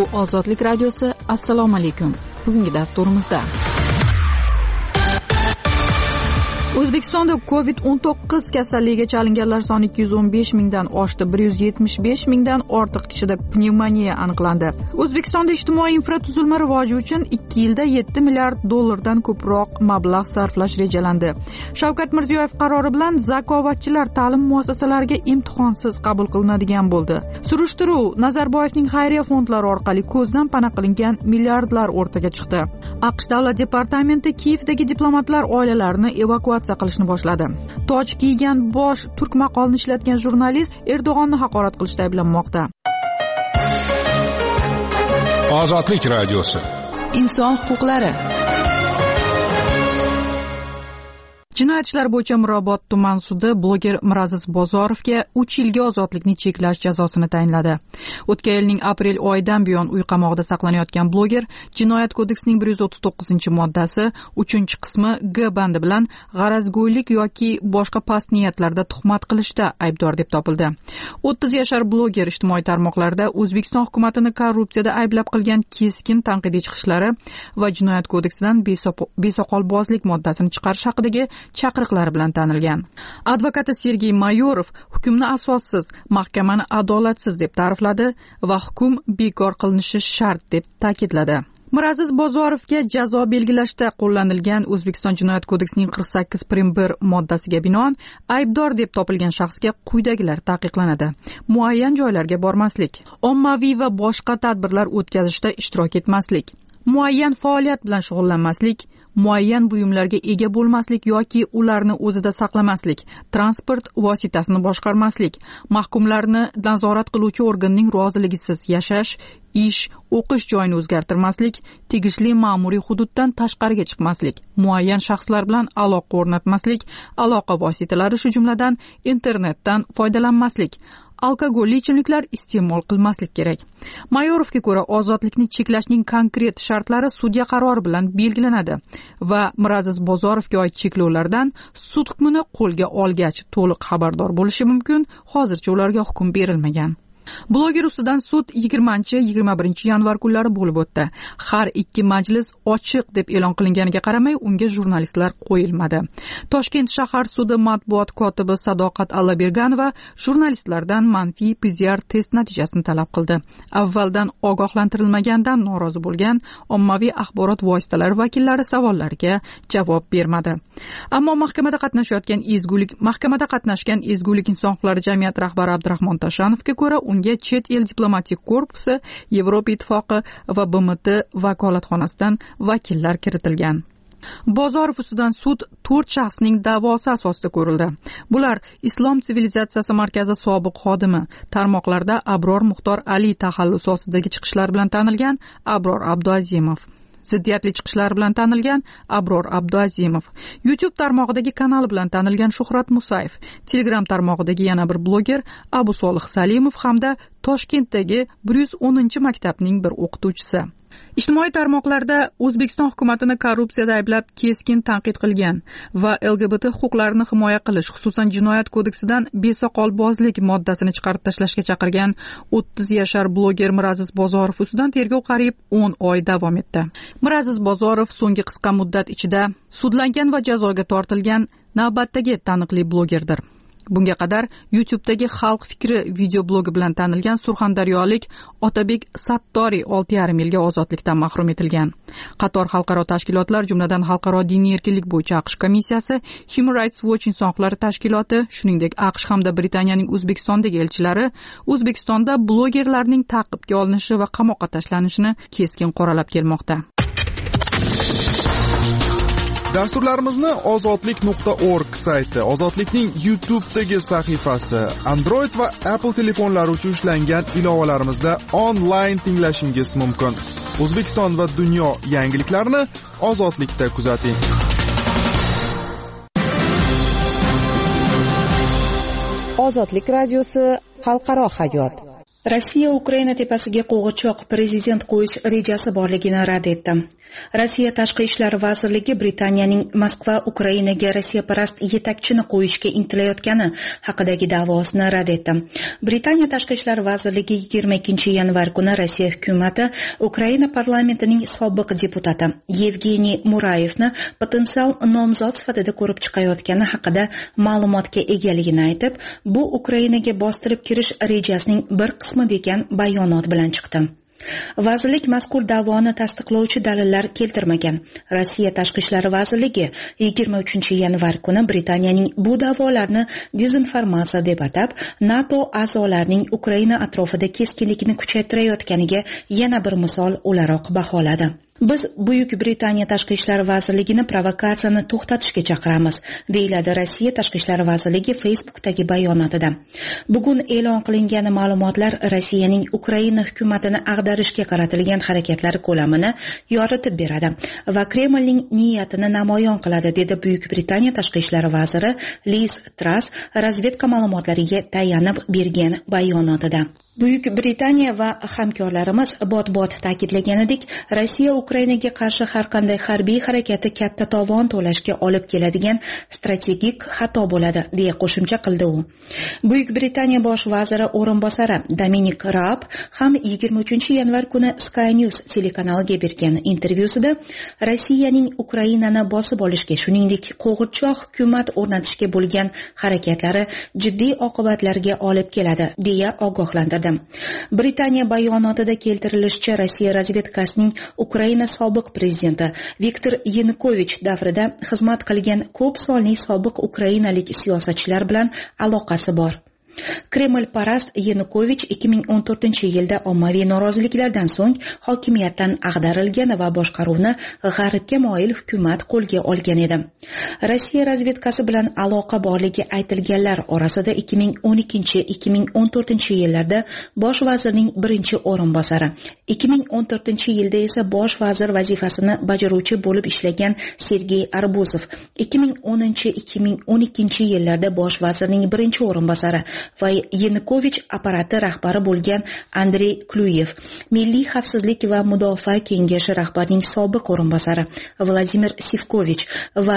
Ozodlik radiosi. Assalomu alaykum. Bugungi dasturimizda O'zbekistonda COVID-19 kasalligiga chalinganlar soni 215 mingdan oshdi. 175 mingdan ortiq kishida pnevmoniya aniqlandi. O'zbekistonda ijtimoiy infratuzilma rivoji uchun 2 yilda 7 milliard dollardan ko'proq mablag' sarflash rejalandi. Shavkat Mirziyoyev qarori bilan zakovat-chilar ta'lim muassasalariga imtihonsiz qabul qilinadigan bo'ldi. Surishtiruv Nazarboyevning xayriya fondlari orqali ko'zdan pana qilingan milliardlar o'rtaga chiqdi. AQSh davlat departamenti Kiyevdagi diplomatlar oilalarini evakuatsiya qilishni boshladi. Toj kiygan bosh turk maqolini ishlatgan jurnalist Erdo'g'onni haqorat qilishda ayblanmoqda. Ozodlik radiosi. Inson huquqlari. Jinoyat ishlari bo'yicha Mirobod tuman sudi bloger Miraziz Bozorovga 3 yilga ozodlikni cheklash jazosini tayinladi. O'tgan yilning aprel oyidan buyon uy qamoqida saqlanayotgan bloger Jinoyat kodeksining 139-moddasi 3-qismi G bandi bilan g'arazgo'ylik yoki boshqa past niyatlarda tuhmat qilishda aybdor deb topildi. 30 yashar bloger ijtimoiy tarmoqlarda O'zbekiston hukumatini korrupsiyada ayblab qilgan keskin tanqidiy chiqishlari va Jinoyat kodeksidan besoqolbozlik moddasini chiqarish haqidagi chaqiriqlari bilan tanilgan. Advokati Sergey Mayorov hukmni asossiz, mahkamani adolatsiz deb ta'rifladi va hukm bekor qilinishi shart deb ta'kidladi. Miraziz Bozorovga jazo belgilashda qo'llanilgan O'zbekiston Jinoyat kodeksining 48.1 moddasiga binoan aybdor deb topilgan shaxsga quyidagilar taqiqlanadi: muayyan joylarga bormaslik, ommaviy va boshqa tadbirlar o'tkazishda ishtirok etmaslik, muayyan faoliyat bilan shug'ullanmaslik, muayyan buyumlarga ega bo'lmaslik yoki ularni o'zida saqlamaslik, transport vositasini boshqarmaslik, mahkumlarni nazorat qiluvchi organning roziligisiz yashash, ish, o'qish joyini o'zgartirmaslik, tegishli ma'muriy hududdan tashqariga chiqmaslik, muayyan shaxslar bilan aloqa o'rnatmaslik, aloqa vositalari shu jumladan internetdan foydalanmaslik, alkogolli ichimliklar iste'mol qilmaslik kerak. Mayorovga ko'ra, ozodlikni cheklashning konkret shartlari sudya qarori bilan belgilanadi va Miraziz Bozorovga oid cheklovlardan sud hukmini qo'lga olgach to'liq xabardor bo'lishi mumkin. Hozircha ularga hukm berilmagan. Bloger ustidan sud 20-21 yanvar kunlari bo'lib o'tdi. Har ikki majlis ochiq deb e'lon qilinganiga qaramay, unga jurnalistlar qo'yilmadi. Toshkent shahar sudi matbuot kotibi Sadoqat Allaberganova jurnalistlardan manfiy PCR test natijasini talab qildi. Avvaldan ogohlantirilmagandan norozi bo'lgan ommaviy axborot vositalari vakillari savollariga javob bermadi. Ammo mahkamada qatnashgan Ezgulik inson huquqlari jamiyati rahbari Abdurahmon Tashanovga ko'ra, unga chet el diplomatik korpusi, Yevropa ittifoqi va BMT vakolatxonasidan vakillar kiritilgan. Bozorov ustidan sud 4 shaxsning da'vosi asosida ko'rildi. Bular Islom sivilizatsiyasi markazi sobiq xodimi, tarmoqlarda Abror Muxtor Ali taxallusi ostidagi chiqishlar bilan tanilgan Abror Abduazimov, ziddiyatli chiqishlar bilan tanilgan Abror Abduazimov, YouTube tarmog'idagi kanali bilan tanilgan Shuhrat Musayev, Telegram tarmog'idagi yana bir bloger Abu Solih Salimov hamda Toshkentdagi 110-maktabning bir o'qituvchisi. Ijtimoiy tarmoqlarda O'zbekiston hukumatini korrupsiyada ayblab keskin tanqid qilgan va LGBT huquqlarini himoya qilish, xususan Jinoyat kodeksidan besoqolbozlik moddasini chiqarib tashlashga chaqirgan 30 yashar bloger Miraziz Bozorov ustidan tergov qariyb 10 oy davom etdi. Miraziz Bozorov so'nggi qisqa muddat ichida sudlangan va jazoga tortilgan navbatdagi taniqli blogerdir. Bunga qadar YouTube'dagi Xalq fikri video blogi bilan tanilgan surxondaryolik Otabek Sattoriy 6,5 yilga ozodlikdan mahrum etilgan. Qator xalqaro tashkilotlar, jumladan Xalqaro diniy erkinlik bo'yicha AQSh komissiyasi, Human Rights Watch inson huquqlari tashkiloti, shuningdek AQSh hamda Britaniyaning O'zbekistondagi elchilari O'zbekistonda blogerlarning ta'qibga olinishi va qamoqqa tashlanishini keskin qoralab kelmoqda. Dasturlarimizni ozodlik.org sayti, Ozodlikning YouTube'dagi sahifasi, Android va Apple telefonlari uchun ishlangan ilovalarimizda onlayn tinglashingiz mumkin. O'zbekiston va dunyo yangiliklarini Ozodlikda kuzating. Ozodlik radiosi xalqaro hayot. Rossiya Ukraina tepasiga qo'g'irchoq prezident qo'yish rejasi borligini rad etdi. Rossiya Tashqi ishlar vazirligi Britaniyaning Moskva Ukrainaga Rossiyaparast yetakchini qo'yishga intilayotgani haqidagi da'vosini rad etdi. Britaniya Tashqi ishlar vazirligi 22-yanvar kuni Rossiya hukumati Ukraina parlamentining sobiq deputati Yevgeniy Murayevni potensial nomzod sifatida ko'rib chiqayotgani haqida ma'lumotga egaligini aytib, bu Ukrainaga bostirib kirish rejasining bir qismi degan bayonot bilan chiqdi. Vazirlik mazkur da'voni tasdiqlovchi dalillar keltirmagan. Rossiya Tashqi ishlar vazirligi 23-yanvar kuni Britaniyaning bu da'volarni dezinformatsiya deb atab, NATO a'zolarining Ukraina atrofida keskinlikni kuchaytirayotganiga yana bir misol o'laroq baholadi. Biz Buyuk Britaniya Tashqi ishlar vazirligini provokatsiyani to'xtatishga chaqiramiz, deyiladi Rossiya Tashqi ishlar vazirligi Facebookdagi bayonotida. Bugun e'lon qilingan ma'lumotlar Rossiyaning Ukraina hukumatini ag'darishga qaratilgan harakatlari ko'lamini yoritib beradi va Kremlning niyatini namoyon qiladi, dedi Buyuk Britaniya Tashqi ishlar vaziri Liz Truss razvedka ma'lumotlariga tayanib bergan bayonotida. Buyuk Britaniya va hamkorlarimiz bot-bot ta'kidlaganidek, Rossiya Ukrainaga qarshi har qanday harbiy harakati katta tovon to'lashga olib keladigan strategik xato bo'ladi, deya qo'shimcha qildi u. Buyuk Britaniya bosh vaziri o'rinbosari Dominic Raab ham 23-yanvar kuni Sky News telekanaliga bergan intervyusida Rossiyaning Ukrainani bosib olishga, shuningdek qo'g'irchoq hukumat o'rnatishga bo'lgan harakatlari jiddiy oqibatlarga olib keladi, deya ogohlantirdi. Britaniya bayonotida keltirilishicha, Rossiya razvedkasining Ukraina sobiq prezidenti Viktor Yanukovich davrida xizmat qilgan ko'p sonli sobiq ukrainalik siyosatchilar bilan aloqasi bor. Kreml parast Yanukovich 2014-yilda ommaviy noroziliklardan so'ng hokimiyatdan ag'darilgan va boshqaruvni g'arbga moyil hukumat qo'lga olgan edi. Rossiya razvedkasi bilan aloqa borligi aytilganlar orasida 2012-2014-yillarda bosh vazirning birinchi o'rinbosari, 2014-yilda esa bosh vazir vazifasini bajaruvchi bo'lib ishlagan Sergey Arbuzov, 2010-2012-yillarda bosh vazirning birinchi o'rinbosari va Yanukovich apparati rahbari bo'lgan Andrey Kluyev, Milliy xavfsizlik va mudofaa kengashi rahbarining sobiq o'rinbosari Vladimir Sivkovich va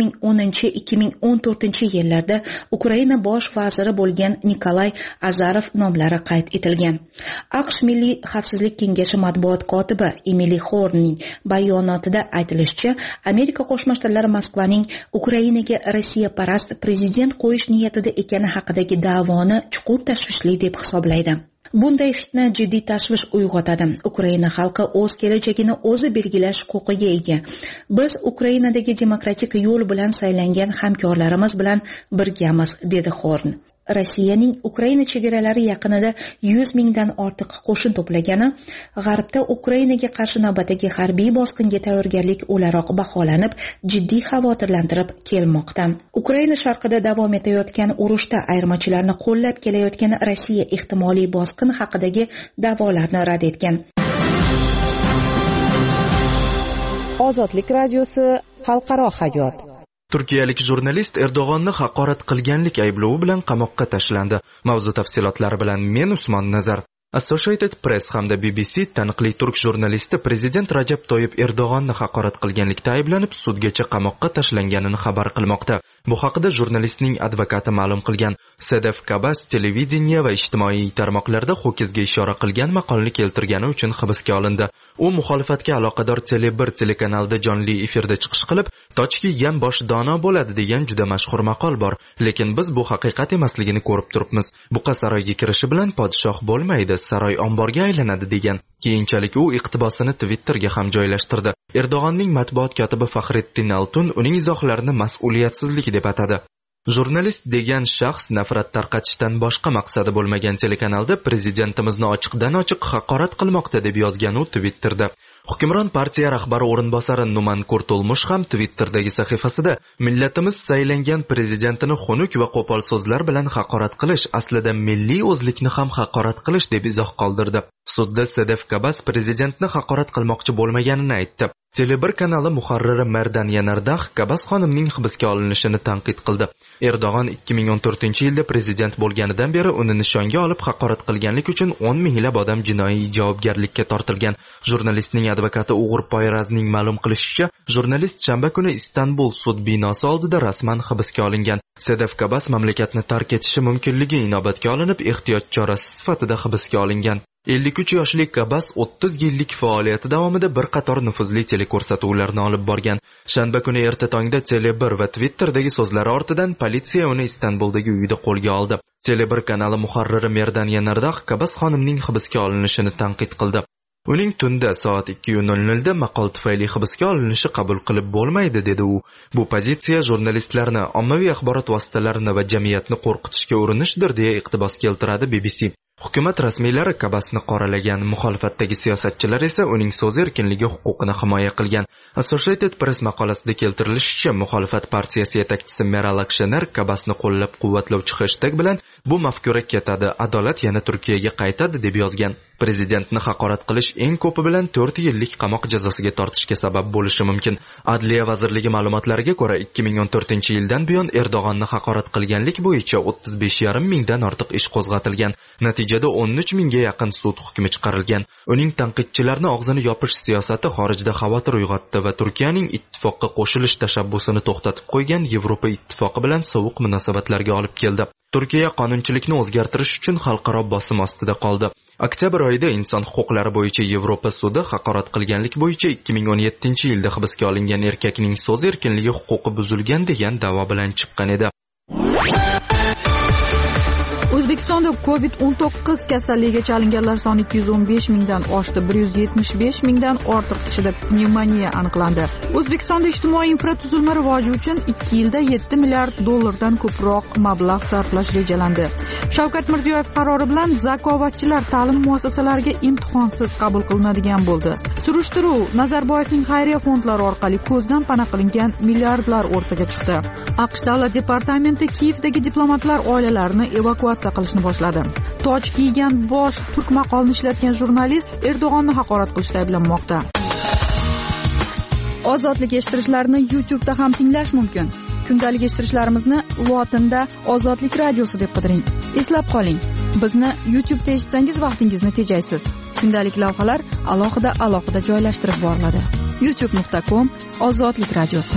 2010-2014-yillarda Ukraina bosh vaziri bo'lgan Nikolay Azarov nomlari qayd etilgan. AQSh Milliy xavfsizlik kengashi matbuot kotibi Emily Hornning bayonotida aytilishicha, Amerika Qo'shma Shtatlari Moskvaning Ukrainaga Rossiya parast prezident qo'yish niyatida ekani haqidagi da'voni chuqur tashvishli deb hisoblaydi. Bunday fitna jiddiy tashvish uyg'otadi. Ukraina xalqi o'z kelajagini o'zi belgilash huquqiga ega. Biz Ukrainadagi demokratik yo'l bilan saylangan hamkorlarimiz bilan birgamiz, dedi Horn. Rossiyaning Ukraina chegaralari yaqinida 100 mingdan ortiq qo'shin to'plagani G'arbda Ukrainaga qarshi navbatdagi harbiy bosqinga tayyorgarlik o'laroq baholanib, jiddiy xavotirlantirib kelmoqda. Ukraina sharqida davom etayotgan urushda ayirmachilarni qo'llab kelayotgan Rossiya ehtimoliy bosqin haqidagi da'volarni rad etgan. Ozodlik radiosi xalqaro hayot. Turkiyalik jurnalist Erdo'g'onni haqorat qilganlik ayblovi bilan qamoqqa tashlandi. Mavzu tafsilotlari bilan men Usmon Nazar. Associated Press hamda BBC taniqli turk jurnalisti prezident Rajab Toyyib Erdo'g'onni haqorat qilganlikda ayblanib sudgacha qamoqqa tashlanganini xabar qilmoqda. Bu haqida jurnalistning advokati ma'lum qilgan. Sedef Kabas televideniya va ijtimoiy tarmoqlarda ho'kizga ishora qilgan maqolni keltirgani uchun hibsga olindi. U muxolifatga aloqador Tele1 telekanalida jonli efirda chiqish qilib, toch kiygan bosh dono bo'ladi degan juda mashhur maqol bor. Lekin biz bu haqiqat emasligini ko'rib turibmiz. Buqa saroyga kirishi bilan podshoh bo'lmaydi, saroy omborga aylanadi degan. Keyinchalik u iqtibosini Twitterga ham joylashtirdi. Erdo'g'onning matbuot kotibi Faxrettin Altun uning izohlarini mas'uliyatsizlik deb atadi. Jurnalist degan shaxs nafrat tarqatishdan boshqa maqsadi bo'lmagan telekanalda prezidentimizni ochiqdan-ochiq haqorat qilmoqda deb yozgan u Twitterda. Hukmron partiya rahbari o'rinbosari Numan Kurtulmush ham Twitterdagi sahifasida millatimiz saylangan prezidentini xunuk va qo'pol so'zlar bilan haqorat qilish aslida milliy o'zlikni ham haqorat qilish deb izoh qoldirdi. Sudda Sedef Kabas prezidentni haqorat qilmoqchi bo'lmaganini aytdi. Tele1 kanali muharriri Merdan Yanardax Kabas xonimning hibsga olinishini tanqid qildi. Erdo'g'on 2014-yilda prezident bo'lganidan beri uni nishonga olib haqorat qilganlik uchun 10 minglab odam jinoiy javobgarlikka tortilgan. Jurnalistning advokati Uğur Poyrazning ma'lum qilishicha, jurnalist shanba kuni Istanbul sud binosi oldida rasman hibsga olingan. Sedef Kabas mamlakatni tark etishi mumkinligi inobatga olinib, ehtiyot chorasi sifatida hibsga olingan. 53 yoshli Kabas 30 yillik faoliyati davomida bir qator nufuzli teleko'rsatuvlarni olib borgan. Shanba kuni erta tongda Tele1 va Twitter'dagi so'zlari ortidan politsiya uni Istanbuldagi uyida qo'lga oldi. Tele1 kanali muharriri Merdan Yanardax Kabas xonimning hibsga olinishini tanqid qildi. Uning tunda soat 2:00 da maqol tufayli hibsga olinishi qabul qilib bo'lmaydi, dedi u. Bu pozitsiya jurnalistlarni, ommaviy axborot vositalarini va jamiyatni qo'rqitishga urinishdir, deya iqtibos keltiradi BBC. Hukumat rasmiylari Kabasni qoralagan, muxolifatdagi siyosatchilar esa uning so'z erkinligi huquqini himoya qilgan. Associated Press maqolasida keltirilishicha, muxolifat partiyasi yetakchisi Meral Akşener Kabasni qo'llab-quvvatlovchi hashtag bilan "Bu mafkura ketadi, adolat yana Turkiyaga qaytadi" deb yozgan. Prezidentni haqorat qilish eng ko'pi bilan 4 yillik qamoq jazosiga tortishga sabab bo'lishi mumkin. Adliya vazirligi ma'lumotlariga ko'ra, 2014-yildan buyon Erdo'g'onni haqorat qilganlik bo'yicha 35,5 mingdan ortiq ish qo'zg'atilgan. Natijada 13 mingga yaqin sud hukmi chiqarilgan. Uning tanqidchilarni og'zini yopish siyosati xorijda xavotir uyg'otdi va Turkiyaning ittifoqqa qo'shilish tashabbusini to'xtatib qo'ygan Yevropa ittifoqi bilan sovuq munosabatlarga olib keldi. Turkiya qonunchilikni o'zgartirish uchun xalqaro bosim ostida qoldi. Oktyabr oyida inson huquqlari bo'yicha Yevropa sudi haqorat qilganlik bo'yicha 2017-yilda hibsga olingan erkakning so'z erkinligi huquqi buzilgan degan da'vo bilan chiqqan edi. O'zbekistonda COVID-19 kasalligiga chalinganlar soni 215 mingdan oshdi, 175 mingdan ortiq kishida pnevmoniya aniqlandi. O'zbekistonda ijtimoiy infratuzilma rivoji uchun 2 yilda 7 milliard dollardan ko'proq mablag' sarflash rejalandi. Shavkat Mirziyoyev qarori bilan zakovat-chilar ta'lim muassasalariga imtihonsiz qabul qilinadigan bo'ldi. Surishtiruv Nazarboyevning xayriya fondlari orqali ko'zdan pana qilingan milliardlar o'rtaga chiqdi. AQSh Davlat departamenti Kiyevdagi diplomatlar oilalarini evakuatsiya qilishni boshladi. Toj kiygan bosh turk maqolini ishlatgan jurnalist Erdo'g'onni haqorat qilishda ayblanmoqda. Ozodlik eshittirishlarni YouTube'da ham tinglash mumkin. Kundalik eshittirishlarimizni lotinda Ozodlik radiosi deb qidiring. Eslab qoling, bizni YouTube'da eshitsangiz vaqtingizni tejaysiz. Kundalik lavhalar alohida joylashtirib boriladi. youtube.com Ozodlik radiosi.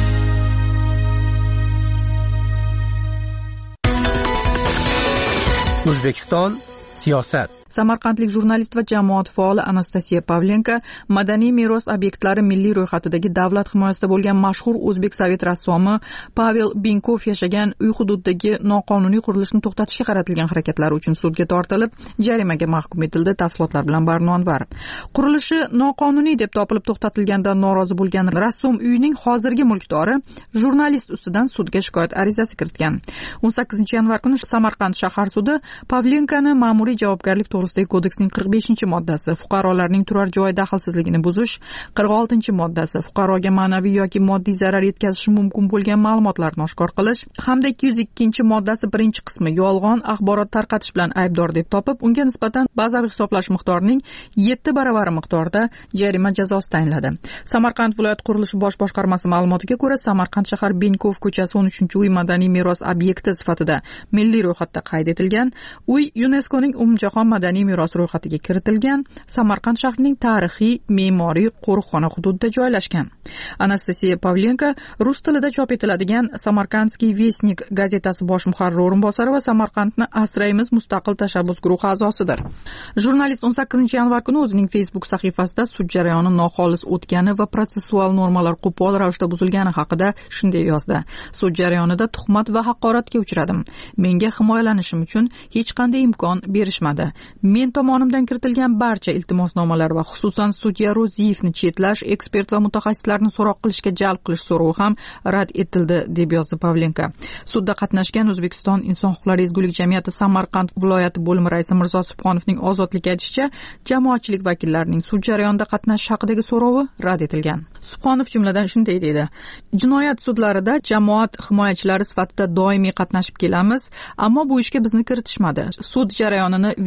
O'zbekiston siyosat. Samarqandlik jurnalist va jamoat faoli Anastasiya Pavlenko madaniy meros obyektlari milliy ro'yxatidagi davlat himoyasida bo'lgan mashhur o'zbek sovet rassomi Pavel Binkov yashagan uy hududidagi noqonuniy qurilishni to'xtatishga qaratilgan harakatlari uchun sudga tortilib, jarimaga mahkum etildi. Tafsilotlar bilan Barnonvar. Qurilishi noqonuniy deb topilib to'xtatilgandan norozi bo'lgan rassom uyining hozirgi mulkdori jurnalist ustidan sudga shikoyat arizasi kiritgan. 18-yanvar kuni Samarqand shahar sudi Pavlenkoni ma'muriy javobgarlik to'g'risidagi kodeksning 45-moddasi fuqarolarning turar joy daxlsizligini buzish, 46-moddasi fuqaroga ma'naviy yoki moddiy zarar yetkazishi mumkin bo'lgan ma'lumotlarni oshkor qilish hamda 202-moddasi birinchi qismi yolg'on axborot tarqatish bilan aybdor deb topib, unga nisbatan bazaviy hisoblash miqdorining 7 baravari miqdorida jarima jazosi tayinladi. Samarqand viloyat qurilishi bosh boshqarmasi ma'lumotiga ko'ra, Samarqand shahar Benkov ko'chasi 13-uy madaniy meros obyekti sifatida milliy ro'yxatda qayd etilgan. Uy UNESCOning umumjahon madaniy meros ro'yxatiga kiritilgan. Samarqand shahrining tarixiy me'moriy qo'riqxona hududida joylashgan. Anastasiya Pavlenko rus tilida chop etiladigan Samarkandskiy Vestnik gazetasi bosh muharriri o'rinbosari va Samarqandni asraymiz mustaqil tashabbus guruhi a'zosidir. Jurnalist 18-yanvar kuni o'zining Facebook sahifasida sud jarayoni noxolis o'tgani va protsessual normalar qo'pol ravishda buzilgani haqida shunday yozdi. Sud jarayonida tuhmat va haqoratga uchradim. Menga himoyalanishim uchun hech qanday imkon berishmadi. Men tomonimdan kiritilgan barcha iltimosnomalar va xususan sudya Ro'ziyevni chetlash, ekspert va mutaxassislarni so'roq qilishga jalb qilish so'rovi ham rad etildi, deb yozdi Pavlenko. Sudda qatnashgan O'zbekiston inson huquqlari ezgulik jamiyati Samarqand viloyati bo'limi raisi Mirzo Subhonovning ozodlik aytishicha, jamoatchilik vakillarining sud jarayonida qatnashish haqidagi so'rovi rad etilgan. Subhonov jumladan shunday dedi: Jinoyat sudlarida jamoat himoyachilari sifatida doimiy qatnashib kelamiz, ammo bu ishga bizni kiritishmadi. Sud jarayonini video tasvirga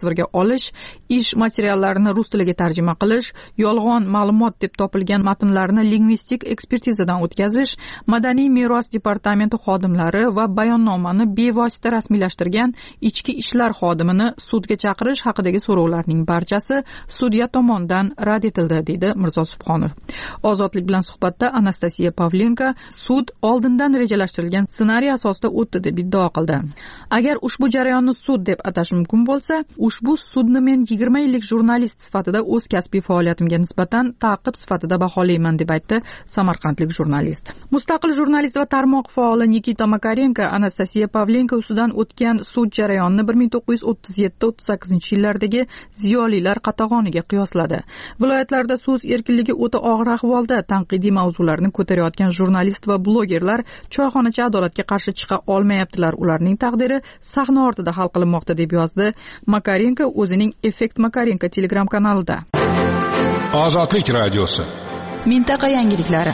tasvirga olish, ish materiallarini rus tiliga tarjima qilish, yolg'on ma'lumot deb topilgan matnlarni lingvistik ekspertizadan o'tkazish, madaniy meros departamenti xodimlari va bayonnomani bevosita rasmiylashtirgan ichki ishlar xodimini sudga chaqirish haqidagi so'rovlarning barchasi sudya tomonidan rad etildi, dedi Mirzo Subhonov. Ozodlik bilan suhbatda Anastasiya Pavlenko sud oldindan rejalashtirilgan ssenariy asosida o'tdi deb iddao qildi. Agar ushbu jarayonni sud deb atash mumkin bo'lsa, ushbu sudni men 20 yillik jurnalist sifatida o'z kasbiy faoliyatimga nisbatan ta'qib sifatida baholayman, deb aytdi samarqandlik jurnalist. Mustaqil jurnalist va tarmoq faoli Nikita Makarenko Anastasiya Pavlenko ustidan o'tgan sud jarayonini 1937-38 yillardagi ziyolilar qatag'oniga qiyosladi. Viloyatlarda so'z erkinligi o'ta og'ir ahvolda, tanqidiy mavzularni ko'tarayotgan jurnalist va blogerlar choyxonachi adolatga qarshi chiqa olmayaptilar. Ularning taqdiri sahna ortida hal qilinmoqda, deb yozdi Makarenko o'zining Effekt Makarenko Telegram kanalida. Ozodlik radiosi. Mintaqa yangiliklari.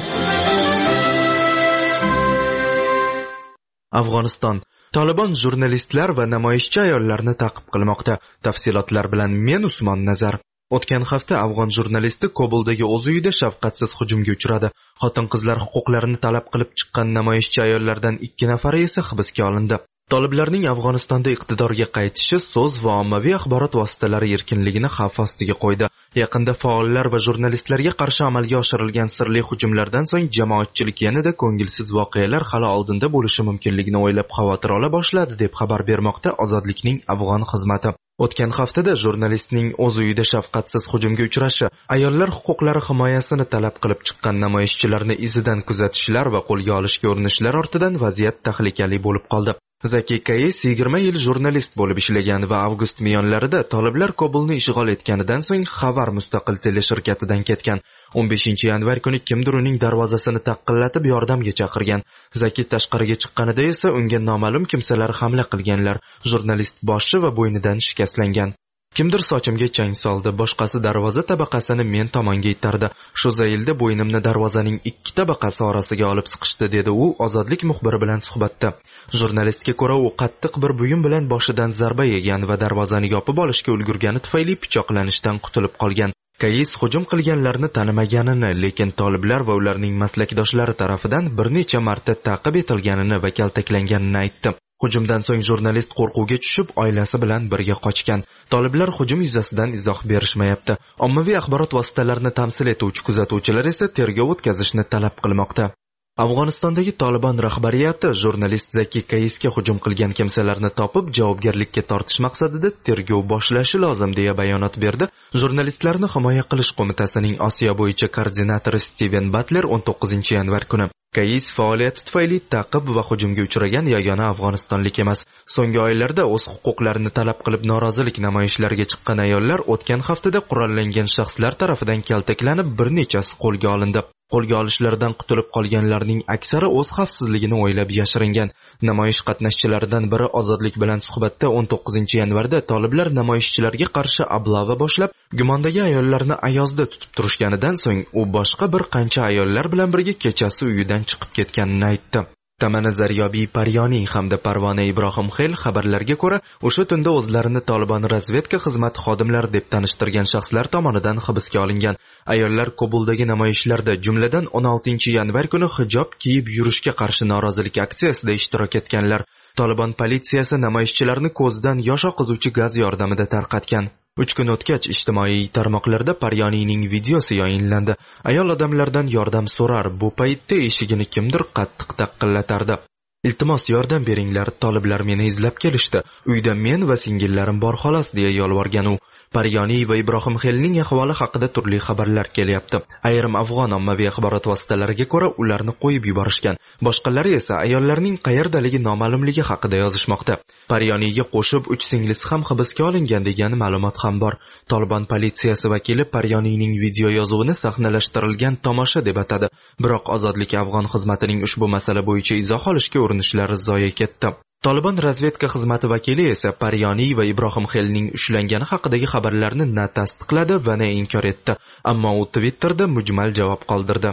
Afg'oniston Taliban jurnalistlar va namoyishchi ayollarni ta'qib qilmoqda. Tafsilotlar bilan men Usmon Nazar. O'tgan hafta afg'on jurnalisti Kobuldagi o'z uyida shafqatsiz hujumga uchradi. Xotin-qizlar huquqlarini talab qilib chiqqan namoyishchi ayollardan 2 nafari esa hibsga olindi. Toliblarning Afg'onistonda iqtidorga qaytishi so'z va ommaviy axborot vositalari erkinligini xavf ostiga qo'ydi. Yaqinda faollar va jurnalistlarga qarshi amalga oshirilgan sirli hujumlardan so'ng jamoatchilik yanada ko'ngilsiz voqealar hali oldinda bo'lishi mumkinligini o'ylab xavotir ola boshladi, deb xabar bermoqda Ozodlikning afg'on xizmati. O'tgan haftada jurnalistning o'z uyida shafqatsiz hujumga uchrashi, ayollar huquqlari himoyasini talab qilib chiqqan namoyishchilarni izidan kuzatishlar va qo'lga olishga urinishlar ortidan vaziyat tahlikali bo'lib qoldi. Zaki Kayes 20 yil jurnalist bo'lib ishlagan va avgust miyonlarida Toliblar Kobulni ishg'ol etganidan so'ng Xabar mustaqil teleshirkatidan ketgan. 15-yanvar kuni kimdir uning darvozasini taqillatib yordamga chaqirgan. Zaki tashqariga chiqqanida esa unga noma'lum kimsalar hamla qilganlar. Jurnalist boshi va bo'ynidan shikastlangan. Kimdir sochimga chang soldi, boshqasi darvoza tabaqasini men tomonga itardi. Shu zaylda bo'ynimni darvozaning 2 tabaqasi orasiga olib siqishdi, dedi u Ozodlik muxbiri bilan suhbatda. Jurnalistga ko'ra, u qattiq bir buyum bilan boshidan zarba yegan va darvozani yopib olishga ulgurgani tufayli pichoqlanishdan qutulib qolgan. Kayis hujum qilganlarni tanimaganini, lekin toliblar va ularning maslakdoshlari tarafidan bir necha marta ta'qib etilganini va kaltaklanganini aytdi. Hujumdan so'ng jurnalist qo'rquvga tushib, oilasi bilan birga qochgan. Toliblar hujum yuzasidan izoh berishmayapti. Ommaviy axborot vositalarini tamsil etuvchi kuzatuvchilar esa tergov o'tkazishni talab qilmoqda. Afg'onistondagi Taliban rahbariyati jurnalist Zaki Kayisga hujum qilgan kimsalarni topib javobgarlikka tortish maqsadida tergov boshlashi lozim deya bayonot berdi. Jurnalistlarni himoya qilish qo'mitasining Osiyo bo'yicha koordinatori Steven Butler 19-yanvar kuni Kayis faoliyati tufayli ta'qib va hujumga uchragan yagona afg'onistonlik emas. So'nggi oylarda o'z huquqlarini talab qilib norozilik namoyishlariga chiqqan ayollar o'tgan haftada qurollangan shaxslar tarafidan kaltaklanib, bir nechasi qo'lga olindi. Qo'lga olishlardan qutulib qolganlarning aksari o'z xavfsizligini o'ylab yashiringan. Namoyish qatnashchilaridan biri Ozodlik bilan suhbatda 19-yanvarda toliblar namoyishchilarga qarshi ablava boshlab, gumondagi ayollarni ayozda tutib turishganidan so'ng u boshqa bir qancha ayollar bilan birga kechasi uyidan chiqib ketganini aytdi. Tamana Zaryobiy Paryoniy hamda Parvona Ibrohimxel xabarlarga ko'ra, o'sha tunda o'zlarini Taliban razvedka xizmati xodimlari deb tanishtirgan shaxslar tomonidan hibsga olingan. Ayollar Kobuldagi namoyishlarda, jumladan 16-yanvar kuni hijob kiyib yurishga qarshi norozilik aksiyasida ishtirok etganlar. Taliban politsiyasi namoyishchilarni ko'zdan yosh oqizuvchi gaz yordamida tarqatgan. 3 kun o'tgach ijtimoiy tarmoqlarda Paryoniyning videosi yayinlandi. Ayol odamlardan yordam so'rar, bu paytda eshigini kimdir qattiq taqillatardi. Iltimos yordam beringlar, toliblar meni izlab kelishdi. Uyda men va singillarim bor xolos, deya yolvorgan u. Paryoniy va Ibrohimxelning ahvoli haqida turli xabarlar kelyapti. Ayrim afg'on ommaviy axborot vositalariga ko'ra ularni qo'yib yuborishgan. Boshqalari esa ayollarning qayerdaligi noma'lumligi haqida yozishmoqda. Paryoniyga qo'shib 3 singlisi ham hibsga olingan degan ma'lumot ham bor. Taliban politsiyasi vakili Paryoniyning video yozuvini sahnalashtirilgan tomosha deb atadi. Biroq Ozodlik afg'on xizmatining ushbu masala bo'yicha izoh olishga urinishlari zoye ketdi. Taliban razvedka xizmati vakili esa Paryoniy va Ibrohimxelning ushlangani haqidagi xabarlarni na tasdiqladi va na inkor etdi, ammo u Twitterda mujmal javob qoldirdi.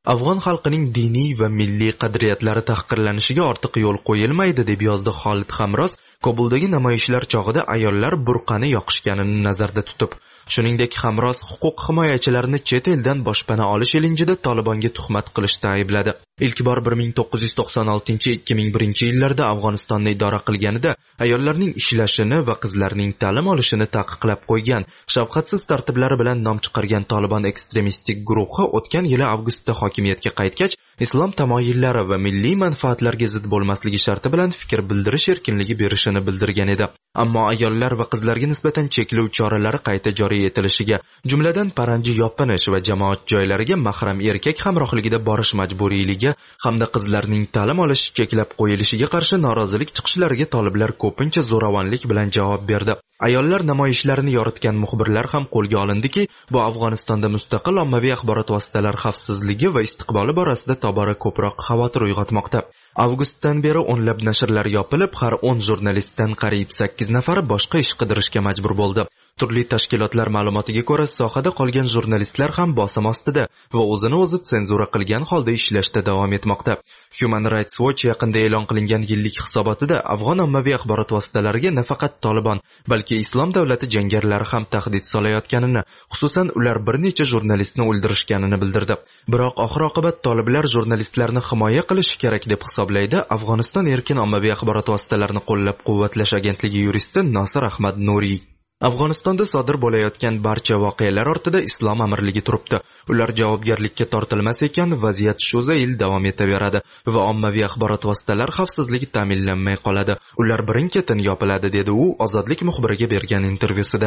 Afg'on xalqining diniy va milliy qadriyatlari tahqirlanishiga ortiq yo'l qo'yilmaydi deb yozdi Xolid Hamroz Kobuldagi namoyishlar chog'ida ayollar burqani yoqishganini nazarda tutib. Shuningdek, Hamroz huquq himoyachilarini chet eldan boshpana olish ilinjida Tolibonga tuhmat qilishda aybladi. Ilk bor 1996-2001 yillarda Afg'onistonni idora qilganida ayollarning ishlashini va qizlarning ta'lim olishini taqiqlab qo'ygan, shafqatsiz tartiblari bilan nom chiqargan Tolibon ekstremistik guruhi o'tgan yili avgustda hokimiyatga qaytgach, islom tamoyillari va milliy manfaatlarga zid bo'lmasligi sharti bilan fikr bildirish erkinligi berishini bildirgan edi. Ammo ayollar va qizlarga nisbatan cheklov choralari qayta joriy etilishiga, jumladan paranji yopinish va jamoat joylariga mahram erkak hamrohligida borish majburiyligi hamda qizlarning ta'lim olishi cheklab qo'yilishiga qarshi norozilik chiqishlariga toliblar ko'pincha zo'ravonlik bilan javob berdi. Ayollar namoyishlarini yoritgan muxbirlar ham qo'lga olindiki, bu Afg'onistonda mustaqil ommaviy axborot vositalari xavfsizligi va istiqboli borasida tobora ko'proq xavotir uyg'otmoqda. Avgustdan beri o'nlab nashrlar yopilib, har 10 jurnalistdan qariyb 8 nafari boshqa ish qidirishga majbur bo'ldi. Turli tashkilotlar ma'lumotiga ko'ra, sohada qolgan jurnalistlar ham bosim ostida va o'zini o'zi senzura qilgan holda ishlashda davom etmoqda. Human Rights Watch yaqinda e'lon qilingan yillik hisobotida Afg'on ommaviy axborot vositalariga nafaqat Tolibon, balki Islom davlati jangarilari ham tahdid solayotganini, xususan ular bir necha jurnalistni o'ldirishganini bildirdi. Biroq oxir-oqibat toliblar jurnalistlarni himoya qilishi kerak deb hisoblaydi Afg'oniston erkin ommaviy axborot vositalarini qo'llab-quvvatlash agentligi yuristi Nosir Ahmad Nuriy. Afg'onistonda sodir bo'layotgan barcha voqealar ortida islom amirligi turibdi. Ular javobgarlikka tortilmas ekan, vaziyat shu zayil davom etaveradi va ommaviy axborot vositalar xavfsizligi ta'minlanmay qoladi. Ular birin-ketin yopiladi, dedi u Ozodlik muxbiriga bergan intervyusida.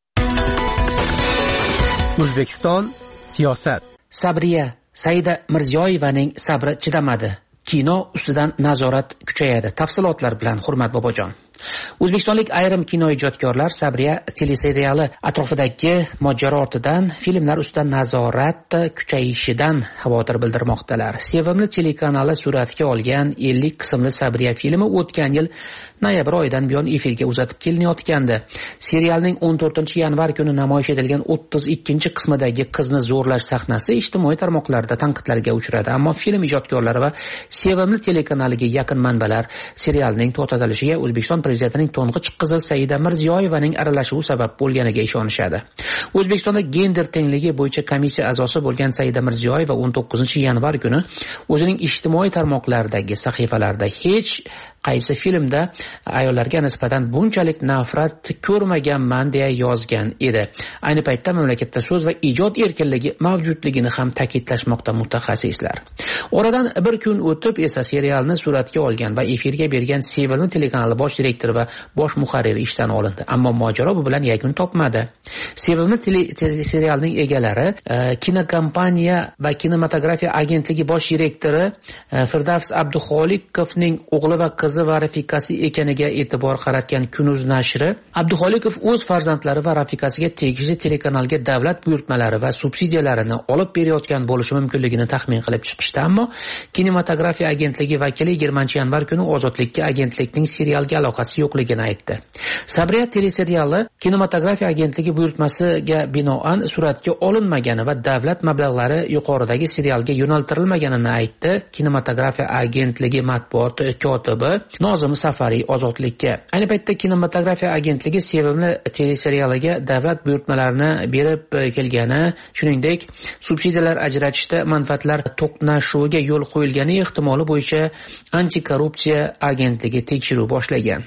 O'zbekiston siyosat. Sabriya Saida Mirziyoyevaning sabri chidamadi. Kino ustidan nazorat kuchayadi. Tafsilotlar bilan Hurmat Bobojon. O'zbekistonlik ayrim kinoijodkorlar Sabriya teleseriali atrofidagi mojaro ortidan filmlar ustidan nazorat kuchayishidan xavotir bildirmoqdalar. Sevimli telekanali suratga olgan 50 qismli Sabriya filmi o'tgan yil noyabr oyidan buyon efirga uzatib kelinayotgandi. Serialning 14-yanvar kuni namoyish etilgan 32-qismidagi qizni zo'rlash sahnasi ijtimoiy tarmoqlarda tanqidlarga uchradi. Ammo film ijodkorlari va sevimli telekanaliga yaqin manbalar serialning to'xtatilishiga O'zbekiston prezidentining to'ng'ich qizi Saida Mirziyoyevaning aralashuvi sabab bo'lganiga ishonishadi. O'zbekistonda gender tengligi bo'yicha komissiya a'zosi bo'lgan Saida Mirziyoyeva 19-yanvar kuni o'zining ijtimoiy tarmoqlardagi sahifalarida hech qaysi filmda ayollarga nisbatan bunchalik nafrat ko'rmaganman deya yozgan edi. Ayni paytda mamlakatda so'z va ijod erkinligi mavjudligini ham ta'kidlashmoqda mutaxassislar. Oradan bir kun o'tib esa serialni suratga olgan va efirga bergan sevimli telekanali bosh direktori va bosh muharriri ishdan olindi. Ammo mojaro bu bilan yakun topmadi. Sevimli serialning egalari kinokompaniya va kinematografiya agentligi bosh direktori Firdavs Abduxoliqovning o'g'li va qizi va rafiqasi ekaniga e'tibor qaratgan Kunuz nashri Abduxoliqov o'z farzandlari va rafiqasiga tegishli telekanalga davlat buyurtmalari va subsidiyalarini olib berayotgan bo'lishi mumkinligini taxmin qilib chiqishdi. Ammo kinematografiya agentligi vakili 20-yanvar kuni Ozodlikka agentlikning serialga aloqasi yo'qligini aytdi. Sabriya teleseriali kinematografiya agentligi buyurtmasiga binoan suratga olinmagani va davlat mablag'lari yuqoridagi serialga yo'naltirilmaganini aytdi. Kinematografiya agentligi matbuot kotibi Nozim Safariy Ozodlikka. Ayni paytda kinematografiya agentligi sevimli teleserialiga davlat buyurtmalarini berib kelgani, shuningdek, subsidiyalar ajratishda manfaatlar to'qnashuviga yo'l qo'yilgani ehtimoli bo'yicha antikorrupsiya agentligi tekshiruv boshlagan.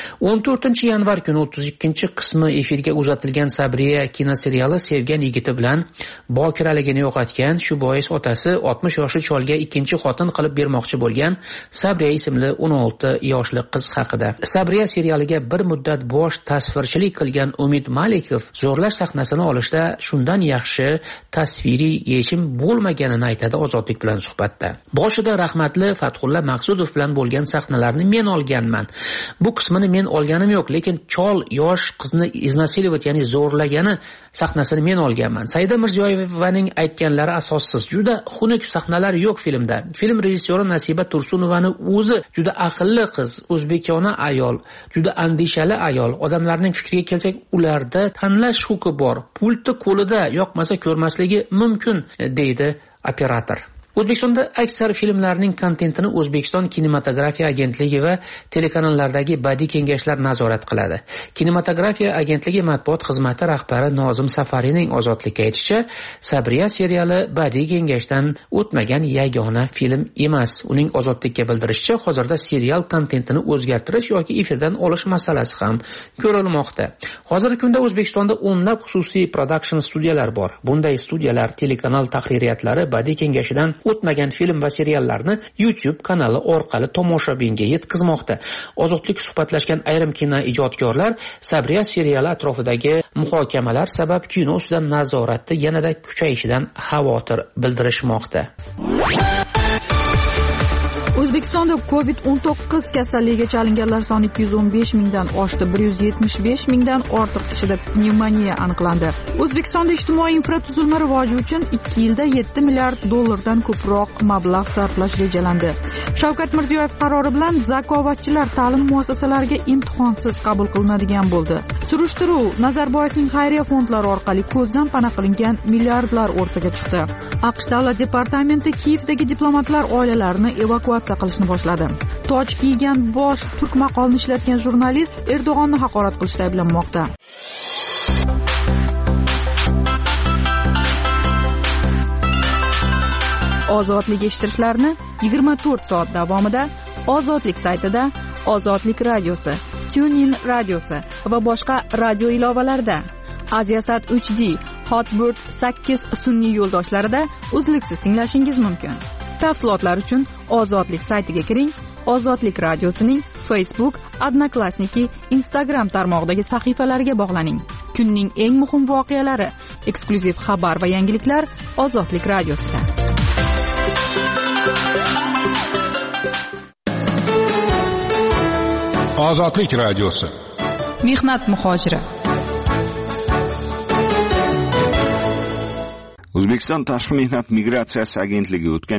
14-yanvar kuni 32-qismi efirga uzatilgan Sabriya kinoseriali sevgan yigiti bilan bokiraligini yo'qotgan, shu bois otasi 60 yoshli cholga ikkinchi xotin qilib bermoqchi bo'lgan Sabriya ismli 16 yoshli qiz haqida. Sabriya serialiga bir muddat bosh tasvirchilik qilgan Umid Malikov zo'rlash sahnasini olishda shundan yaxshi tasviriy yechim bo'lmaganini aytadi Ozodlik bilan suhbatda. Boshida rahmatli Fathulla Maqsudov bilan bo'lgan sahnalarni men olganman. Bu qismini men olganim yo'q, lekin chol yosh qizni iznasilivat, ya'ni zo'rlagani sahnasini men olganman. Saida Mirziyoyevaning aytganlari asossiz. Juda xunuk sahnalar yo'q filmda. Film rejissyori Nasiba Tursunovani o'zi juda aqlli qiz, o'zbekona ayol, juda andishali ayol. Odamlarning fikriga kelsak, ularda tanlash huquqi bor. Pulti qo'lida, yoqmasa ko'rmasligi mumkin, deydi operator. O'zbekistonda aksar filmlarning kontentini O'zbekiston kinematografiya agentligi va telekanallardagi badiiy kengashlar nazorat qiladi. Kinematografiya agentligi matbuot xizmati rahbari Nozim Safarining ozodlikka aytishicha, Sabriya seriali badiiy kengashdan o'tmagan yagona film emas. Uning ozodlikka bildirishicha, hozirda serial kontentini o'zgartirish yoki efirdan olish masalasi ham ko'rilmoqda. Hozirgi kunda O'zbekistonda o'nlab xususiy production studiyalar bor. Bunday studiyalar telekanal tahririyatlari badiiy kengashidan o'tmagan film va seriallarni YouTube kanali orqali tomoshabinga yetkazmoqda. Ozodlik suhbatlashgan ayrim kinoijodkorlar Sabriya seriali atrofidagi muhokamalar sabab kino ustidan nazoratni yanada kuchayishidan xavotir bildirishmoqda. O'zbekistonda COVID-19 kasalligiga chalinganlar soni 215 mingdan oshdi, 175 mingdan ortiq kishida pnevmoniya aniqlandi. O'zbekistonda ijtimoiy infratuzilma rivoji uchun 2 yilda 7 milliard dollardan ko'proq mablag' sarflash rejalandi. Shavkat Mirziyoyev qarori bilan zakovat-chilar ta'lim muassasalariga imtihonsiz qabul qilinadigan bo'ldi. Surishtiruv Nazarboyevning xayriya fondlari orqali ko'zdan pana qilingan milliardlar o'rtaga chiqdi. AQSh Davlat departamenti Kiyevdagi diplomatlar oilalarini evakuatsiya qilishni boshladi. Toj kiygan bosh turk maqolini ishlatgan jurnalist Erdo'g'onni haqorat qilishda ayblanmoqda. Ozodlik eshittirishlarni 24 soat davomida Ozodlik saytida, Ozodlik radiosi, TuneIn radiosi va boshqa radio ilovalarida, Aziasat 3D, Hotbird 8 sun'iy yo'ldoshlarida uzluksiz tinglashingiz mumkin. Tafsilotlar uchun Ozodlik saytiga kiring. Ozodlik radiosining Facebook, Odnoklassniki, Instagram tarmog'idagi sahifalariga bog'laning. Kunning eng muhim voqealari, eksklyuziv xabar va yangiliklar Ozodlik radiosida. Ozodlik radiosi. Mehnat muhojiri. O'zbekiston Tashqi mehnat migratsiyasi agentligi o'tgan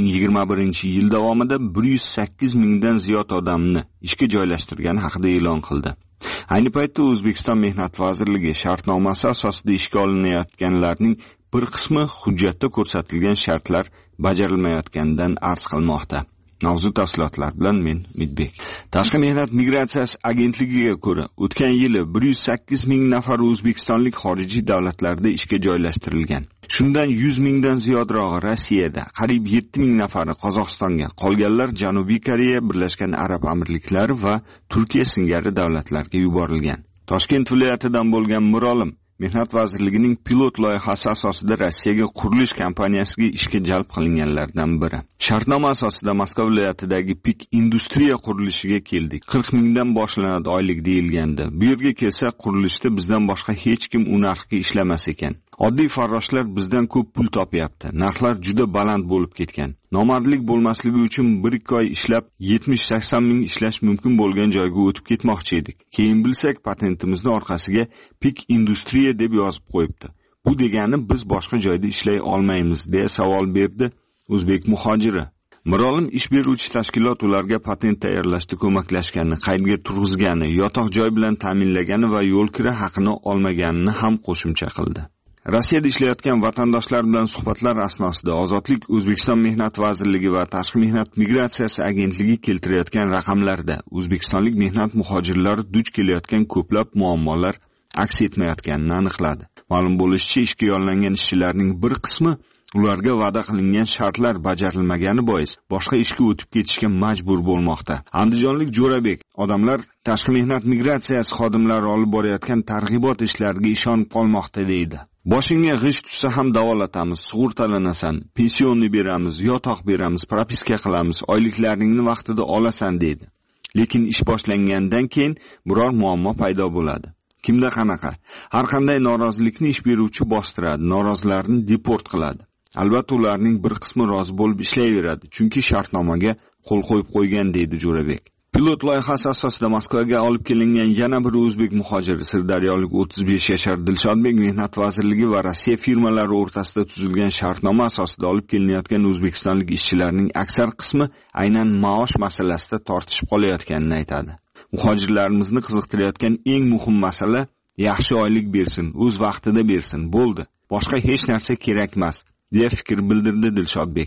2021-yil davomida 108 mingdan ziyod odamni ishga joylashtirgani haqida e'lon qildi. Ayni paytda O'zbekiston Mehnat vazirligi shartnomasi asosida ishga olinayotganlarning bir qismi hujjatda ko'rsatilgan shartlar bajarilmayotganidan arz qilmoqda. Mavzu tafsilotlar bilan men Umidbek. Tashqi mehnat migratsiyasi agentligiga ko'ra, o'tgan yili 108 ming nafar o'zbekistonlik xorijiy davlatlarda ishga joylashtirilgan. Shundan 100 mingdan ziyodrog'i Rossiyada, qariyb 7 ming nafari Qozog'istonga, qolganlar Janubiy Koreya, Birlashgan Arab Amirliklari va Turkiya singari davlatlarga yuborilgan. Toshkent viloyatidan bo'lgan Mirolim Mehnat vazirligining pilot loyihasi asosida Rossiyaga qurilish kompaniyasiga ishga jalb qilinganlardan biri. Shartnoma asosida Moskva viloyatidagi Pik industriya qurilishiga keldik. 40 mingdan boshlanadi oylik deyilganda. Bu yerga kelsa qurilishda bizdan boshqa hech kim u narxga ishlamas ekan. Oddiy farroshlar bizdan ko'p pul topyapti. Narxlar juda baland bo'lib ketgan. Nomardlik bo'lmasligi uchun 1-2 oy ishlab 70-80 ming ishlash mumkin bo'lgan joyga o'tib ketmoqchi edik. Keyin bilsak, patentimizni orqasiga Pik industriya deb yozib qo'yibdi. Bu degani biz boshqa joyda ishlay olmaymiz deya savol berdi o'zbek muhojiri. Mirolim ish beruvchi tashkilot ularga patent tayyorlashda ko'maklashgani, qaydga turg'izgani, yotoq joy bilan ta'minlagani va yo'l kira haqini olmaganini ham qo'shimcha qildi. Rossiyada ishlayotgan vatandoshlar bilan suhbatlar asnosida Ozodlik O'zbekiston Mehnat vazirligi va Tashqi mehnat migratsiyasi agentligi keltirayotgan raqamlarda o'zbekistonlik mehnat muhojirlari duch kelayotgan ko'plab muammolar aks etmayotganini aniqladi. Ma'lum bo'lishicha, ishga yo'llangan ishchilarning bir qismi ularga va'da qilingan shartlar bajarilmagani bois boshqa ishga o'tib ketishga majbur bo'lmoqda. Andijonlik Jo'rabek odamlar Tashqi mehnat migratsiyasi xodimlari olib borayotgan targ'ibot ishlariga ishonib qolmoqda deydi. Boshingga g'isht tushsa ham davolatamiz, sug'urtalanasan, pensionni beramiz, yotoq beramiz, propiska qilamiz, oyliklaringni vaqtida olasan deydi. Lekin ish boshlangandan keyin biror muammo paydo bo'ladi. Kimda qanaqa? Har qanday norozilikni ish beruvchi bostiradi, norozilarni deport qiladi. Albatta ularning bir qismi rozi bo'lib ishlayveradi, chunki shartnomaga qo'l qo'yib qo'ygan deydi Jo'rabek. Pilot loyihasi asosida Moskvaga olib kelingan yana bir o'zbek muhojiri sirdaryolik 35 yashar Dilshodbek Mehnat vazirligi va Rossiya firmalari o'rtasida tuzilgan shartnoma asosida olib kelinayotgan o'zbekistonlik ishchilarning aksar qismi aynan maosh masalasida tortishib qolayotganini aytadi. Muhojirlarimizni qiziqtirayotgan eng muhim masala yaxshi oylik bersin, o'z vaqtida bersin, bo'ldi. Boshqa hech narsa kerak emas, deya fikr bildirdi Dilshodbek.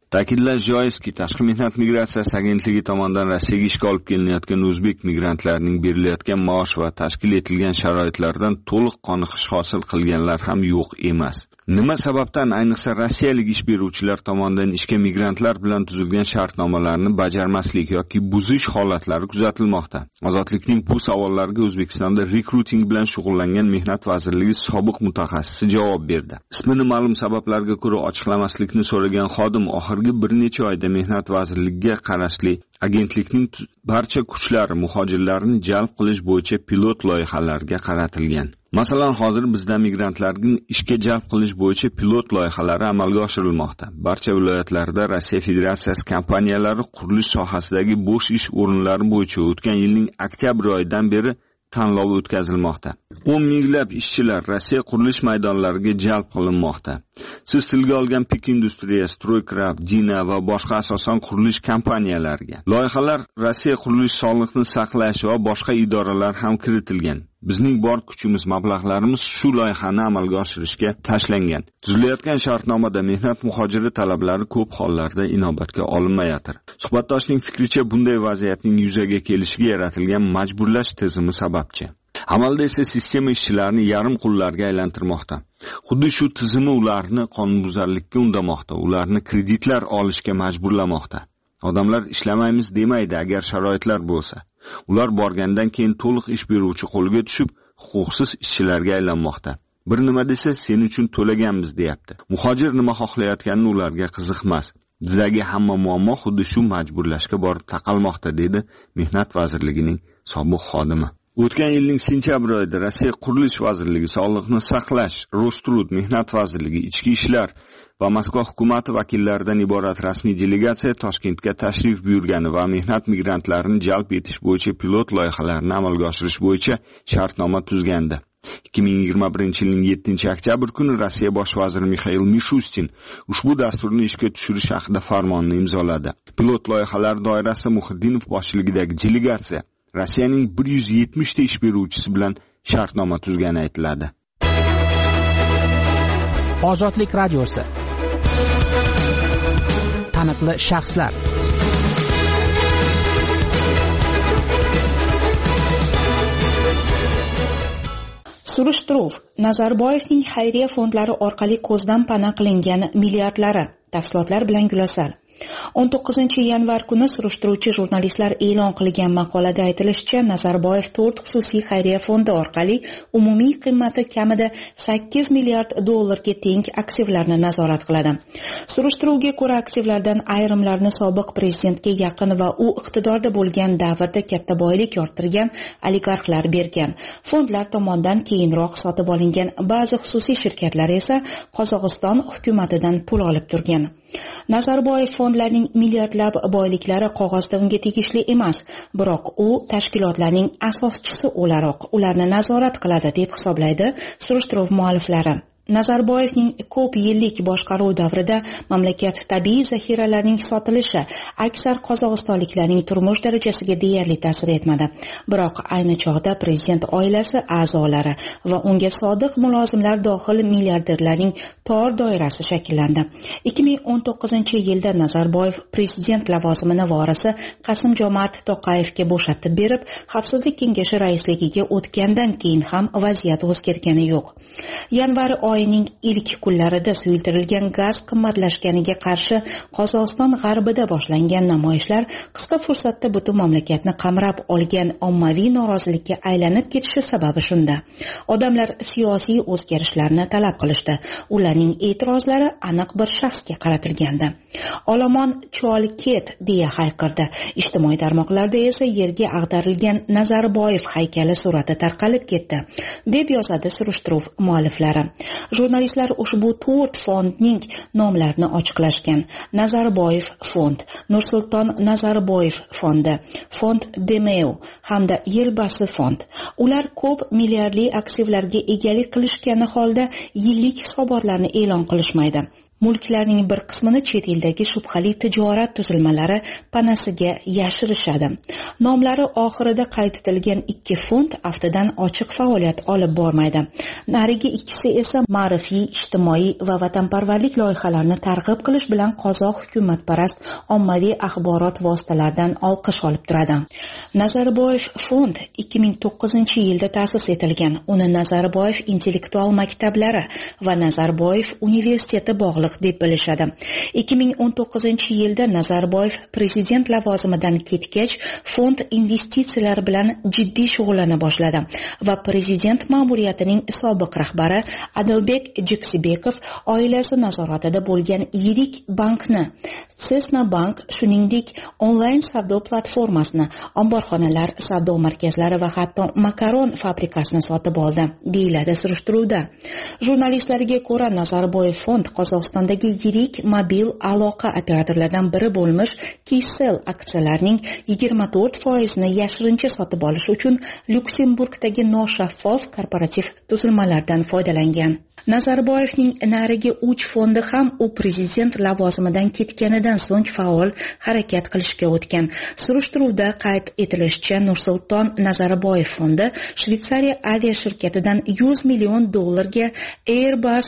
Ta'kidlash joizki, Tashqi mehnat migratsiyasi agentligi tomonidan Rossiyaga ishga olib kelinayotgan o'zbek migrantlarning berilayotgan maosh va tashkil etilgan sharoitlardan to'liq qoniqish hosil qilganlar ham yo'q emas. Nima sababdan ayniqsa rossiyalik ish beruvchilar tomonidan ishga migrantlar bilan tuzilgan shartnomalarni bajarmaslik yoki buzish holatlari kuzatilmoqda? Ozodlikning bu savollariga O'zbekistonda rekruting bilan shug'ullangan Mehnat vazirligi sobiq mutaxassisi javob berdi. Ismini ma'lum sabablarga ko'ra ochiqlamaslikni so'ragan xodim oxirgi bir necha oyda Mehnat vazirligiga qarashli agentlikning barcha kuchlari muhojirlarni jalb qilish bo'yicha pilot loyihalarga qaratilgan. Masalan, hozir bizda migrantlarni ishga jalb qilish bo'yicha pilot loyihalari amalga oshirilmoqda. Barcha viloyatlarda Rossiya Federatsiyasi kompaniyalari qurilish sohasidagi bo'sh ish o'rinlari bo'yicha o'tgan yilning oktyabr oyidan beri tanlov o'tkazilmoqda. 10 minglab ishchilar Rossiya qurilish maydonlariga jalb qilinmoqda. Siz tilga olgan Pik Industriya, Stroycraft, Dina va boshqa asosan qurilish kompaniyalariga. Loyihalar Rossiya qurilish sog'liqni saqlash va boshqa idoralar ham kiritilgan. Bizning bor kuchimiz, mablag'larimiz shu loyihani amalga oshirishga tashlangan. Tuzilayotgan shartnomada mehnat muhojiri talablari ko'p hollarda inobatga olinmayotir. Suhbatdoshning fikricha, bunday vaziyatning yuzaga kelishiga yaratilgan majburlash tizimi sababchi. Amalda esa sistema ishchilarini yarim qullarga aylantirmoqda. Xuddi shu tizimi ularni qonunbuzarlikka undamoqda, ularni kreditlar olishga majburlamoqda. Odamlar ishlamaymiz demaydi agar sharoitlar bo'lsa. Ular borgandan keyin to'liq ish beruvchi qo'lga tushib, huquqsiz ishchilarga aylanmoqda. Bir nima desa, sen uchun to'laganmiz deyapti. Muhojir nima xohlayotganini ularga qiziqmas. Bizdagi hamma muammo xuddi shu majburlashga borib taqalmoqda, dedi Mehnat vazirligining sobiq xodimi. O'tgan yilning sentyabr oyida Rossiya Qurilish vazirligi, Sog'liqni saqlash, Rostrud, Mehnat vazirligi, Ichki ishlar va Moskva hukumati vakillaridan iborat rasmiy delegatsiya Toshkentga tashrif buyurgani va mehnat migrantlarini jalb etish bo'yicha pilot loyihalarni amalga oshirish bo'yicha shartnoma tuzgandi. 2021-yilning 7-oktyabr kuni Rossiya bosh vaziri Mixail Mishustin ushbu dasturni ishga tushirish haqida farmonni imzoladi. Pilot loyihalar doirasida Muhiddinov boshchiligidagi delegatsiya Rossiyaning 170 ta ish beruvchisi bilan shartnoma tuzgani aytiladi. Ozodlik radiosi. Taniqli shaxslar. Surishtiruv Nazarboyevning xayriya fondlari orqali ko'zdan pana qilingan milliardlari. Tafsilotlar bilan Gulosal. 19-yanvar kuni surishtiruvchi jurnalistlar e'lon qilgan maqolada aytilishicha, Nazarboyev 4 xususiy xayriya fondi orqali umumiy qiymati kamida 8 milliard dollarga teng aktivlarni nazorat qiladi. Surishtiruvga ko'ra, aktivlardan ayrimlarni sobiq prezidentga yaqin va u iqtidorda bo'lgan davrda katta boylik orttirgan oligarxlar bergan. Fondlar tomonidan keyinroq sotib olingan ba'zi xususiy shirkatlar esa Qozog'iston hukumatidan pul olib turgan. Nazarboyev fondlarning milliardlab boyliklari qog'ozda unga tegishli emas, biroq u tashkilotlarning asoschisi o'laroq ularni nazorat qiladi, deb hisoblaydi surishtiruv mualliflari. Nazarboyevning ko'p yillik boshqaruv davrida mamlakat tabiiy zaxiralarining sotilishi aksar qozog'istonliklarning turmush darajasiga deyarli ta'sir etmadi. Biroq ayni chog'da prezident oilasi a'zolari va unga sodiq mulozimlar dohil milliarderlarning tor doirasi shakllandi. 2019-yilda Nazarboyev prezident lavozimini vorisi Qasim-Jomart To'qayevga bo'shatib berib, Xavfsizlik kengashi raisligiga o'tgandan keyin ham vaziyat o'zgargani yo'q. Yanvar oyining ilk kunlarida suyultirilgan gaz qimmatlashganiga qarshi Qozog'iston g'arbida boshlangan namoyishlar qisqa fursatda butun mamlakatni qamrab olgan ommaviy norozilikka aylanib ketishi sababi shunda. Odamlar siyosiy o'zgarishlarni talab qilishdi. Ularning e'tirozlari aniq bir shaxsga qaratilgandi. Olomon chol ket deya hayqirdi. Ijtimoiy tarmoqlarda esa yerga ag'darilgan Nazarboyev haykali surati tarqalib ketdi, deb yozadi surishtiruv mualliflari. Jurnalistlar ushbu 4 fondning nomlarini ochiqlashgan. Nazarboyev fond, Nursulton Nazarboyev fondi, Fond Demeu hamda Yelbasi fond. Ular ko'p milliardli aktivlarga egalik qilishgani holda yillik hisobotlarni e'lon qilishmaydi. mulklarning bir qismini chet eldagi shubhali tijorat tuzilmalari panasiga yashirishadi. Nomlari oxirida qayd etilgan 2 fond aftidan ochiq faoliyat olib bormaydi. Narigi ikkisi esa ma'rifiy, ijtimoiy va vatanparvarlik loyihalarini targ'ib qilish bilan qozoq hukumatparast ommaviy axborot vositalaridan olqish olib turadi. Nazarboyev fond 2009-yilda ta'sis etilgan. Uni Nazarboyev intellektual maktablari va Nazarboyev universiteti bog'liq deb bilishadi. 2019-yilda Nazarboyev prezident lavozimidan ketgach, fond investitsiyalar bilan jiddiy shug'ullana boshladi va prezident ma'muriyatining sobiq rahbari Adilbek Jiksibekov oilasi nazoratida bo'lgan yirik bankni Cesna Bank, shuningdek onlayn savdo platformasini, omborxonalar, savdo markazlari va hatto makaron fabrikasini sotib oldi, deyiladi surishtiruvda. Jurnalistlarga ko'ra, Nazarboyev fond Qozog'istondagi yirik mobil aloqa operatorlaridan biri bo'lmish Kcell aksiyalarining 24% yashirincha sotib olish uchun Lyuksemburgdagi noshaffof korporativ tuzilmalardan foydalangan. Nazarboyevning narigi 3 fondi ham u prezident lavozimidan ketganidan so'ng faol harakat qilishga o'tgan. Surishtiruvda qayd etilishicha, Nursulton Nazarboyev fondi Shveysariya aviashirkatidan $100 million Airbus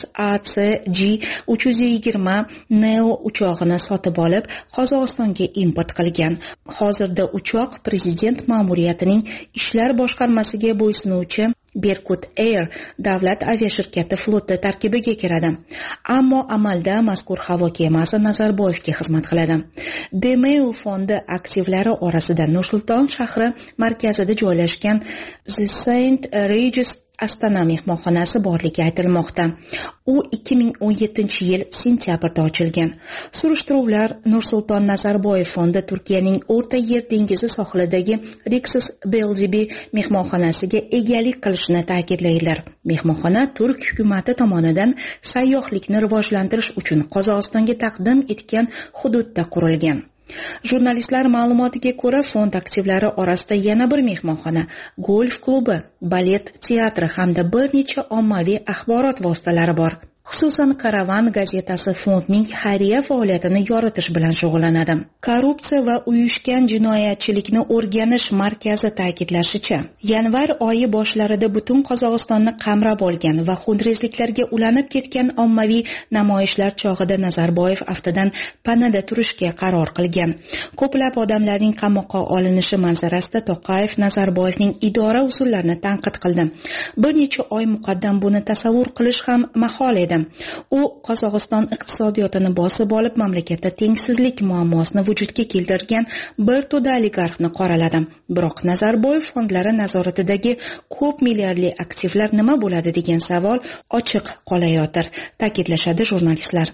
ACG320 Neo uchog'ini sotib olib, Qozog'istonga import qilgan. Hozirda uchoq prezident ma'muriyatining ishlar boshqarmasiga bo'ysunuvchi Berkut Air davlat aviashirkati floti tarkibiga kiradi. Ammo amalda mazkur havo kemasi Nazarboyevga xizmat qiladi. Demeu fondi aktivlari orasida Nursulton shahri markazida joylashgan The St. Regis Astana mehmonxonasi borligi aytilmoqda. U 2017-yil sentyabrda ochilgan. Surishtiruvlar Nursulton Nazarboyev fondi Turkiyaning O'rta Yer dengizi sohilidagi Rixos Beldibi mehmonxonasiga egalik qilishini ta'kidlaydilar. Mehmonxona turk hukumati tomonidan sayyohlikni rivojlantirish uchun Qozog'istonga taqdim etgan hududda qurilgan. Jurnalistlar ma'lumotiga ko'ra, fond aktivlari orasida yana bir mehmonxona, golf klubi, balet teatri hamda bir necha ommaviy axborot vositalari bor. Xususan, Karavan gazetasi fondning xayriya faoliyatini yoritish bilan shug'ullanadi. Korrupsiya va uyushgan jinoyatchilikni o'rganish markazi ta'kidlashicha, yanvar oyi boshlarida butun Qozog'istonni qamrab olgan va xunrezliklarga ulanib ketgan ommaviy namoyishlar chog'ida Nazarboyev aftidan panada turishga qaror qilgan. Ko'plab odamlarning qamoqqa olinishi manzarasida To'qayev Nazarboyevning idora usullarini tanqid qildi. Bir necha oy muqaddam buni tasavvur qilish ham mahol edi. U Qozog'iston iqtisodiyotini bosib olib, mamlakatda tengsizlik muammosini vujudga keltirgan bir to'da oligarxni qoraladi. Biroq Nazarboyev fondlari nazoratidagi ko'p milliardli aktivlar nima bo'ladi degan savol ochiq qolayotir, ta'kidlashadi jurnalistlar.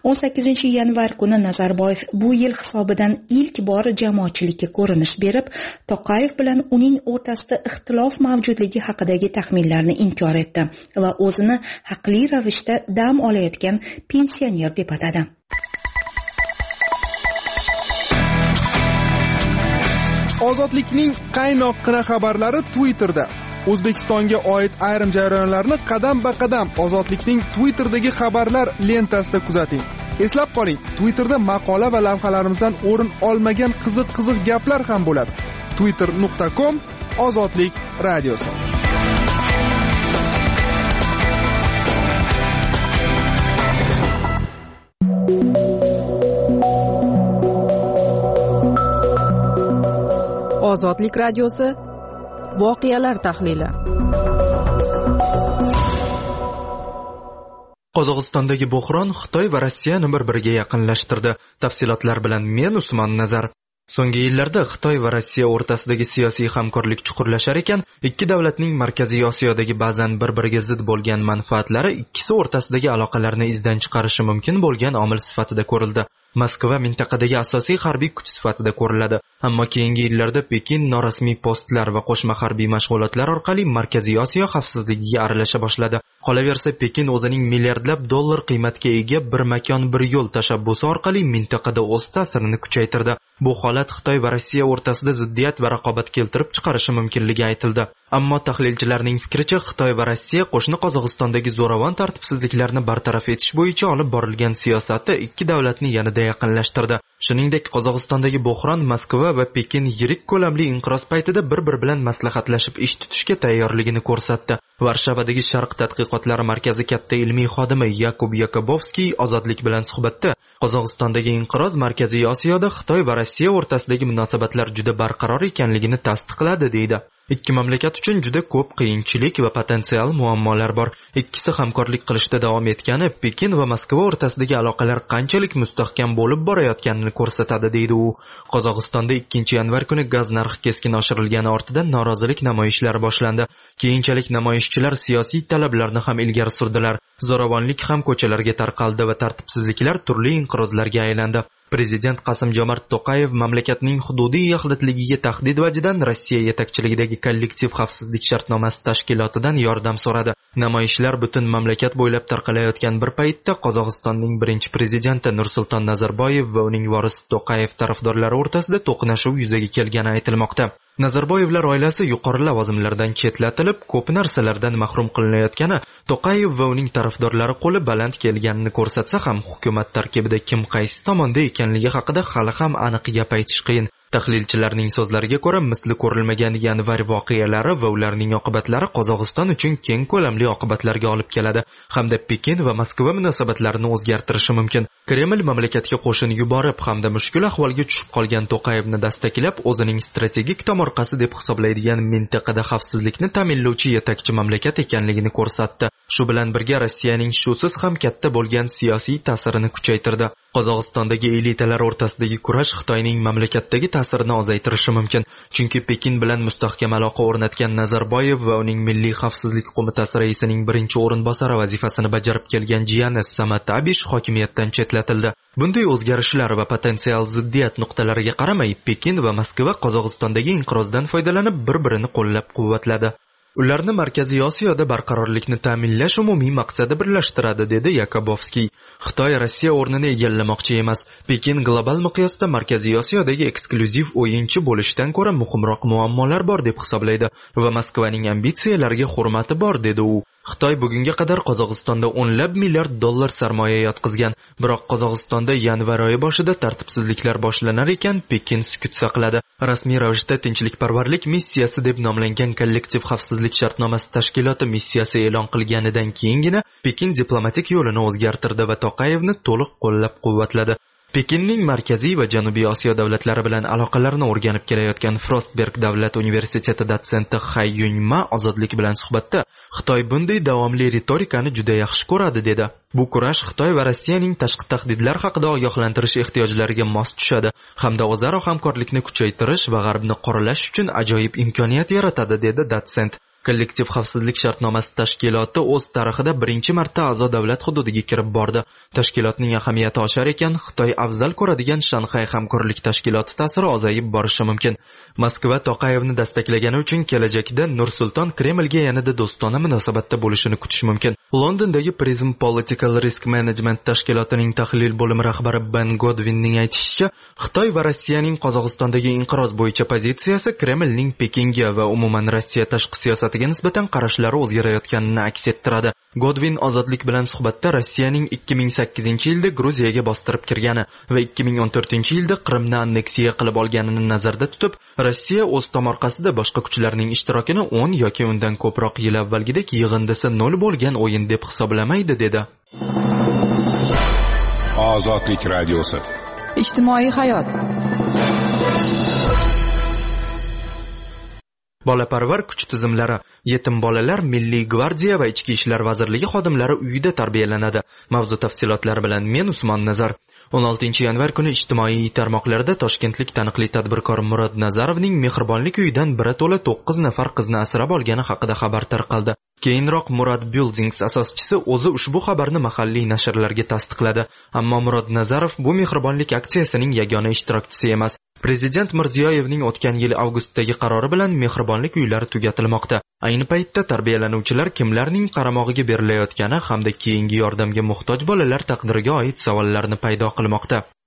18-yanvar kuni Nazarboyev bu yil hisobidan ilk bor jamoatchilikka ko'rinish berib, To'qayev bilan uning o'rtasida ixtilof mavjudligi haqidagi taxminlarni inkor etdi va o'zini haqli ravishda dam olayotgan pensioner deb atadi. Ozodlikning qaynoqqina xabarlari Twitterda. O'zbekistonga oid ayrim jarayonlarni qadam-ba-qadam Ozodlikning Twitter'dagi xabarlar lentasida kuzating. Eslab qoling, Twitterda maqola va lavhalarimizdan o'rin olmagan qiziq gaplar ham bo'ladi. twitter.com Ozodlik radiosi. Ozodlik radiosi voqealar tahlili. Qozog'istondagi bo'hron Xitoy va Rossiyani bir-biriga yaqinlashtirdi. Tafsilotlar bilan men Usmon Nazar. So'nggi yillarda Xitoy va Rossiya o'rtasidagi siyosiy hamkorlik chuqurlashar ekan, ikki davlatning Markaziy Osiyodagi ba'zan bir-biriga zid bo'lgan manfaatlari ikkisi o'rtasidagi aloqalarni izdan chiqarishi mumkin bo'lgan omil sifatida ko'rildi. Moskva mintaqadagi asosiy harbiy kuch sifatida ko'riladi, ammo keyingi yillarda Pekin norasmiy postlar va qo'shma harbiy mashg'ulotlar orqali Markaziy Osiyo xavfsizligiga aralasha boshladi. Qolaversa, Pekin o'zining milliardlab dollar qiymatga ega bir makon bir yo'l tashabbusi orqali mintaqada o'z ta'sirini kuchaytirdi. Bu holat Xitoy va Rossiya o'rtasida ziddiyat va raqobat keltirib chiqarishi mumkinligi aytildi. Ammo tahlilchilarning fikricha, Xitoy va Rossiya qo'shni Qozog'istondagi zo'ravon tartibsizliklarni bartaraf etish bo'yicha olib borilgan siyosati ikki davlatni yanada yaqinlashtirdi. Shuningdek, Qozog'istondagi bo'hron Moskva va Pekin yirik ko'lamli inqiroz paytida bir-biri bilan maslahatlashib ish tutishga tayyorligini ko'rsatdi. Varshavadagi Sharq tadqiqotlari markazi katta ilmiy xodimi Yakub Yakubovskiy Ozodlik bilan suhbatda Qozog'istondagi inqiroz Markaziy Osiyoda Xitoy va Rossiya o'rtasidagi munosabatlar juda barqaror ekanligini tasdiqladi deydi. Ikki mamlakat uchun juda ko'p qiyinchilik va potensial muammolar bor. Ikkisi hamkorlik qilishda davom etgani Pekin va Moskva o'rtasidagi aloqalar qanchalik mustahkam bo'lib borayotganini ko'rsatadi, deydi u. Qozog'istonda 2-yanvar kuni gaz narxi keskin oshirilgani ortidan norozilik namoyishlari boshlandi. Keyinchalik namoyishchilar siyosiy talablarni ham ilgari surdilar. Zo'ravonlik ham ko'chalarga tarqaldi va tartibsizliklar turli inqirozlarga aylandi. Prezident Qasim-Jomart To'qayev mamlakatning hududiy yaxlitligiga tahdid vajidan Rossiya yetakchiligidagi kollektiv xavfsizlik shartnomasi tashkilotidan yordam so'radi. Namoyishlar butun mamlakat bo'ylab tarqalayotgan bir paytda Qozog'istonning birinchi prezidenti Nursulton Nazarboyev va uning vorisi To'qayev tarafdorlari o'rtasida to'qnashuv yuzaga kelgani aytilmoqda. Nazarboyevlar oilasi yuqori lavozimlardan chetlatilib, ko'p narsalardan mahrum qilinayotgani To'qayev va uning tarafdorlari qo'li baland kelganini ko'rsatsa ham, hukumat tarkibida kim qaysi tomonda ekanligi haqida hali ham aniq gap aytish qiyin. Tahlilchilarning so'zlariga ko'ra, misli ko'rilmagan yanvar voqealari va ularning oqibatlari Qozog'iston uchun keng ko'lamli oqibatlarga olib keladi, hamda Pekin va Moskva munosabatlarini o'zgartirishi mumkin. Kreml mamlakatga qo'shin yuborib, hamda mushkul ahvolga tushib qolgan To'qayevni dastaklab, o'zining strategik tomorqasi deb hisoblaydigan mintaqada xavfsizlikni ta'minlovchi yetakchi mamlakat ekanligini ko'rsatdi. Shu bilan birga Rossiyaning shusiz ham katta bo'lgan siyosiy ta'sirini kuchaytirdi. Qozog'istondagi elitalar o'rtasidagi kurash Xitoyning mamlakatdagi ta'sirini ozaytirishi mumkin, chunki Pekin bilan mustahkam aloqa o'rnatgan Nazarboyev va uning Milliy xavfsizlik qo'mitasi raisining birinchi o'rinbosari vazifasini bajarib kelgan jiyani Samat Abish hokimiyatdan chetlatildi. Bunday o'zgarishlar va potensial ziddiyat nuqtalariga qaramay, Pekin va Moskva Qozog'istondagi inqirozdan foydalanib bir-birini qo'llab-quvvatladi. Ularni Markaziy Osiyoda barqarorlikni ta'minlash umumiy maqsadi birlashtiradi, dedi Yakubovskiy. Xitoy Rossiya o'rnini egallamoqchi emas. Pekin global miqyosda Markaziy Osiyodagi eksklyuziv o'yinchi bo'lishdan ko'ra muhimroq muammolar bor deb hisoblaydi va Moskvaning ambitsiyalariga hurmati bor, dedi u. Xitoy bugunga qadar Qozog'istonda $10 milliard sarmoya yotqizgan, biroq Qozog'istonda yanvar oyi boshida tartibsizliklar boshlanar ekan, Pekin sukut saqladi. Rasmiy ravishda tinchlikparvarlik missiyasi deb nomlangan kollektiv xavfsizlik shartnomasi tashkiloti missiyasi e'lon qilganidan keyingina Pekin diplomatik yo'lini o'zgartirdi va To'qayevni to'liq qo'llab-quvvatladi. Pekinning Markaziy va Janubiy Osiyo davlatlari bilan aloqalarini o'rganib kelayotgan Frostberg davlat universiteti dotsenti Hay Yunma Ozodlik bilan suhbatda Xitoy bunday davomli ritorikani juda yaxshi ko'radi, dedi. Bu kurash Xitoy va Rossiyaning tashqi tahdidlar haqida ogohlantirish ehtiyojlariga mos tushadi, hamda o'zaro hamkorlikni kuchaytirish va G'arbni qoralash uchun ajoyib imkoniyat yaratadi, dedi dotsent. Kollektiv xavfsizlik shartnomasi tashkiloti o'z tarixida birinchi marta a'zo davlat hududiga kirib bordi. Tashkilotning ahamiyati oshar ekan, Xitoy afzal ko'radigan Shanxay hamkorlik tashkiloti ta'siri ozayib borishi mumkin. Moskva To'qayevni dastaklagani uchun kelajakda Nursulton Kremlga yanada do'stona munosabatda bo'lishini kutish mumkin. Londondagi Prism Political Risk Management tashkilotining tahlil bo'limi rahbari Ben Godwinning aytishicha, Xitoy va Rossiyaning Qozog'istondagi inqiroz bo'yicha pozitsiyasi Kremlning Pekinga va umuman Rossiya tashqi siyosatiga nisbatan qarashlari o'zgarayotganini aks ettiradi. Godwin Ozodlik bilan suhbatda Rossiyaning 2008-yilda Gruziyaga bostirib kirgani va 2014-yilda Qrimni anneksiya qilib olganini nazarda tutib, Rossiya o'z tomorqasida boshqa kuchlarning ishtirokini 10 yoki undan ko'proq yil avvalgidek yig'indisi 0 bo'lgan o'yin deb hisoblamaydi, dedi. Ozodlik radiosi. Ijtimoiy hayot. Bolaparvar kuch tizimlari, yetim bolalar Milliy gvardiya va Ichki ishlar vazirligi xodimlari uyida tarbiyalanadi. Mavzu tafsilotlari bilan men Usmon Nazar. 16-yanvar kuni ijtimoiy tarmoqlarda toshkentlik taniqli tadbirkor Murod Nazarovning mehribonlik uyidan biri to'la 9 nafar qizni asrab olgani haqida xabar tarqaldi. Keyinroq Murad Buildings asoschisi o'zi ushbu xabarni mahalliy nashrlarga tasdiqladi. Ammo Murod Nazarov bu mehribonlik aksiyasining yagona ishtirokchisi emas. Prezident Mirziyoyevning o'tgan yil avgustdagi qarori bilan mehribonlik uylari tugatilmoqda. Ayni paytda tarbiyalanuvchilar kimlarning qaramog'iga berilayotgani hamda keyingi yordamga muhtoj bolalar taqdiriga oid savollarni paydo qilmoqda.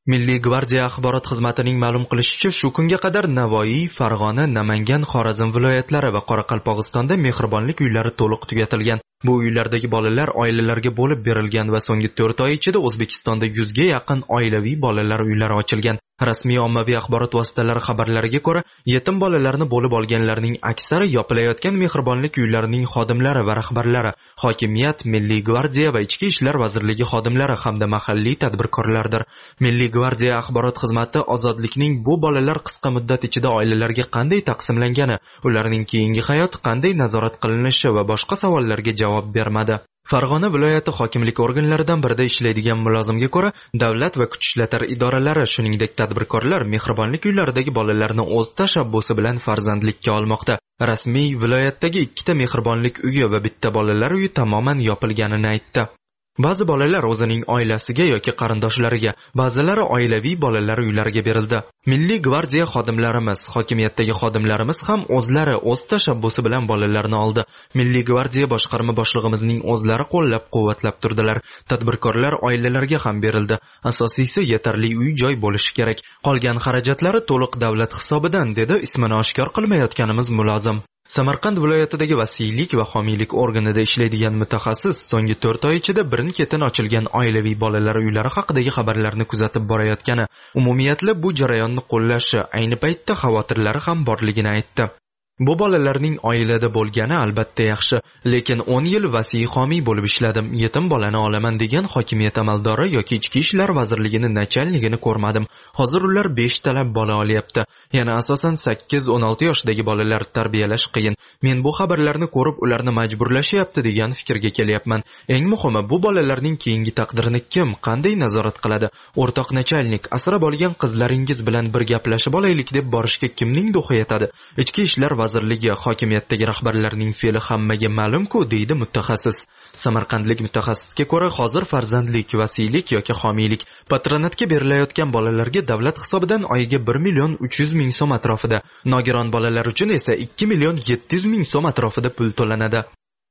Milliy gvardiya axborot xizmatining ma'lum qilishicha, shu kunga qadar Navoiy, Farg'ona, Namangan, Xorazm viloyatlari va Qoraqalpog'istonda mehribonlik uylari to'liq tugatilgan. Bu uylardagi bolalar oilalarga bo'lib berilgan va so'nggi 4 oy ichida O'zbekistonda 100 ga yaqin oilaviy bolalar uylari ochilgan. Rasmiy ommaviy axborot vositalari xabarlariga ko'ra, yetim bolalarni bo'lib olganlarning aksari yopilayotgan mehribonlik uylarining xodimlari va rahbarlari, hokimiyat, Milliy gvardiya va Ichki ishlar vazirligi xodimlari hamda mahalliy tadbirkorlardir. Milliy gvardiya axborot xizmati ozodlikning bu bolalar qisqa muddat ichida oilalarga qanday taqsimlangani, ularning keyingi hayoti qanday nazorat qilinishi va boshqa savollarga javob bermadi. Farg'ona viloyati hokimlik organlaridan birida ishlaydigan mulozimga ko'ra, davlat va kuch ishlatar idoralari, shuningdek tadbirkorlar mehribonlik uylaridagi bolalarni o'z tashabbusi bilan farzandlikka olmoqda. Rasmiy viloyatdagi 2 mehribonlik uyi va bitta bolalar uyi tamoman yopilganini aytdi. Ba'zi bolalar o'zining oilasiga yoki qarindoshlariga, ba'zilari oilaviy bolalar uylariga berildi. Milliy gvardiya xodimlarimiz, hokimiyatdagi xodimlarimiz ham o'zlari o'z tashabbusi bilan bolalarni oldi. Milliy gvardiya boshqarma boshlig'imizning o'zlari qo'llab-quvvatlab turdilar. Tadbirkorlar oilalarga ham berildi. Asosiysi yetarli uy-joy bo'lishi kerak. Qolgan xarajatlari to'liq davlat hisobidan, dedi ismini oshkor qilmayotganimiz mulozim. Samarqand viloyatidagi vasiylik va homiylik organida ishlaydigan mutaxassis so'nggi 4 oy ichida birin-ketin ochilgan oilaviy bolalar uylari haqidagi xabarlarni kuzatib borayotgani, umumiyatla bu jarayonni qo'llashi, ayni paytda xavotirlari ham borligini aytdi. Bu bolalarning oilada bo'lgani albatta yaxshi, lekin 10 yil vasiy homiy bo'lib ishladim, yetim bolani olaman degan hokimiyat amaldori yoki Ichki ishlar vazirligini nachalnigini ko'rmadim. Hozir ular 5 talab bola olyapti. Yana asosan 8-16 yoshdagi bolalar tarbiyalash qiyin. Men bu xabarlarni ko'rib ularni majburlashyapti degan fikrga kelyapman. Eng muhimi, bu bolalarning keyingi taqdirini kim, qanday nazorat qiladi? O'rtoq nachalnik, asrab olgan qizlaringiz bilan bir gaplashib olaylik deb borishga kimning do'xi yetadi? Ichki ishlar vazirligi, hokimiyatdagi rahbarlarning fe'li hammaga ma'lum-ku, deydi mutaxassis. Samarqandlik mutaxassisga ko'ra, hozir farzandlik, vasiylik yoki homiylik patronatga berilayotgan bolalarga davlat hisobidan oyiga 1.300.000 so'm atrofida, nogiron bolalar uchun esa 2.700.000 so'm atrofida pul to'lanadi.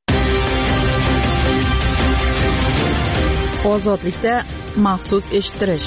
Ozodlikda maxsus eshittirish.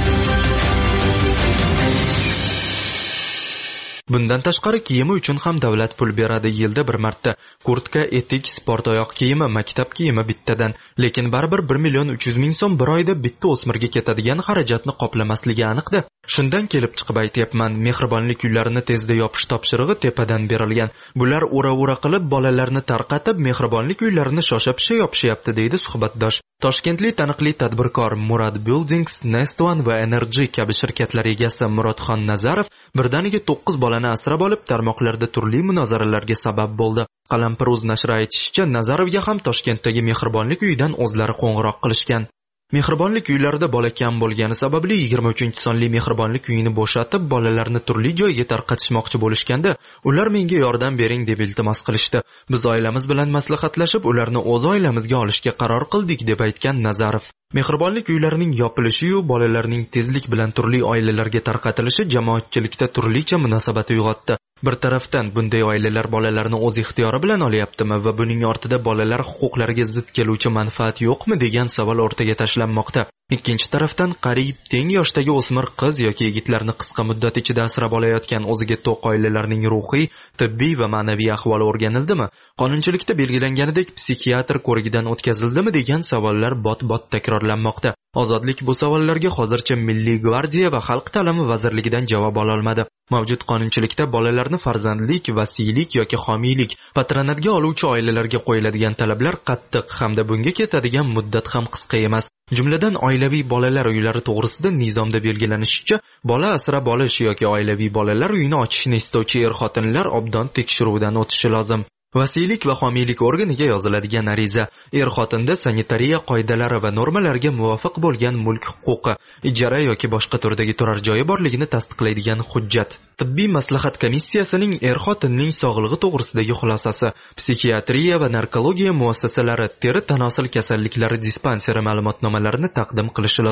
Bundan tashqari kiyimi uchun ham davlat pul beradi. Yilda bir marta kurtka, etik, sport oyoq kiyimi, maktab kiyimi bittadan. Lekin baribir 1.300.000 so'm bir oyda bitta o'smirga ketadigan xarajatni qoplamasligi aniqda. Shundan kelib chiqib aytyapman, mehribonlik uylarini tezda yopish topshirig'i tepadan berilgan. Bular ura-ura qilib bolalarni tarqatib, mehribonlik uylarini shosha-pisha yopishyapti, deydi suhbatdosh. Toshkentlik taniqli tadbirkor Murad Buildings, Nest One va Energy kabi shirkatlar egasi Murodxon Nazarov birdaniga 9 bolani asrab olib, tarmoqlarda turli munozaralarga sabab bo'ldi. Qalampir.uz nashri aytishicha, Nazarovga ham Toshkentdagi mehribonlik uyidan o'zlari qo'ng'iroq qilishgan. Mehribonlik uylarida bola kam bo'lgani sababli 23-sonli mehribonlik uyini bo'shatib, bolalarni turli joyga tarqatishmoqchi bo'lishganda, ular menga yordam bering deb iltimos qilishdi. Biz oilamiz bilan maslahatlashib, ularni o'z oilamizga olishga qaror qildik, deb aytgan Nazarov. Mehribonlik uylarining yopilishi-yu bolalarning tezlik bilan turli oilalarga tarqatilishi jamoatchilikda turlicha munosabat uyg'otdi. Bir tarafdan bunday oilalar bolalarni o'z ixtiyori bilan olyaptimi va buning ortida bolalar huquqlariga zid keluvchi manfaat yo'qmi degan savol o'rtaga tashlanmoqda. Ikkinchi tarafdan qariyb teng yoshdagi o'smir qiz yoki yigitlarni qisqa muddat ichida asrab olayotgan o'ziga to'q oilalarning ruhiy, tibbiy va ma'naviy ahvoli o'rganildimi? Qonunchilikda belgilanganidek psixiatr ko'rigidan o'tkazildimi degan savollar bot-bot takrorlanmoqda. Ozodlik bu savollarga hozircha Milliy gvardiya va Xalq ta'limi vazirligidan javob ola olmadi. Mavjud qonunchilikda bolalarni farzandlik, vasiylik yoki homiylik, patronatga oluvchi oilalarga qo'yiladigan talablar qattiq hamda bunga ketadigan muddat ham qisqa emas. Jumladan oilaviy bolalar uylari to'g'risida nizomda belgilanishicha, bola asrab olish yoki oilaviy bolalar uyini ochishni istovchi er-xotinlar obdon tekshiruvdan o'tishi lozim. Vasiylik va homiylik organiga yoziladigan ariza, er-xotinda sanitariya qoidalari va normalarga muvofiq bo'lgan mulk huquqi, ijara yoki boshqa turdagi turar joyi borligini tasdiqlaydigan hujjat. Tibbiy maslahat komissiyasining er-xotinning sog'lig'i to'g'risidagi xulosasi, psixiatriya va narkologiya muassasalari teri tanosil kasalliklari dispanseri ma'lumotnomalarini taqdim qilishi lozim.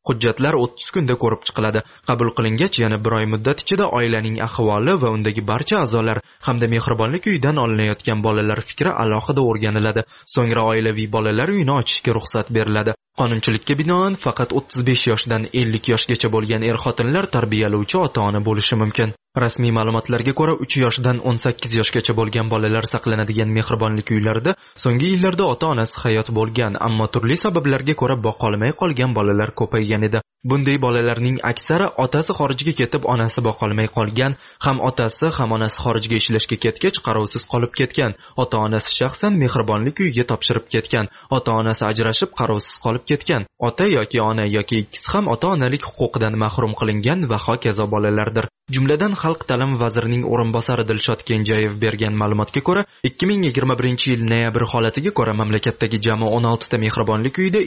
Hujjatlar 30 kunda ko'rib chiqiladi. Qabul qilingach, yana 1 oy muddat ichida oilaning ahvoli va undagi barcha a'zolar hamda mehribonlik uyidan olinayotgan bolalar fikri alohida o'rganiladi. So'ngra oilaviy bolalar uyini ochishga ruxsat beriladi. Qonunchilikka binoan faqat 35 yoshdan 50 yoshgacha bo'lgan er-xotinlar tarbiyalovchi ota-ona bo'lishi mumkin. Rasmiy ma'lumotlarga ko'ra 3 yoshdan 18 yoshgacha bo'lgan bolalar saqlanadigan mehribonlik uylarida so'nggi yillarda ota-onasi hayot bo'lgan, ammo turli sabablarga ko'ra boqolmay qolgan bolalar ko'paygan edi. Bunday bolalarning aksari otasi xorijga ketib, onasi boqolmay qolgan, ham otasi ham onasi xorijga ishlashga ketgach qarovsiz qolib ketgan. Ota-onasi shaxsan mehribonlik uyiga topshirib ketgan. Ota-onasi ajrashib qarovsiz qolib ketgan. Ota yoki ona yoki ikkisi ham ota-onalik huquqidan mahrum qilingan va hokazo bolalardir. Jumladan Xalq ta'limi vazirining o'rinbosari Dilshod Kenjayev bergan ma'lumotga ko'ra, 2021-yil noyabr holatiga ko'ra mamlakatdagi jami 16 ta mehribonlik uyida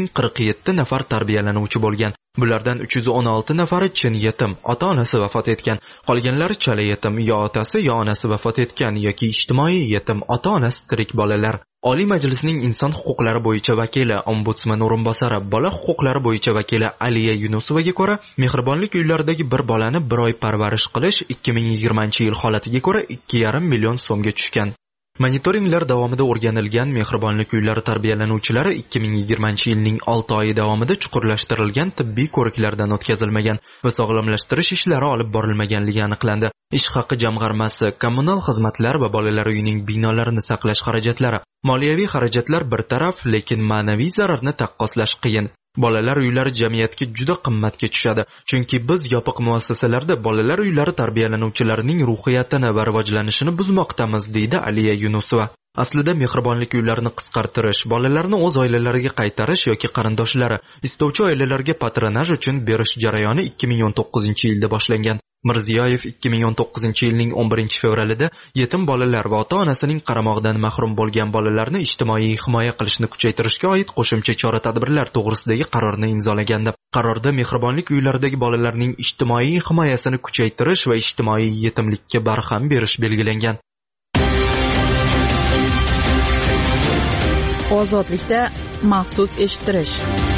2047 nafar tarbiyalanuvchi bo'lgan. Bulardan 316 nafari chin yetim, ota-onasi vafot etgan. Qolganlari chala yetim, yo otasi yo onasi vafot etgan yoki ijtimoiy yetim, ota-onasi tirik bolalar. Oliy Majlisning inson huquqlari bo'yicha vakili, ombudsman o'rinbosari, bola huquqlari bo'yicha vakili Aliya Yunusovaga ko'ra, mehribonlik uylaridagi bir bolani 1 oy parvarish qilish 2020-yil holatiga ko'ra 2,5 million so'mga tushgan. Monitoringlar davomida o'rganilgan mehribonlik uylari tarbiyalanuvchilari 2020-yilning 6 oyi davomida chuqurlashtirilgan tibbiy ko'riklardan o'tkazilmagan va sog'lomlashtirish ishlari olib borilmaganligi aniqlandi. Ish haqi jamg'armasi, kommunal xizmatlar va bolalar uyining binolarini saqlash xarajatlari, moliyaviy xarajatlar bir taraf, lekin ma'naviy zararni taqqoslash qiyin. Bolalar uylari jamiyatga juda qimmatga tushadi, chunki biz yopiq muassasalarda bolalar uylari tarbiyalanuvchilarining ruhiyatini va rivojlanishini buzmoqdamiz, deydi Aliya Yunusova. Aslida mehribonlik uylarini qisqartirish, bolalarni o'z oilalariga qaytarish yoki qarindoshlari, istovchi oilalarga patronaj uchun berish jarayoni 2019-yilda boshlangan. Mirziyoyev 2019-yilning 11-fevralida yetim bolalar va ota-onasining qaramog'idan mahrum bo'lgan bolalarni ijtimoiy himoya qilishni kuchaytirishga oid qo'shimcha chora-tadbirlar to'g'risidagi qarorni imzolagandi. Qarorda mehribonlik uylaridagi bolalarning ijtimoiy himoyasini kuchaytirish va ijtimoiy yetimlikka barham berish belgilangan. Ozodlikda maxsus eshittirish.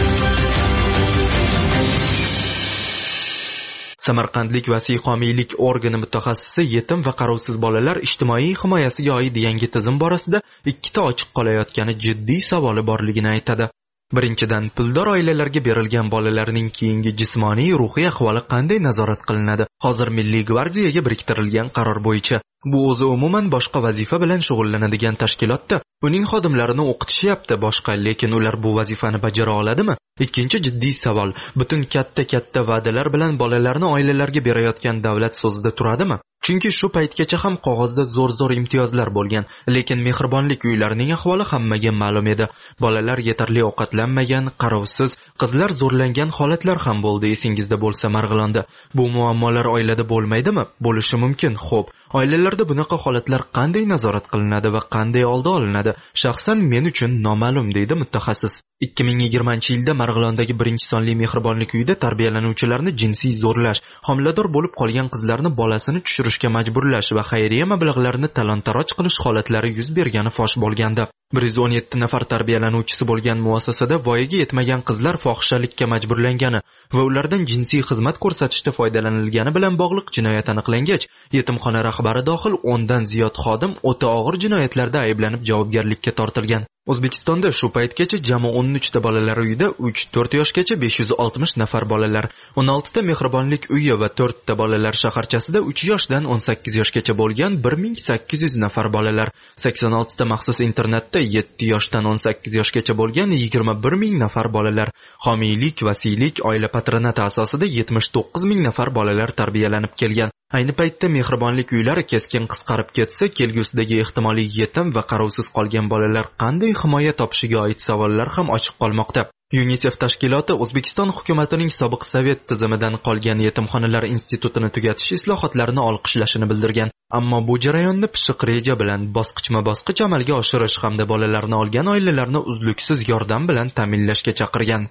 Samarqandlik vasiy-homiylik organi mutaxassisi yetim va qarovsiz bolalar ijtimoiy himoyasiga oid yangi tizim borasida 2 ta ochiq qolayotgani jiddiy savoli borligini aytadi. Birinchidan, puldor oilalarga berilgan bolalarning keyingi jismoniy, ruhiy ahvoli qanday nazorat qilinadi? Hozir Milliy gvardiyaga biriktirilgan qaror bo'yicha bu o'zi umuman boshqa vazifa bilan shug'ullanadigan tashkilotda uning xodimlarini o'qitishyapti boshqa, lekin ular bu vazifani bajara oladimi? Ikkinchi jiddiy savol, butun katta va'dalar bilan bolalarni oilalarga berayotgan davlat so'zida turadimi? Chunki shu paytgacha ham qog'ozda zo'r imtiyozlar bo'lgan, lekin mehribonlik uylarining ahvoli hammaga ma'lum edi. Bolalar yetarli ovqatlanmagan, qarovsiz, qizlar zo'rlangan holatlar ham bo'ldi, esingizda bo'lsa Marg'ilonda. Bu muammolar oilada bo'lmaydimi? Bo'lishi mumkin, xo'p. Oilalarda bunaqa holatlar qanday nazorat qilinadi va qanday oldi olinadi? Shaxsan men uchun noma'lum, deydi mutaxassis. 2020-yilda Marg'ilondagi 1-sonli mehribonlik uyida tarbiyalanuvchilarni jinsiy zo'rlash, homilador bo'lib qolgan qizlarni bolasini tushirishga majburlash va xayriya mablag'larini talon-taroj qilish holatlari yuz bergani fosh bo'lgandi. 117 nafar tarbiyalanuvchisi bo'lgan muassasada voyaga yetmagan qizlar fohishalikka majburlangani va ulardan jinsiy xizmat ko'rsatishda foydalanilgani bilan bog'liq jinoyat aniqlangach, yetimxona rahbari dohil 10 dan ziyod xodim o'ta og'ir jinoyatlarda ayblanib javobgarlikka tortilgan. O'zbekistonda shu paytgacha jami 13 ta bolalar uyida 3-4 yoshgacha 560 nafar bolalar, 16 ta mehribonlik uyi va 4 ta bolalar shaharchasida 3 yoshdan 18 yoshgacha bo'lgan 1800 nafar bolalar, 86 ta maxsus internatda 7 yoshdan 18 yoshgacha bo'lgan 21 ming nafar bolalar, homiylik, vasiylik, oila patronati asosida 79 ming nafar bolalar tarbiyalanib kelgan. Ayni paytda mehribonlik uylari keskin qisqarib ketsa, kelgusidagi ehtimoliy yetim va qarovsiz qolgan bolalar qanday himoya topishiga oid savollar ham ochiq qolmoqda. UNICEF tashkiloti O'zbekiston hukumatining sobiq sovet tizimidan qolgan yetimxonalar institutini tugatish islohotlarini olqishlashini bildirgan. Ammo bu jarayonni pishiq reja bilan bosqichma-bosqich amalga oshirish hamda bolalarni olgan oilalarni uzluksiz yordam bilan ta'minlashga chaqirgan.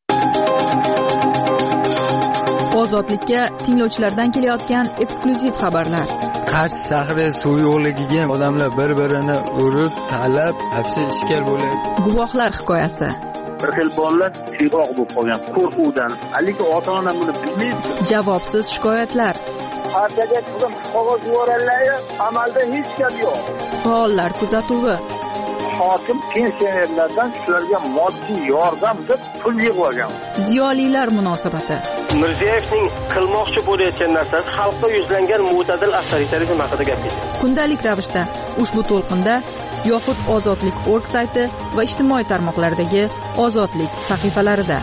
Ozodlikka tinglovchilardan kelayotgan eksklyuziv xabarlar. Qarshi shahri suv yo'qligiga odamlar bir-birini urib, talab, hapsi ishkal bo'ladi. Guvohlar hikoyasi. bir xil bolalar tiyroq bo'lib qolgan qo'rquvdan. Lekin ota-ona buni bilmaydi. Javobsiz shikoyatlar. Partiyaga qog'oz yuborganlar, amalda hech gap yo'q. Faollar kuzatuvi. Hokim pensionerlardan shularga moddiy yordam deb pul yig'ib olgan. Ziyolilar munosabati. Mirziyoyevning qilmoqchi bo'layotgan narsasi xalqqa yuzlangan mo'tadil avtoritarizm haqida gapirdi. Kundalik ravishda ushbu to'lqinda yoxud Ozodlik org sayti va ijtimoiy tarmoqlardagi Ozodlik sahifalarida.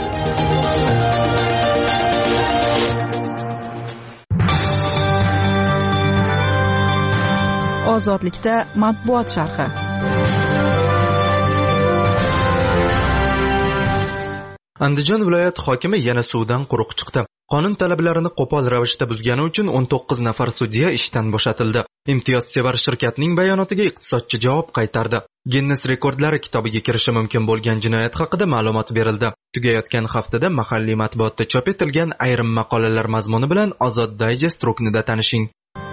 Ozodlikda matbuot sharhi. Andijon viloyat hokimi yana suvdan quruq chiqdi. Qonun talablarini qo'pol ravishda buzgani uchun 19 nafar sudya ishdan bo'shatildi. Imtiyozsevar shirkatning bayonotiga iqtisodchi javob qaytardi. Guinness rekordlari kitobiga kirishi mumkin bo'lgan jinoyat haqida ma'lumot berildi. Tugayotgan haftada mahalliy matbuotda chop etilgan ayrim maqolalar mazmuni bilan Ozod Digest ruknida tanishing.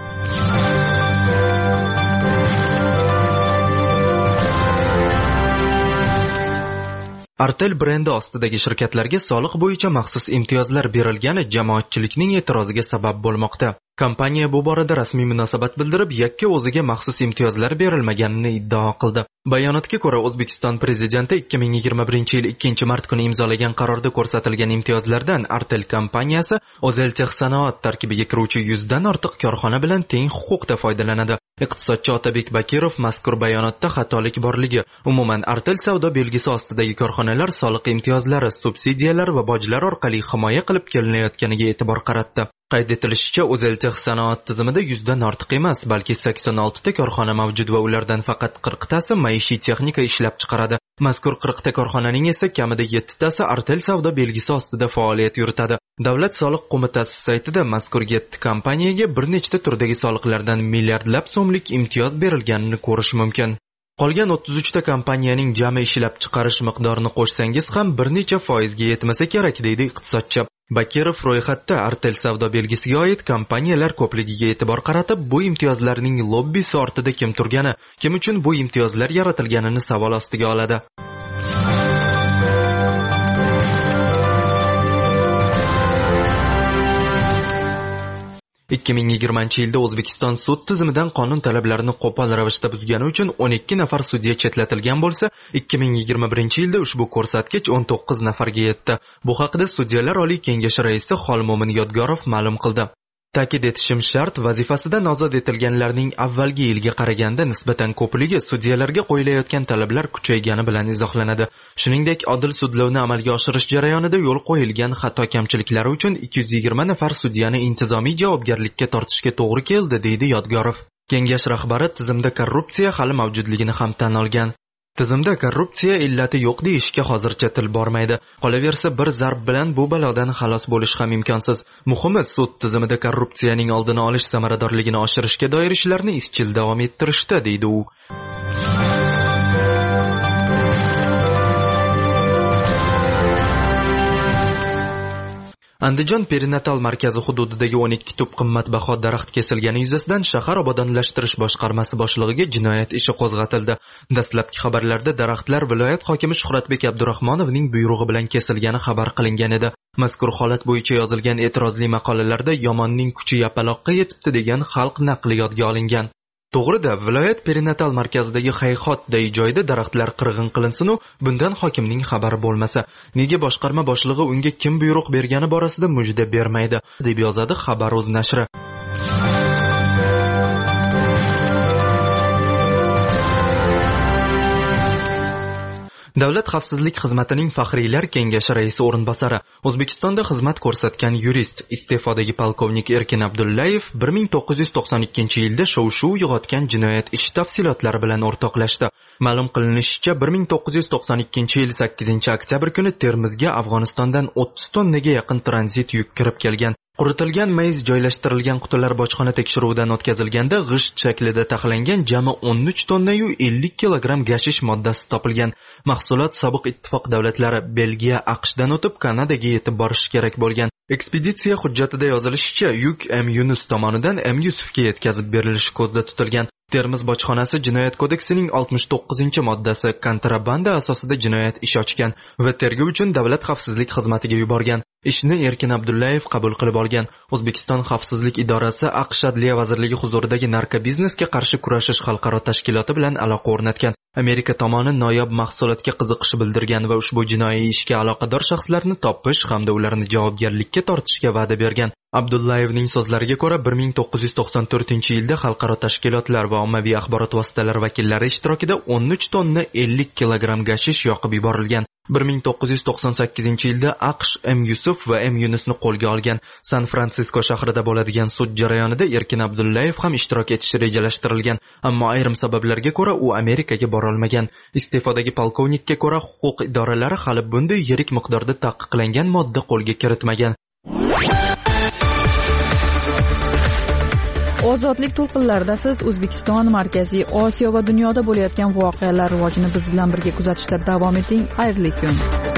Artel brendi ostidagi shirkatlarga soliq bo'yicha maxsus imtiyozlar berilgani jamoatchilikning e'tiroziga sabab bo'lmoqda. Kompaniya bu borada rasmiy munosabat bildirib, yakka o'ziga maxsus imtiyozlar berilmaganini iddao qildi. Bayonotga ko'ra, O'zbekiston prezidenti 2021-yil 2-mart kuni imzolagan qarorda ko'rsatilgan imtiyozlardan Artel kompaniyasi O'zeltex sanoat tarkibiga kiruvchi 100 dan ortiq korxona bilan teng huquqda foydalanadi. Iqtisodchi Otabek Bakirov mazkur bayonotda xatolik borligi, umuman Artel savdo belgisi ostidagi korxonalar soliq imtiyozlari, subsidiyalar va bojlar orqali himoya qilib kelinayotganiga e'tibor qaratdi. Qayd etilishicha, O'zeltex sanoat tizimida 100 dan ortiq emas, balki 86 ta korxona mavjud va ulardan faqat 40 tasi maishiy texnika ishlab chiqaradi. Mazkur 40 ta korxonaning esa kamida 7 tasi Artel savdo belgisi ostida faoliyat yuritadi. Davlat soliq qo'mitasi saytida mazkur 7 kompaniyaga bir nechta turdagi soliqlardan milliardlab so'mlik imtiyoz berilganini ko'rish mumkin. Qolgan 33 ta kompaniyaning jami ishlab chiqarish miqdorini qo'shsangiz ham bir necha foizga yetmasa kerak, deydi iqtisodchi. Bakirov ro'yxatda Artel savdo belgisiga oid kompaniyalar ko'pligiga e'tibor qaratib, bu imtiyozlarning lobbisi ortida kim turgani, kim uchun bu imtiyozlar yaratilganini savol ostiga oladi. ...2020-yilda O'zbekiston sud tizimidan qonun talablarini qo'pol ravishda buzgani uchun 12 nafar sudya chetlatilgan bo'lsa, 2021-yilda ushbu ko'rsatkich 19 nafarga yetdi. Bu haqida Sudyalar Oliy kengashi raisi Xolmo'min Yodgorov ma'lum qildi. Ta'kid etishim shart, vazifasidan ozod etilganlarning avvalgi yilga qaraganda nisbatan ko'pligi sudyalarga qo'yilayotgan talablar kuchaygani bilan izohlanadi. Shuningdek, odil sudlovni amalga oshirish jarayonida yo'l qo'yilgan xato kamchiliklari uchun 220 nafar sudyani intizomiy javobgarlikka tortishga to'g'ri keldi, deydi Yodgorov. Kengash rahbari tizimda korrupsiya hali mavjudligini ham tan olgan. Tizimda korrupsiya illati yo'q deyishga hozircha til bormaydi. Qolaversa, bir zarb bilan bu balodan xalos bo'lish ham imkonsiz. Muhimi, sud tizimida korrupsiyaning oldini olish samaradorligini oshirishga doir ishlarni izchil davom ettirishda, deydi u. Andijon perinatal markazi hududidagi 12 tup qimmatbaho daraxt kesilgani yuzasidan shahar obodonlashtirish boshqarmasi boshlig'iga jinoyat ishi qo'zg'atildi. Dastlabki xabarlarda daraxtlar viloyat hokimi Shuhratbek Abdurahmonovning buyrug'i bilan kesilgani xabar qilingan edi. Mazkur holat bo'yicha yozilgan e'tirozli maqolalarda yomonning kuchi yapaloqqa yetibdi degan xalq naqliyotga olingan. To'g'rida, viloyat perinatal markazidagi Hayxot deyi joyda daraxtlar qirg'in qilinsin-u, bundan hokimning xabari bo'lmasa, nega boshqarma boshlig'i unga kim buyruq bergani borasida mujda bermaydi, deb yozadi Xabar.uz nashri. Davlat xavfsizlik xizmatining faxriylar kengashi raisi o'rinbosari, O'zbekistonda xizmat ko'rsatgan yurist, iste'fodagi polkovnik Erkin Abdullayev 1992-yilda shov-shuv uyg'otgan jinoyat ishi tafsilotlari bilan o'rtoqlashdi. Ma'lum qilinishicha, 1992-yil 8-oktyabr kuni Termizga Afg'onistondan 30 tonnaga yaqin tranzit yuk kirib kelgan. Quritilgan mayiz joylashtirilgan qutilar bojxona tekshiruvidan o'tkazilganda g'isht shaklida taxlangan jami 13 tonna yu 50 kilogramm gashish moddasi topilgan. Mahsulot sobiq ittifoq davlatlari Belgiya, AQShdan o'tib Kanadaga yetib borishi kerak bo'lgan. Ekspeditsiya hujjatida yozilishicha, yuk M. Yunus tomonidan M. Yusufga yetkazib berilishi ko'zda tutilgan. Termiz bojxonasi Jinoyat kodeksining 69-moddasi kontrabanda asosida jinoyat ishi ochgan va tergov uchun Davlat xavfsizlik xizmatiga yuborgan. Ishni Erkin Abdullayev qabul qilib olgan. O'zbekiston xavfsizlik idorasi AQSh Adliya vazirligi huzuridagi narkobiznesga qarshi kurashish xalqaro tashkiloti bilan aloqa o'rnatgan. Amerika tomoni noyob mahsulotga qiziqish bildirgan va ushbu jinoiy ishga aloqador shaxslarni topish hamda ularni javobgarlikka tortishga va'da bergan. Abdullayevning so'zlariga ko'ra 1994-yilda xalqaro tashkilotlar va ommaviy axborot vositalari vakillari ishtirokida 13 tonna 50 kilogramm gashish yoqib yuborilgan. 1998-yilda AQSh M. Yusuf va M. Yunusni qo'lga olgan. San-Fransisko shahrida bo'ladigan sud jarayonida Erkin Abdullayev ham ishtirok etishi rejalashtirilgan, ammo ayrim sabablarga ko'ra u Amerikaga bora olmagan. Iste'fodagi polkovnikka ko'ra huquq idoralari hali bunday yirik miqdorda taqiqlangan modda qo'lga kiritmagan. Ozodlik to'lqinlarida siz O'zbekiston, Markaziy Osiyo va dunyoda bo'layotgan voqealar rivojini biz bilan birga kuzatishda davom eting. Xayrli kun.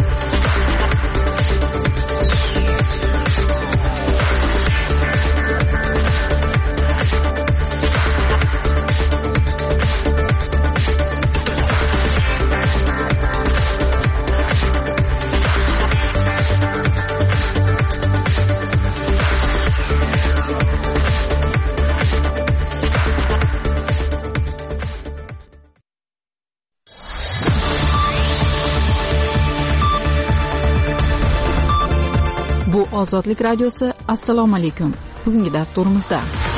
Bu Ozodlik radiosi. Assalomu alaykum. Bugungi dasturimizda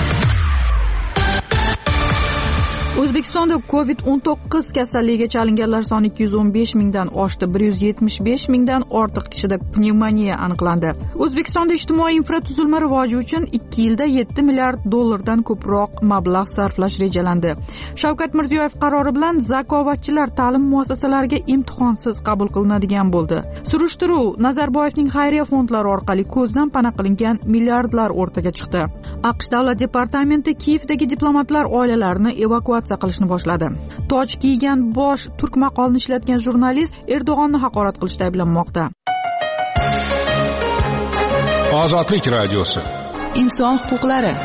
O'zbekistonda COVID-19 kasalligiga chalinganlar soni 215 mingdan oshdi. 175 mingdan ortiq kishida pnevmoniya aniqlandi. O'zbekistonda ijtimoiy infratuzilma rivoji uchun 2 yilda 7 milliard dollardan ko'proq mablag' sarflash rejalandi. Shavkat Mirziyoyev qarori bilan zakovatchilar ta'lim muassasalariga imtihonsiz qabul qilinadigan bo'ldi. Surishtiruv Nazarboyevning xayriya fondlari orqali ko'zdan pana qilingan milliardlar o'rtaga chiqdi. AQSh davlat departamenti Kiyevdagi diplomatlar oilalarini evakuatsiya qilishni boshladi. Toj kiygan bosh turk maqolini ishlatgan jurnalist Erdo'g'onni haqorat qilishda ayblanmoqda. Ozodlik radiosi. Inson huquqlari.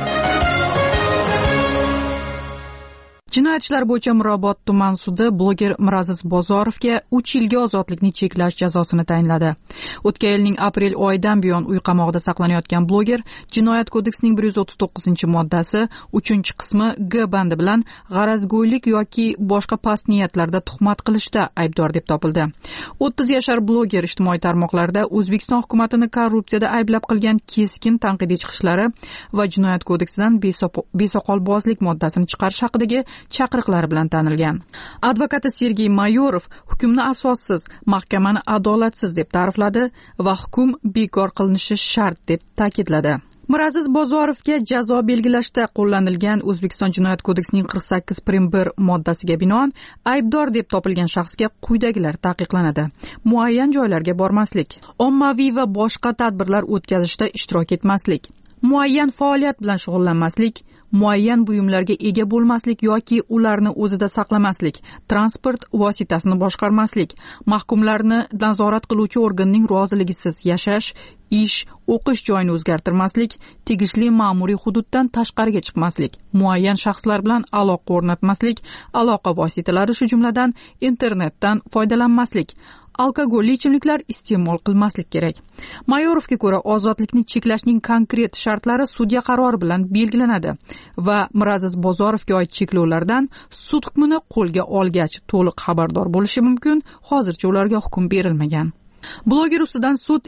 Jinoyat ishlari bo'yicha Mirobod tuman sudi bloger Miraziz Bozorovga 3 yilga ozodlikni cheklash jazosini tayinladi. O'tgan yilning aprel oyidan buyon uy qamoqida saqlanayotgan bloger Jinoyat kodeksining 139-moddasi 3-qismi G bandi bilan g'arazgo'ylik yoki boshqa past niyatlarda tuhmat qilishda aybdor deb topildi. 30 yashar bloger ijtimoiy tarmoqlarda O'zbekiston hukumatini korrupsiyada ayblab qilgan keskin tanqidiy chiqishlari va Jinoyat kodeksidan besoqolbozlik moddasini chiqarish haqidagi chaqiriqlari bilan tanilgan. Advokati Sergey Mayorov hukmni asossiz, mahkamani adolatsiz deb ta'rifladi va hukm bekor qilinishi shart deb ta'kidladi. Miraziz Bozorovga jazo belgilashda qo'llanilgan O'zbekiston Jinoyat kodeksining 48.1 moddasiga binoan aybdor deb topilgan shaxsga quyidagilar taqiqlanadi. Muayyan joylarga bormaslik, ommaviy va boshqa tadbirlar o'tkazishda ishtirok etmaslik, muayyan faoliyat bilan shug'ullanmaslik, muayyan buyumlarga ega bo'lmaslik yoki ularni o'zida saqlamaslik, transport vositasini boshqarmaslik, mahkumlarni nazorat qiluvchi organning roziligisiz yashash, ish, o'qish joyini o'zgartirmaslik, tegishli ma'muriy hududdan tashqariga chiqmaslik, muayyan shaxslar bilan aloqa o'rnatmaslik, aloqa vositalari shu jumladan internetdan foydalanmaslik, alkogolli ichimliklar iste'mol qilmaslik kerak. Mayorovga ko'ra ozodlikni cheklashning konkret shartlari sudya qarori bilan belgilanadi va Miraziz Bozorovga oid cheklovlardan sud hukmini qo'lga olgach to'liq xabardor bo'lishi mumkin. Hozircha ularga hukm berilmagan. Bloger ustidan sud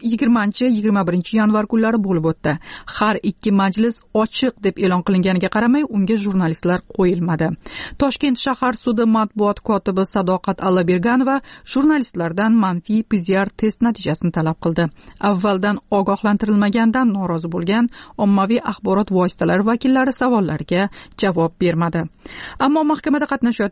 20-21 yanvar kunlari bo'lib o'tdi. Har ikki majlis ochiq deb e'lon qilinganiga qaramay, unga jurnalistlar qo'yilmadi. Toshkent shahar sudi matbuot kotibi Sadoqat Allaberganova jurnalistlardan manfiy PCR test natijasini talab qildi. Avvaldan ogohlantirilmagandan norozi bo'lgan ommaviy axborot vositalari vakillari savollariga javob bermadi. Ammo mahkamada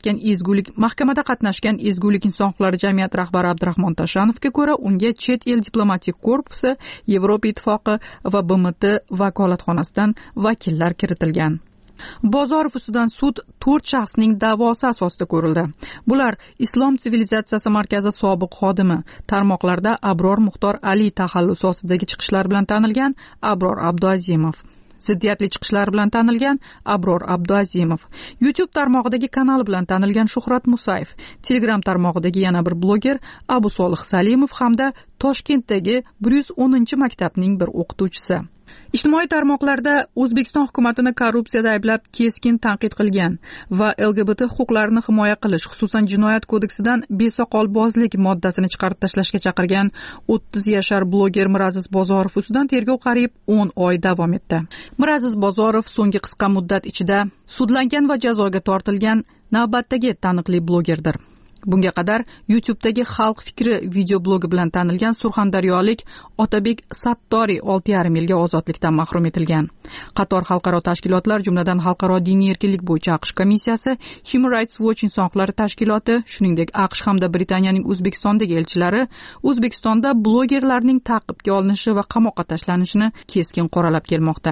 qatnashgan Ezgulik inson huquqlari jamiyati rahbari Abdurahmon Tashanovga ko'ra, unga chet el diplomatik korpusi, Yevropa ittifoqi va BMT vakolatxonasidan vakillar kiritilgan. Bozorov ustidan sud 4 shaxsning da'vosi asosida ko'rildi. Bular Islom sivilizatsiyasi markazi sobiq xodimi, tarmoqlarda Abror Muxtor Ali taxallusi ostidagi chiqishlar bilan tanilgan Abror Abduazimov, ziddiyatli chiqishlari bilan tanilgan Abror Abduazimov, YouTube tarmog'idagi kanali bilan tanilgan Shuhrat Musayev, Telegram tarmog'idagi yana bir bloger Abu Solih Salimov hamda Toshkentdagi 110 maktabning bir o'qituvchisi. Ijtimoiy tarmoqlarda O'zbekiston hukumatini korrupsiyada ayblab keskin tanqid qilgan va LGBT huquqlarini himoya qilish, xususan jinoyat kodeksidan besoqolbozlik moddasini chiqarib tashlashga chaqirgan 30 yashar bloger Miraziz Bozorov ustidan tergov qariyb 10 oy davom etdi. Miraziz Bozorov so'nggi qisqa muddat ichida sudlangan va jazoga tortilgan navbatdagi taniqli blogerdir. Bunga qadar YouTube'dagi Xalq fikri video blogi bilan tanilgan surxondaryolik Otabek Sattoriy 6,5 yilga ozodlikdan mahrum etilgan. Qator xalqaro tashkilotlar, jumladan Xalqaro diniy erkinlik bo'yicha AQSh komissiyasi, Human Rights Watch inson huquqlari tashkiloti, shuningdek AQSh hamda Britaniyaning O'zbekistondagi elchilari O'zbekistonda blogerlarning ta'qibga olinishi va qamoqqa tashlanishini keskin qoralab kelmoqda.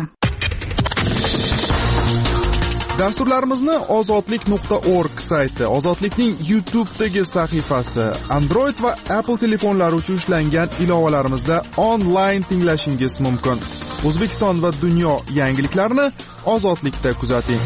Dasturlarimizni ozodlik.org sayti, Ozodlikning YouTube'dagi sahifasi, Android va Apple telefonlari uchun ishlangan ilovalarimizda onlayn tinglashingiz mumkin. O'zbekiston va dunyo yangiliklarini Ozodlikda kuzating.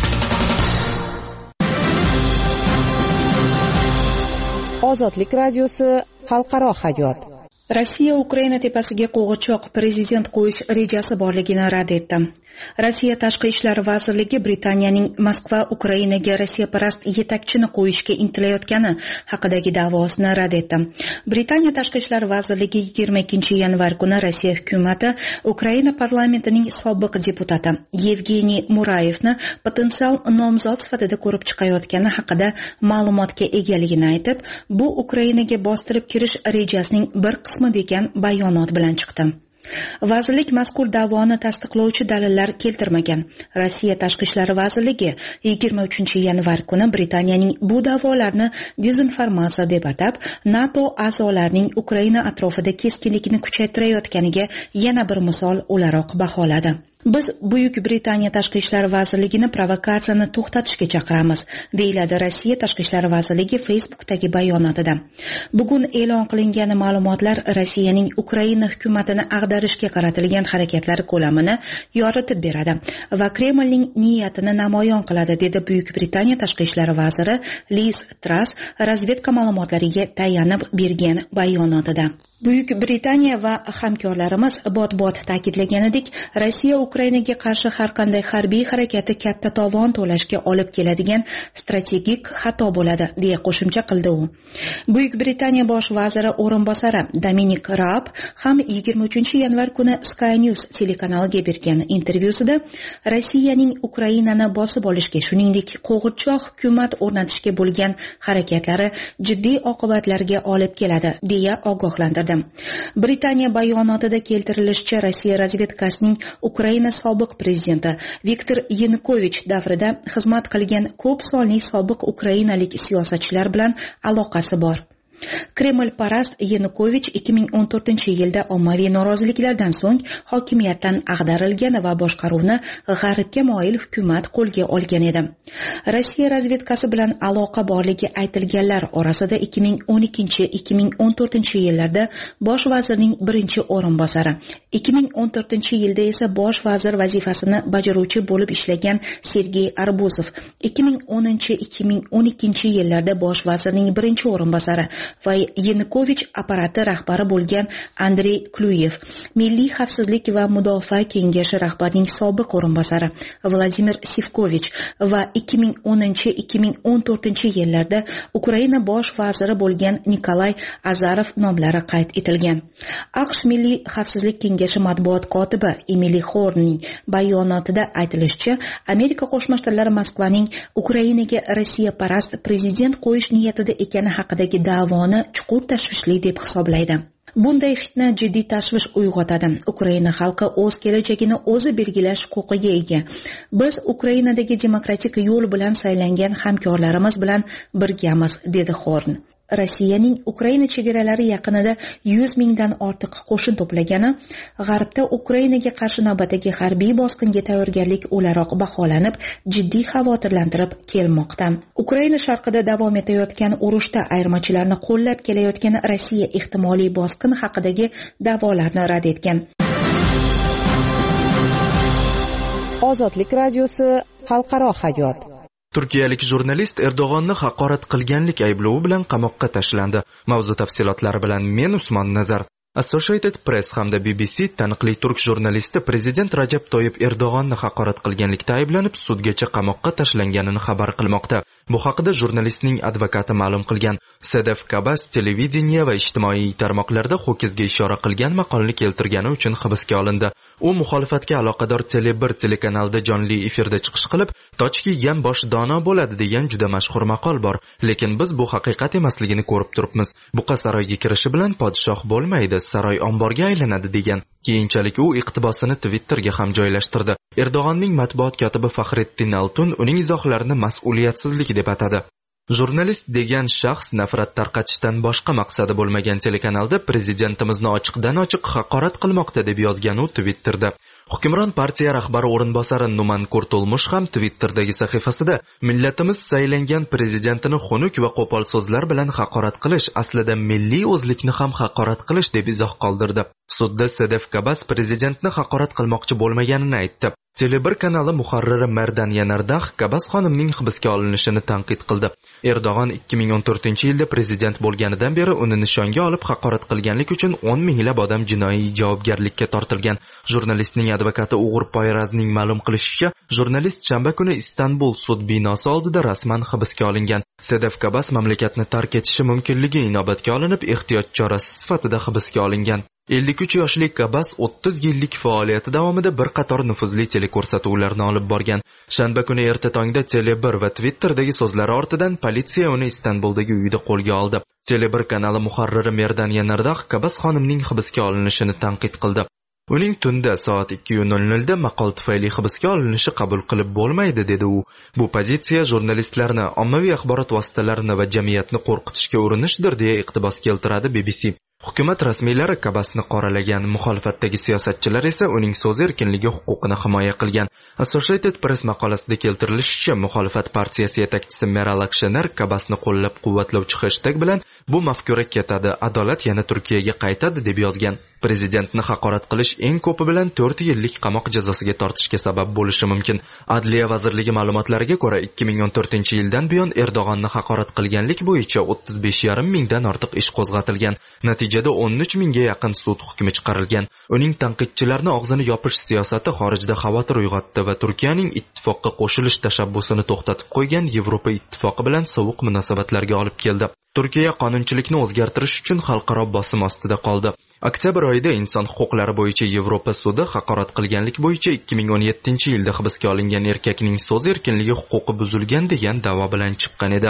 Ozodlik radiosi xalqaro hayot. Rossiya Ukraina tepasiga qo'g'irchoq prezident qo'yish rejasi borligini rad etdi. Rossiya Tashqi ishlar vazirligi Britaniyaning Moskva Ukrainaga rossiyaparast yetakchini qo'yishga intilayotgani haqidagi da'vosini rad etdi. Britaniya Tashqi ishlar vazirligi 22-yanvar kuni Rossiya hukumati Ukraina parlamentining sobiq deputati Yevgeniy Murayevni potensial nomzod sifatida ko'rib chiqayotgani haqida ma'lumotga egaligini aytib, bu Ukrainaga bostirib kirish rejasining bir qismi degan bayonot bilan chiqdi. Vazirlik mazkur da'voni tasdiqlovchi dalillar keltirmagan. Rossiya Tashqi ishlar vazirligi 23-yanvar kuni Britaniyaning bu da'volarni dezinformatsiya deb atab, NATO a'zolarining Ukraina atrofida keskinlikni kuchaytirayotganiga yana bir misol o'laroq baholadi. Biz Buyuk Britaniya Tashqi ishlar vazirligini provokatsiyani to'xtatishga chaqiramiz, deyiladi Rossiya Tashqi ishlar vazirligi Facebook'dagi bayonotida. Bugun e'lon qilingan ma'lumotlar Rossiyaning Ukraina hukumatini ag'darishga qaratilgan harakatlari ko'lamini yoritib beradi va Kremlning niyatini namoyon qiladi, dedi Buyuk Britaniya Tashqi ishlar vaziri Liz Truss razvedka ma'lumotlariga tayanib bergan bayonotida. Buyuk Britaniya va hamkorlarimiz bot-bot ta'kidlaganidek, Rossiya Ukrainaga qarshi har qanday harbiy harakati katta tovon to'lashga olib keladigan strategik xato bo'ladi, deya qo'shimcha qildi u. Buyuk Britaniya bosh vaziri o'rinbosari Dominic Raab ham 23-yanvar kuni Sky News telekanaliga bergan intervyusida Rossiyaning Ukrainani bosib olishga, shuningdek qo'g'irchoq hukumat o'rnatishga bo'lgan harakatlari jiddiy oqibatlarga olib keladi, deya ogohlantirdi. Britaniya bayonotida keltirilishicha, Rossiya razvedkasining Ukraina sobiq prezidenti Viktor Yanukovich davrida xizmat qilgan ko'p sonli sobiq ukrainalik siyosatchilar bilan aloqasi bor. Kreml parast Yanukovich 2014-yilda ommaviy noroziliklardan so'ng hokimiyatdan ag'darilgan va boshqaruvni g'arbga moyil hukumat qo'lga olgan edi. Rossiya razvedkasi bilan aloqa borligi aytilganlar orasida 2012-2014-yillarda bosh vazirning birinchi o'rinbosari, 2014-yilda esa bosh vazir vazifasini bajaruvchi bo'lib ishlagan Sergey Arbuzov, 2010-2012-yillarda bosh vazirning birinchi o'rinbosari va Yanukovich apparati rahbari bo'lgan Andrey Kluyev, Milliy xavfsizlik va mudofaa kengashi rahbarining sobiq o'rinbosari Vladimir Sivkovich va 2010-2014-yillarda Ukraina bosh vaziri bo'lgan Nikolay Azarov nomlari qayd etilgan. AQSh Milliy xavfsizlik kengashi matbuot kotibi Emily Hornning bayonotida aytilishicha, Amerika Qo'shma Shtatlari Moskvaning Ukrainaga Rossiya parast prezident qo'yish niyatida ekani haqidagi da'voni chuqur tashvishli deb hisoblaydi. Bunday fitna jiddiy tashvish uyg'otadi. Ukraina xalqi o'z kelajagini o'zi belgilash huquqiga ega. Biz Ukrainadagi demokratik yo'l bilan saylangan hamkorlarimiz bilan birgamiz, dedi Horn. Rossiyaning Ukraina chegaralari yaqinida 100 mingdan ortiq qo'shin to'plagani G'arbda Ukrainaga qarshi navbatdagi harbiy bosqinga tayyorgarlik o'laroq baholanib, jiddiy xavotirlantirib kelmoqda. Ukraina sharqida davom etayotgan urushda ayirmachilarni qo'llab kelayotgan Rossiya ehtimoliy bosqin haqidagi da'volarni rad etgan. Ozodlik radiosi xalqaro hayot. Turkiyalik jurnalist Erdo'g'onni haqorat qilganlik ayblovi bilan qamoqqa tashlandi. Mavzu tafsilotlari bilan men Usmon Nazar. Associated Press hamda BBC taniqli turk jurnalisti prezident Rajab Toyyib Erdo'g'onni haqorat qilganlikda ayblanib sudgacha qamoqqa tashlanganini xabar qilmoqda. Bu haqida jurnalistning advokati ma'lum qilgan. Sedef Kabas televideniya va ijtimoiy tarmoqlarda ho'kizga ishora qilgan maqolni keltirgani uchun hibsga olindi. U muxolifatga aloqador Tele1 telekanalida jonli efirda chiqish qilib, toch kiygan bosh dono bo'ladi degan juda mashhur maqol bor. Lekin biz bu haqiqat emasligini ko'rib turibmiz. Buqa saroyga kirishi bilan podshoh bo'lmaydi, saroy omborga aylanadi degan. Keyinchalik u iqtibosini Twitterga ham joylashtirdi. Erdo'g'onning matbuot kotibi Faxrettin Altun uning izohlarini mas'uliyatsizlik deb atadi. Jurnalist degan shaxs nafrat tarqatishdan boshqa maqsadi bo'lmagan telekanalda prezidentimizni ochiqdan-ochiq haqorat qilmoqda deb yozgan u Twitterda. Hukmron partiya rahbari o'rinbosari Numan Kurtulmush ham Twitterdagi sahifasida millatimiz saylangan prezidentini xunuk va qo'pol so'zlar bilan haqorat qilish aslida milliy o'zlikni ham haqorat qilish deb izoh qoldirdi. Sudda Sedef Kabas prezidentni haqorat qilmoqchi bo'lmaganini aytdi. Tele1 kanali muharriri Merdan Yanardax Kabas xonimning hibsga olinishini tanqid qildi. Erdo'g'on 2014-yilda prezident bo'lganidan beri uni nishonga olib haqorat qilganlik uchun 10 minglab odam jinoiy javobgarlikka tortilgan. Jurnalistning advokati Uğur Poyrazning ma'lum qilishicha, jurnalist shanba kuni Istanbul sud binosi oldida rasman hibsga olingan. Sedef Kabas mamlakatni tark etishi mumkinligi inobatga olinib, ehtiyot chorasi sifatida hibsga olingan. 53 yoshli Kabas 30 yillik faoliyati davomida bir qator nufuzli teleko'rsatuvlarni olib borgan. Shanba kuni erta tongda Tele1 va Twitter'dagi so'zlari ortidan politsiya uni Istanbuldagi uyida qo'lga oldi. Tele1 kanali muharriri Merdan Yanardax Kabas xonimning hibsga olinishini tanqid qildi. Uning tunda soat 2:00 da maqol tufayli hibsga olinishi qabul qilib bo'lmaydi dedi u. Bu pozitsiya jurnalistlarni, ommaviy axborot vositalarini va jamiyatni qo'rqitishga urinishdir deya iqtibos keltiradi BBC. Hukumat rasmiylari Kabasni qoralagan, muxolifatdagi siyosatchilar esa uning so'z erkinligi huquqini himoya qilgan. Associated Press maqolasida keltirilishicha, muxolifat partiyasi yetakchisi Meral Akşener Kabasni qo'llab-quvvatlovchi hashtag bilan bu mafkura ketadi, adolat yana Turkiyaga qaytadi deb yozgan. Prezidentni haqorat qilish eng ko'pi bilan 4 yillik qamoq jazosiga tortishga sabab bo'lishi mumkin. Adliya vazirligi ma'lumotlariga ko'ra 2014-yildan buyon Erdo'g'onni haqorat qilganlik bo'yicha 35,5 mingdan ortiq ish qo'zg'atilgan. Natijada 13 mingga yaqin sud hukmi chiqarilgan. Uning tanqidchilarni og'zini yopish siyosati xorijda xavotir uyg'otdi va Turkiyaning ittifoqqa qo'shilish tashabbusini to'xtatib qo'ygan Yevropa ittifoqi bilan sovuq munosabatlarga olib keldi. Turkiya qonunchilikni o'zgartirish uchun xalqaro bosim ostida qoldi. Oktyabr oyida inson huquqlari bo'yicha Yevropa sudi haqorat qilganlik bo'yicha 2017-yilda hibsga olingan erkakning so'z erkinligi huquqi buzilgan degan da'vo bilan chiqqan edi.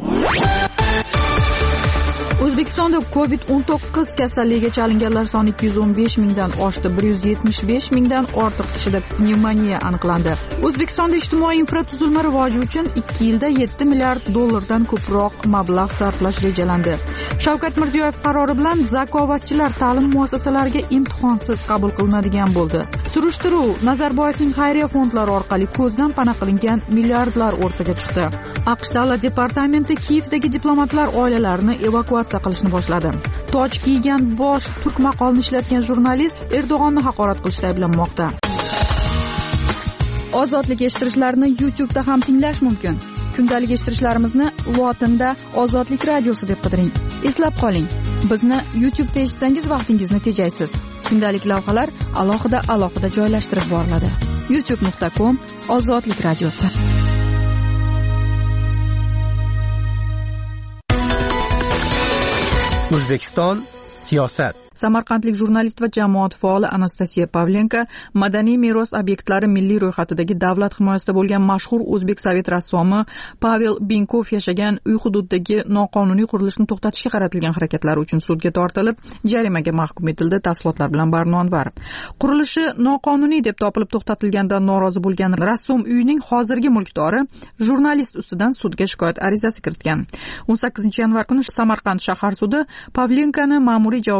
O'zbekistonda COVID-19 kasalligiga chalinganlar soni 215 mingdan oshdi, 175 mingdan ortiq kishida pnevmoniya aniqlandi. O'zbekistonda ijtimoiy infratuzilma rivoji uchun 2 yilda 7 milliard dollardan ko'proq mablag' sarflash rejalandi. Shavkat Mirziyoyev qarori bilan zakovatchilar ta'lim muassasalariga imtihonsiz qabul qilinadigan bo'ldi. Surishtiruv Nazarboyevning xayriya fondlari orqali ko'zdan pana qilingan milliardlar o'rtaga chiqdi. AQSh davlat departamenti Kiyevdagi diplomatlar oilalarini evakuatsiya qilishni boshladi. Toj kiygan bosh turk maqolni ishlatgan jurnalist Erdo'g'onni haqorat qilishda ayblanmoqda. Ozodlik eshittirishlarni YouTube'da ham tinglash mumkin. Kundalik eshittirishlarimizni lotinda Ozodlik radiosi deb qidiring. Eslab qoling, bizni YouTube'da eshitsangiz vaqtingizni tejaysiz. Kundalik lavhalar alohida joylashtirib boriladi. youtube.com/Ozodlik radiosi. O'zbekiston siyosat. Samarqandlik jurnalist va jamoat faoli Anastasiya Pavlenko madaniy meros obyektlari milliy ro'yxatidagi davlat himoyasida bo'lgan mashhur o'zbek sovet rassomi Pavel Binkov yashagan uy hududidagi noqonuniy qurilishni to'xtatishga qaratilgan harakatlari uchun sudga tortilib, jarimaga mahkum etildi. Tafsilotlar bilan Barno Anvar. Qurilishi noqonuniy deb topilib to'xtatilgandan norozi bo'lgan rassom uyning hozirgi mulkdori jurnalist ustidan sudga shikoyat arizasi kiritgan. 18 yanvar kuni Samarqand shahar sudi Pavlenkoni ma'muriy javobgarlik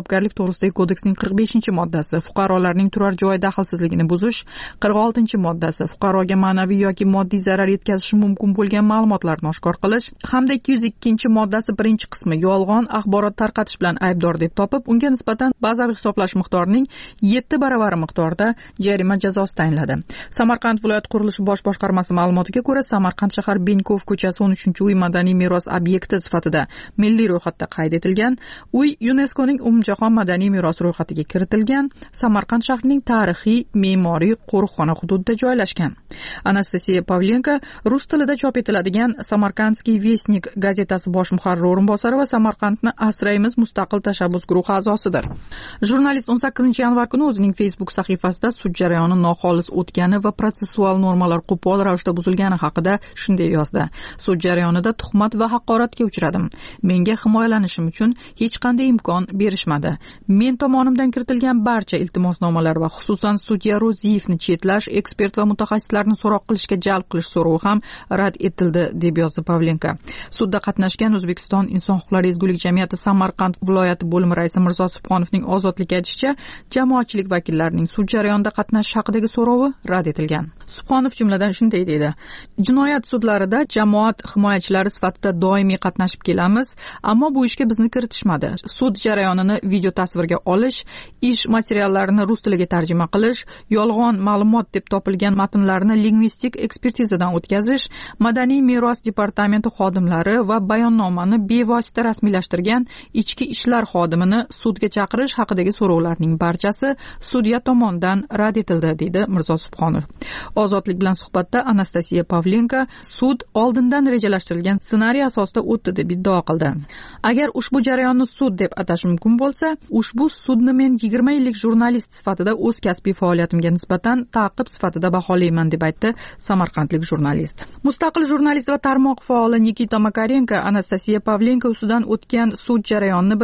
to'g'risidagi kodeksning 45-moddasi fuqarolarning turar joyi daxlsizligini buzish, 46-moddasi fuqaroga ma'naviy yoki moddiy zarar yetkazishi mumkin bo'lgan ma'lumotlarni oshkor qilish hamda 202-moddasi birinchi qismi yolg'on axborot tarqatish bilan aybdor deb topib, unga nisbatan bazaviy hisoblash miqdorining 7 baravari miqdorida jarima jazosi tayinladi. Samarqand viloyat qurilishi bosh boshqarmasi ma'lumotiga ko'ra, Samarqand shahar Benkov ko'chasi 13-uy madaniy meros obyekti sifatida milliy ro'yxatda qayd etilgan. Uy UNESKOning umumjahon madaniy meros ro'yxatiga kiritilgan. Samarqand shahrining tarixiy, me'moriy qo'riqxona hududida joylashgan. Anastasiya Pavlenko rus tilida chop etiladigan Samarkandskiy Vestnik gazetasi bosh muharrir o'rinbosari va Samarqandni asraymiz mustaqil tashabbus guruhi a'zosidir. Jurnalist 18-yanvar kuni o'zining Facebook sahifasida sud jarayoni noxolis o'tgani va protsessual normalar qo'pol ravishda buzilgani haqida shunday yozdi. Sud jarayonida tuhmat va haqoratga uchradim. Menga himoyalanishim uchun hech qanday imkon berishmadi. Men tomonimdan kiritilgan barcha iltimosnomalar va xususan sudya Ro'ziyevni chetlash, ekspert va mutaxassislarni so'roq qilishga jalb qilish so'rovi ham rad etildi, deb yozdi Pavlenko. Sudda qatnashgan O'zbekiston Inson huquqlari ezgulik jamiyati Samarqand viloyati bo'limi raisi Mirzo Subhonovning ozodlikka aytishicha, jamoatchilik vakillarining sud jarayonida qatnashish haqidagi so'rovi rad etilgan. Subhonov jumladan shunday deydi: Jinoyat sudlarida jamoat himoyachilari sifatida doimiy qatnashib kelamiz, ammo bu ishga bizni kiritishmadi. Sud jarayonini video tasvirga olish, ish materiallarini rus tiliga tarjima qilish, yolg'on ma'lumot deb topilgan matnlarni lingvistik ekspertizadan o'tkazish, madaniy meros departamenti xodimlari va bayonnomani bevosita rasmiylashtirgan ichki ishlar xodimini sudga chaqirish haqidagi so'rovlarning barchasi sudya tomonidan rad etildi, deydi Mirzo Subhonov. Ozodlik bilan suhbatda Anastasiya Pavlenko sud oldindan rejalashtirilgan ssenariy asosida o'tdi deb iddao qildi. Agar ushbu jarayonni sud deb atash mumkin bo'lsa, ushbu sudni men 20 yillik jurnalist sifatida o'z kasbiy faoliyatimga nisbatan ta'qib sifatida baholayman, deb aytdi samarqandlik jurnalist. Mustaqil jurnalist va tarmoq faoli Nikita Makarenko Anastasiya Pavlenko ustidan o'tgan sud jarayonini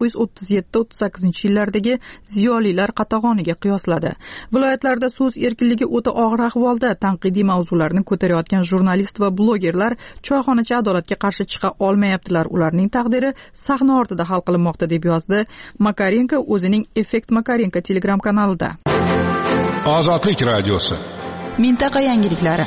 1937-38 yillardagi ziyolilar qatag'oniga qiyosladi. Viloyatlarda so'z erkinligi o'ta og'ir ahvolda, tanqidiy mavzularni ko'tarayotgan jurnalist va blogerlar choyxonachi adolatga qarshi chiqa olmayaptilar. Ularning taqdiri sahna ortida hal qilinmoqda, deb yozdi Makarenko o'zining Effekt Makarenko Telegram kanalida. Ozodlik radiosi. Mintaqa yangiliklari.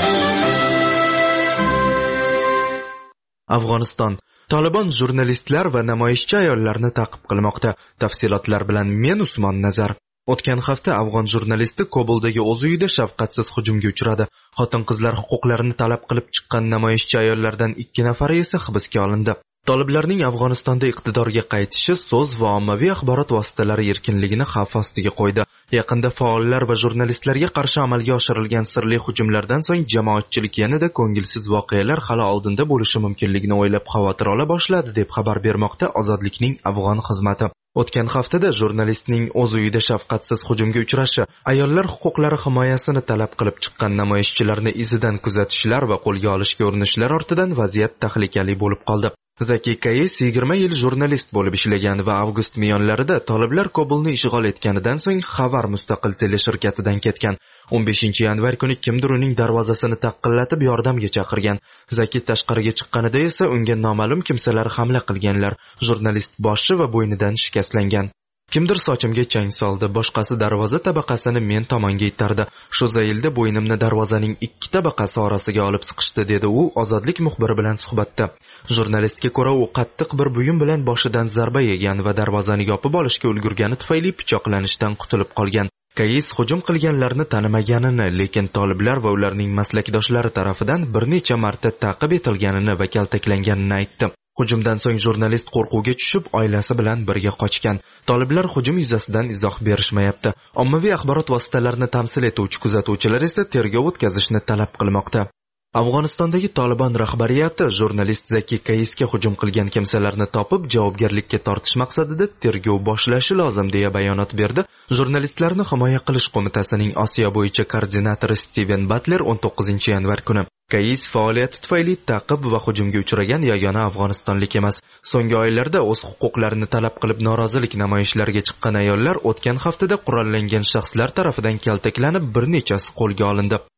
Afg'oniston Taliban jurnalistlar va namoyishchi ayollarni ta'qib qilmoqda. Tafsilotlar bilan men Usmon Nazar. O'tgan hafta afg'on jurnalisti Kobuldagi o'z uyida shafqatsiz hujumga uchradi. Xotin-qizlar huquqlarini talab qilib chiqqan namoyishchi ayollardan 2 nafari esa hibsga olindi. Toliblarning Afg'onistonda iqtidorga qaytishi so'z va ommaviy axborot vositalari erkinligini xavf ostiga qo'ydi. Yaqinda faollar va jurnalistlarga qarshi amalga oshirilgan sirli hujumlardan so'ng jamoatchilik yanada ko'ngilsiz voqealar hali oldinda bo'lishi mumkinligini o'ylab xavotir ola boshladi, deb xabar bermoqda Ozodlikning afg'on xizmati. O'tgan haftada jurnalistning o'z uyida shafqatsiz hujumga uchrashi, ayollar huquqlari himoyasini talab qilib chiqqan namoyishchilarni izidan kuzatishlar va qo'lga olishga urinishlar ortidan vaziyat tahlikali bo'lib qoldi. Zaki Kayes 20 yil jurnalist bo'lib ishlagan va avgust miyonlarida toliblar Kobulni ishg'ol etganidan so'ng Xabar mustaqil teleshirkatidan ketgan. 15-yanvar kuni kimdir uning darvozasini taqillatib yordamga chaqirgan. Zaki tashqariga chiqqanida esa unga noma'lum kimsalar hamla qilganlar. Jurnalist boshi va bo'ynidan shikastlangan. Kimdir sochimga chang soldi, boshqasi darvoza tabaqasini men tomonga itardi. Shu zaylda bo'ynimni darvozaning 2 tabaqasi orasiga olib siqishdi, dedi u Ozodlik muxbiri bilan suhbatda. Jurnalistga ko'ra, u qattiq bir buyum bilan boshidan zarba yegan va darvozani yopib olishga ulgurgani tufayli pichoqlanishdan qutulib qolgan. Kayis hujum qilganlarni tanimaganini, lekin toliblar va ularning maslakdoshlari tarafidan bir necha marta ta'qib etilganini va kaltaklanganini aytdi. Hujumdan so'ng jurnalist qo'rquvga tushib, oilasi bilan birga qochgan. Toliblar hujum yuzasidan izoh berishmayapti. Ommaviy axborot vositalarini tamsil etuvchi kuzatuvchilar esa tergov o'tkazishni talab qilmoqda. Afg'onistondagi Taliban rahbariyati jurnalist Zaki Kayisga hujum qilgan kimsalarni topib javobgarlikka tortish maqsadida tergov boshlashi lozim deya bayonot berdi. Jurnalistlarni himoya qilish qo'mitasining Osiyo bo'yicha koordinatori Steven Butler 19-yanvar kuni Kayis faoliyati tufayli ta'qib va hujumga uchragan yagona afg'onistonlik emas. So'nggi oylarda o'z huquqlarini talab qilib norozilik namoyishlariga chiqqan ayollar o'tgan haftada qurollangan shaxslar tarafidan kaltaklanib, bir nechasi qo'lga olindi.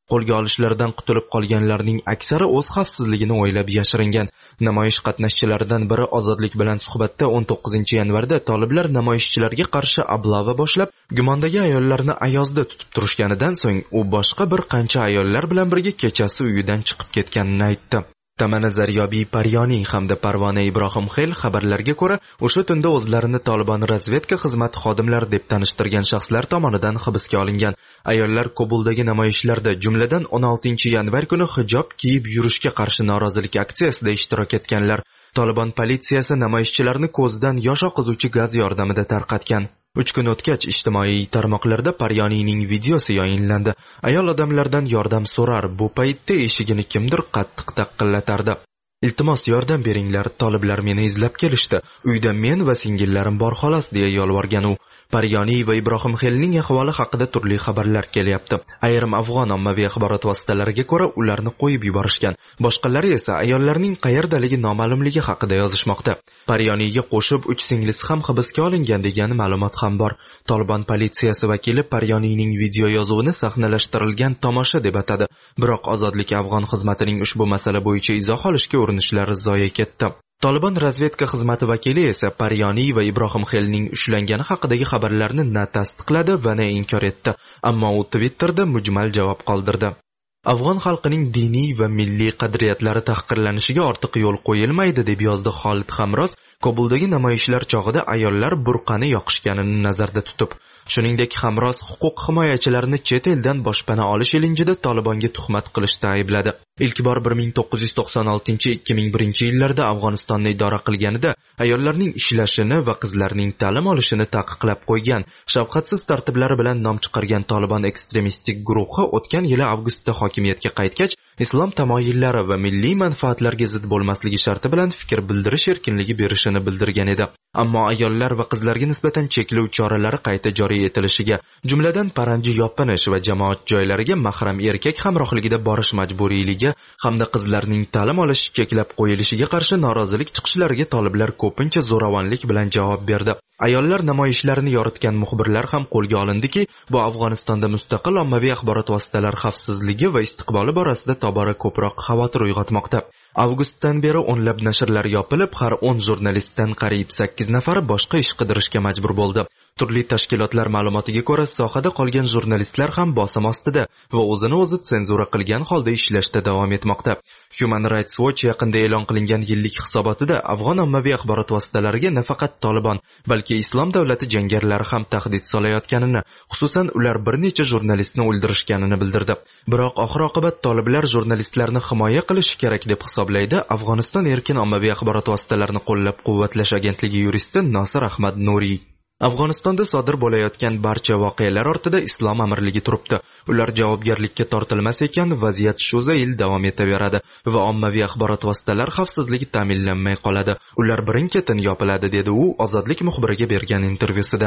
Qo'lga olishlardan qutulib qolganlarning aksari o'z xavfsizligini o'ylab yashiringan. Namoyish qatnashchilaridan biri Ozodlik bilan suhbatda 19-yanvarda toliblar namoyishchilarga qarshi ablava boshlab, gumondagi ayollarni ayozda tutib turishganidan so'ng u boshqa bir qancha ayollar bilan birga kechasi uyidan chiqib ketganini aytdi. Tamana Zaryobiy Paryoniy hamda Parvona Ibrohimxel xabarlarga ko'ra, o'sha tunda o'zlarini Tolibon razvedka xizmati xodimlari deb tanishtirgan shaxslar tomonidan hibsga olingan. Ayollar Kobuldagi namoyishlarda, jumladan 16-yanvar kuni hijob kiyib yurishga qarshi norozilik aksiyasida ishtirok etganlar. Tolibon politsiyasi namoyishchilarni ko'zidan yosh oqizuvchi gaz yordamida tarqatgan. 3 kun o'tgach ijtimoiy tarmoqlarda Paryoniyning videosi yayinlandi. Ayol odamlardan yordam so'rar, bu paytda eshigini kimdir qattiq taqillatardi. Iltimos yordam beringlar, toliblar meni izlab kelishdi. Uyda men va singillarim bor xolos deya yolvorgan u. Paryoniy va Ibrohimxelning ahvoli haqida turli xabarlar kelyapti. Ayrim afg'on ommaviy axborot vositalariga ko'ra ularni qo'yib yuborishgan. Boshqalari esa ayollarning qayerdaligi noma'lumligi haqida yozishmoqda. Paryoniyga qo'shib 3 singlisi ham hibsga olingan degan ma'lumot ham bor. Tolibon politsiyasi vakili Paryoniyning video yozuvini sahnalashtirilgan tomosha deb atadi. Biroq Ozodlik afg'on xizmatining ushbu masala bo'yicha izoh olishga urinishlari zoye ketdi. Tolibon razvedka xizmati vakili esa Paryoniy va Ibrohimxelning ushlangani haqidagi xabarlarni na tasdiqladi va na inkor etdi, ammo u Twitterda mujmal javob qoldirdi. Afg'on xalqining diniy va milliy qadriyatlari tahqirlanishiga ortiq yo'l qo'yilmaydi deb yozdi Xolid Hamroz, Kobuldagi namoyishlar chog'ida ayollar burqani yoqishganini nazarda tutib. Shuningdek, Hamroz huquq himoyachilarini chet eldan boshpana olish ilinjida Tolibonga tuhmat qilishda aybladi. Ilk bor 1996-2001 yillarda Afg'onistonni idora qilganida ayollarning ishlashini va qizlarning ta'lim olishini taqiqlab qo'ygan, shafqatsiz tartiblari bilan nom chiqargan Tolibon ekstremistik guruhi o'tgan yili avgustda hokimiyatga qaytgach, islom tamoyillari va milliy manfaatlarga zid bo'lmasligi sharti bilan fikr bildirish erkinligi berishini bildirgan edi. Ammo ayollar va qizlarga nisbatan cheklov choralari qayta joriy etilishiga, jumladan paranji yopinish va jamoat joylariga mahram erkak hamrohligida borish majburiyligi hamda qizlarning ta'lim olishi cheklab qo'yilishiga qarshi norozilik chiqishlariga toliblar ko'pincha zo'ravonlik bilan javob berdi. Ayollar namoyishlarini yoritgan muxbirlar ham qo'lga olindiki, bu Afg'onistonda mustaqil ommaviy axborot vositalari xavfsizligi va istiqboli borasida tobora ko'proq xavotir uyg'otmoqda. Avgustdan beri o'nlab nashrlar yopilib, har 10 jurnalistdan qariyb 8 nafari boshqa ish qidirishga majbur bo'ldi. Turli tashkilotlar ma'lumotiga ko'ra, sohada qolgan jurnalistlar ham bosim ostida va o'zini o'zi senzura qilgan holda ishlashda davom etmoqda. Human Rights Watch yaqinda e'lon qilingan yillik hisobotida afg'on ommaviy axborot vositalariga nafaqat Tolibon, balki Islom davlati jangarilari ham tahdid solayotganini, xususan ular bir necha jurnalistni o'ldirishganini bildirdi. Biroq oxir-oqibat toliblar jurnalistlarni himoya qilish kerak deb hisoblaydi Afg'oniston erkin ommaviy axborot vositalarini qo'llab-quvvatlash agentligi yuristi Nosir Ahmad Nuriy. Afg'onistonda sodir bo'layotgan barcha voqealar ortida islom amirligi turibdi. Ular javobgarlikka tortilmas ekan, vaziyat shu zayil davom etaveradi va ommaviy axborot vositalari xavfsizligi ta'minlanmay qoladi. Ular birin-ketin yopiladi, dedi u Ozodlik muxbiriga bergan intervyusida.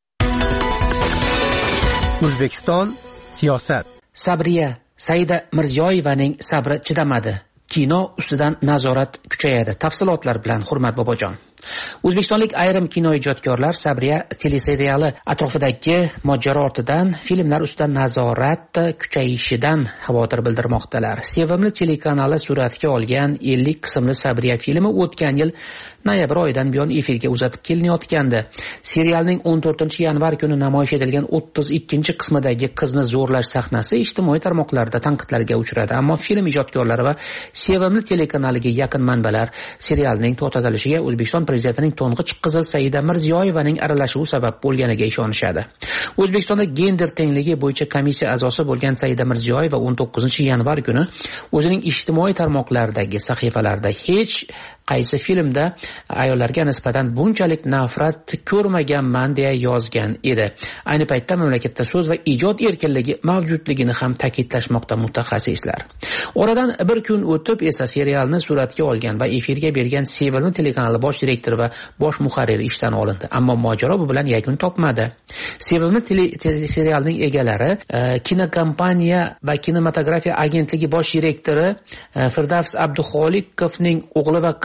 O'zbekiston siyosat. Sabriya Saida Mirziyoyevaning sabri chidamadi. Kino ustidan nazorat kuchayadi. Tafsilotlar bilan Hurmat Bobojon. O'zbekistonlik ayrim kinoijodkorlar Sabriya teleseriali atrofidagi mojaro ortidan filmlar ustidan nazorat kuchayishidan xavotir bildirmoqdalar. Sevimli telekanali suratga olgan 50 qismli Sabriya filmi o'tgan yil noyabr oyidan buyon efirga uzatib kelinayotgandi. Serialning 14-yanvar kuni namoyish etilgan 32-qismidagi qizni zo'rlash sahnasi ijtimoiy tarmoqlarda tanqidlarga uchradi. Ammo film ijodkorlari va sevimli telekanaliga yaqin manbalar serialning to'xtatilishiga O'zbekiston prezidentining to'ng'ich qizi Saida Mirziyoyevaning aralashuvi sabab bo'lganiga ishonishadi. O'zbekistonda gender tengligi bo'yicha komissiya a'zosi bo'lgan Saida Mirziyoyeva 19-yanvar kuni o'zining ijtimoiy tarmoqlardagi sahifalarida hech qaysi filmda ayollarga nisbatan bunchalik nafrat ko'rmaganman deya yozgan edi. Ayni paytda mamlakatda so'z va ijod erkinligi mavjudligini ham ta'kidlashmoqda mutaxassislar. Oradan bir kun o'tib esa serialni suratga olgan va efirga bergan Sevimli telekanali bosh direktori va bosh muharriri ishdan olindi. Ammo mojaro bu bilan yakun topmadi. Sevimli serialning egalari kinokompaniya va kinematografiya agentligi bosh direktori Firdavs Abduxoliqovning o'g'li va qizi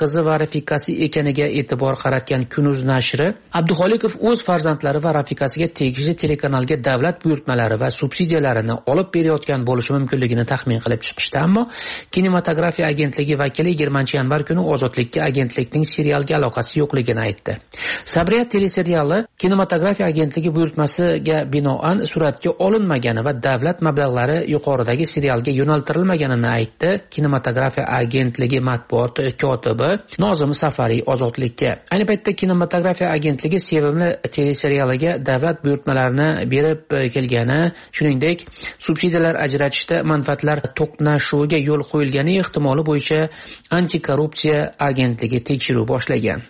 qizi va rafiqasi ekaniga e'tibor qaratgan Kunuz nashri Abduxoliqov o'z farzandlari va rafiqasiga tegishli telekanalga davlat buyurtmalari va subsidiyalarini olib berayotgan bo'lishi mumkinligini taxmin qilib chiqishdi, ammo kinematografiya agentligi vakili 20-yanvar kuni Ozodlikka agentlikning serialga aloqasi yo'qligini aytdi. Sabriya teleseriali kinematografiya agentligi buyurtmasiga binoan suratga olinmagani va davlat mablag'lari yuqoridagi serialga yo'naltirilmaganini aytdi. Kinematografiya agentligi matbuot kotibi Nozim Safariy Ozodlikka. Ayni paytda kinematografiya agentligi Sevimli teleserialiga davlat buyurtmalarini berib kelgani, shuningdek, subsidiyalar ajratishda manfaatlar to'qnashuviga yo'l qo'yilgani ehtimoli bo'yicha antikorrupsiya agentligi tekshiruv boshlagan.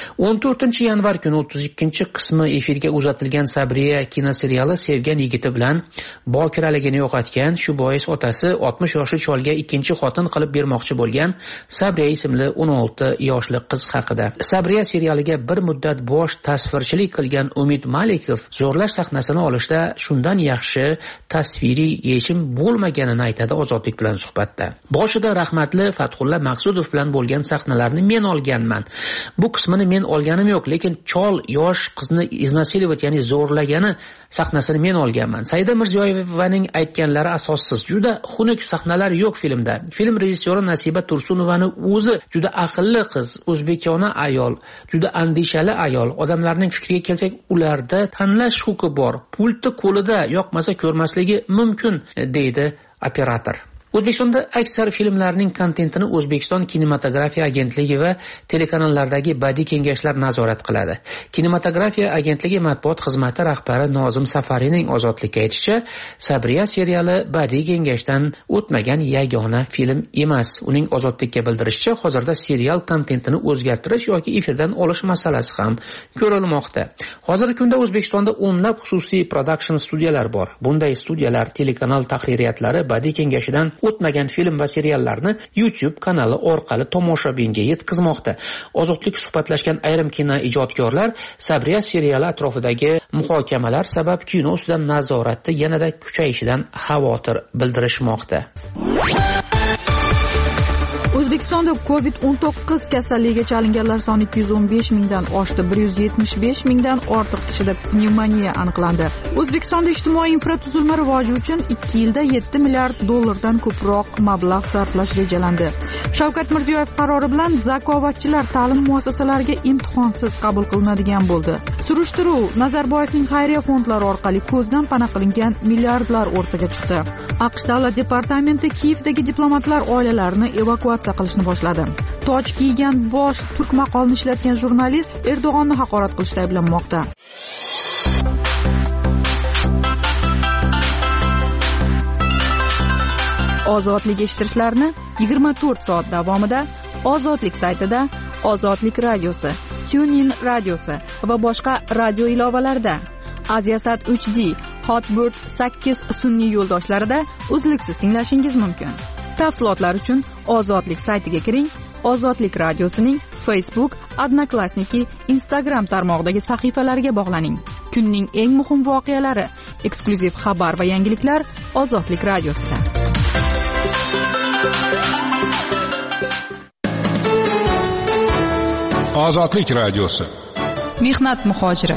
14-yanvar kuni 32-qismi efirga uzatilgan Sabriya kinoseriali sevgan yigiti bilan bokiraligini yo'qotgan, shu bois otasi 60 yoshli cholga ikkinchi xotin qilib bermoqchi bo'lgan Sabriya ismli 16 yoshli qiz haqida. Sabriya serialiga bir muddat bosh tasvirchilik qilgan Umid Malikov zo'rlash sahnasini olishda shundan yaxshi tasviriy yechim bo'lmaganini aytadi Ozodlik bilan suhbatda. Boshida rahmatli Fathulla Maqsudov bilan bo'lgan sahnalarni men olganman. Bu qismini men olganim yo'q, lekin chol yosh qizni iznasilivat, ya'ni zo'rlagani sahnasini men olganman. Saida Mirziyoyevaning aytganlari asossiz. Juda xunuk sahnalar yo'q filmda. Film rejissyori Nasiba Tursunovani o'zi juda aqlli qiz, o'zbekona ayol, juda andishali ayol. Odamlarning fikriga kelsak, ularda tanlash huquqi bor. Pulti qo'lida, yoqmasa ko'rmasligi mumkin, deydi operator. O'zbekistonda aksar filmlarning kontentini O'zbekiston kinematografiya agentligi va telekanallardagi badiiy kengashlar nazorat qiladi. Kinematografiya agentligi matbuot xizmati rahbari Nozim Safariyning Ozodlikka aytishicha, Sabriya seriali badiiy kengashdan o'tmagan yagona film emas. Uning Ozodlikka bildirishicha, hozirda serial kontentini o'zgartirish yoki efirdan olish masalasi ham ko'rilmoqda. Hozirgi kunda O'zbekistonda o'nlab xususiy production studiyalar bor. Bunday studiyalar telekanal tahririyatlari badiiy kengashidan o'tmagan film va seriallarni YouTube kanali orqali tomoshabinga yetkazmoqda. Ozodlik suhbatlashgan ayrim kino ijodkorlar Sabriya seriali atrofidagi muhokamalar sabab kino ustidan nazoratni yanada kuchayishidan xavotir bildirishmoqda. O'zbekistonda COVID-19 kasalligiga chalinganlar soni 215 mingdan oshdi, 175 mingdan ortiq kishida pnevmoniya aniqlandi. O'zbekistonda ijtimoiy infratuzilma rivoji uchun 2 yilda 7 milliard dollardan ko'proq mablag' sarflash rejalandi. Shavkat Mirziyoyev qarori bilan zakovat-chilar ta'lim muassasalariga imtihonsiz qabul qilinadigan bo'ldi. Surishtiruv Nazarboyevning xayriya fondlari orqali ko'zdan pana qilingan milliardlar o'rtaga chiqdi. AQSh Davlat departamenti Kiyevdagi diplomatlar oilalarini evakuatsiya qilishni boshladi. Toj kiygan bosh turk maqolini ishlatgan jurnalist Erdo'g'onni haqorat qilishda ayblanmoqda. Ozodlik eshittirishlarni 24 soat davomida Ozodlik saytida, Ozodlik radiosi, TuneIn radiosi va boshqa radio ilovalarida, Aziasat 3D, Hotbird 8 sun'iy yo'ldoshlarida uzluksiz tinglashingiz mumkin. Tafsilotlar uchun Ozodlik saytiga kiring. Ozodlik radiosining Facebook, Odnoklassniki, Instagram tarmog'idagi sahifalariga bog'laning. Kunning eng muhim voqealari, eksklyuziv xabar va yangiliklar Ozodlik radiosida. Ozodlik radiosi. Mehnat muhojiri.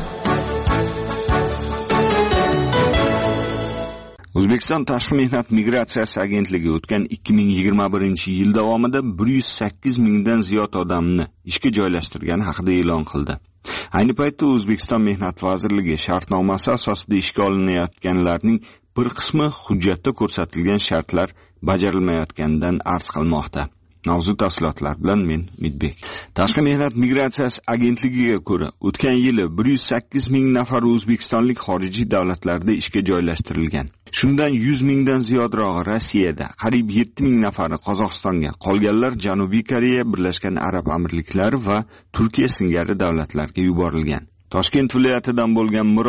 O'zbekiston Tashqi mehnat migratsiyasi agentligi o'tgan 2021-yil davomida 108 mingdan ziyod odamni ishga joylashtirgani haqida e'lon qildi. Ayni paytda O'zbekiston Mehnat vazirligi shartnomasi asosida ishga olinayotganlarning bir qismi hujjatda ko'rsatilgan shartlar bajarilmayotganidan arz qilmoqda. Mavzu tafsilotlar bilan men Midbek. Tashqi mehnat migratsiyasi agentligiga ko'ra, o'tgan yili 108 ming nafar o'zbekistonlik xorijiy davlatlarda ishga joylashtirilgan. Shundan 100 mingdan ziyodrog'i Rossiyada, qariyb 7 ming nafari Qozog'istonga, qolganlar Janubiy Koreya, Birlashgan Arab Amirliklari va Turkiya singari davlatlarga yuborilgan. Toshkent viloyatidan bo'lgan Mirolim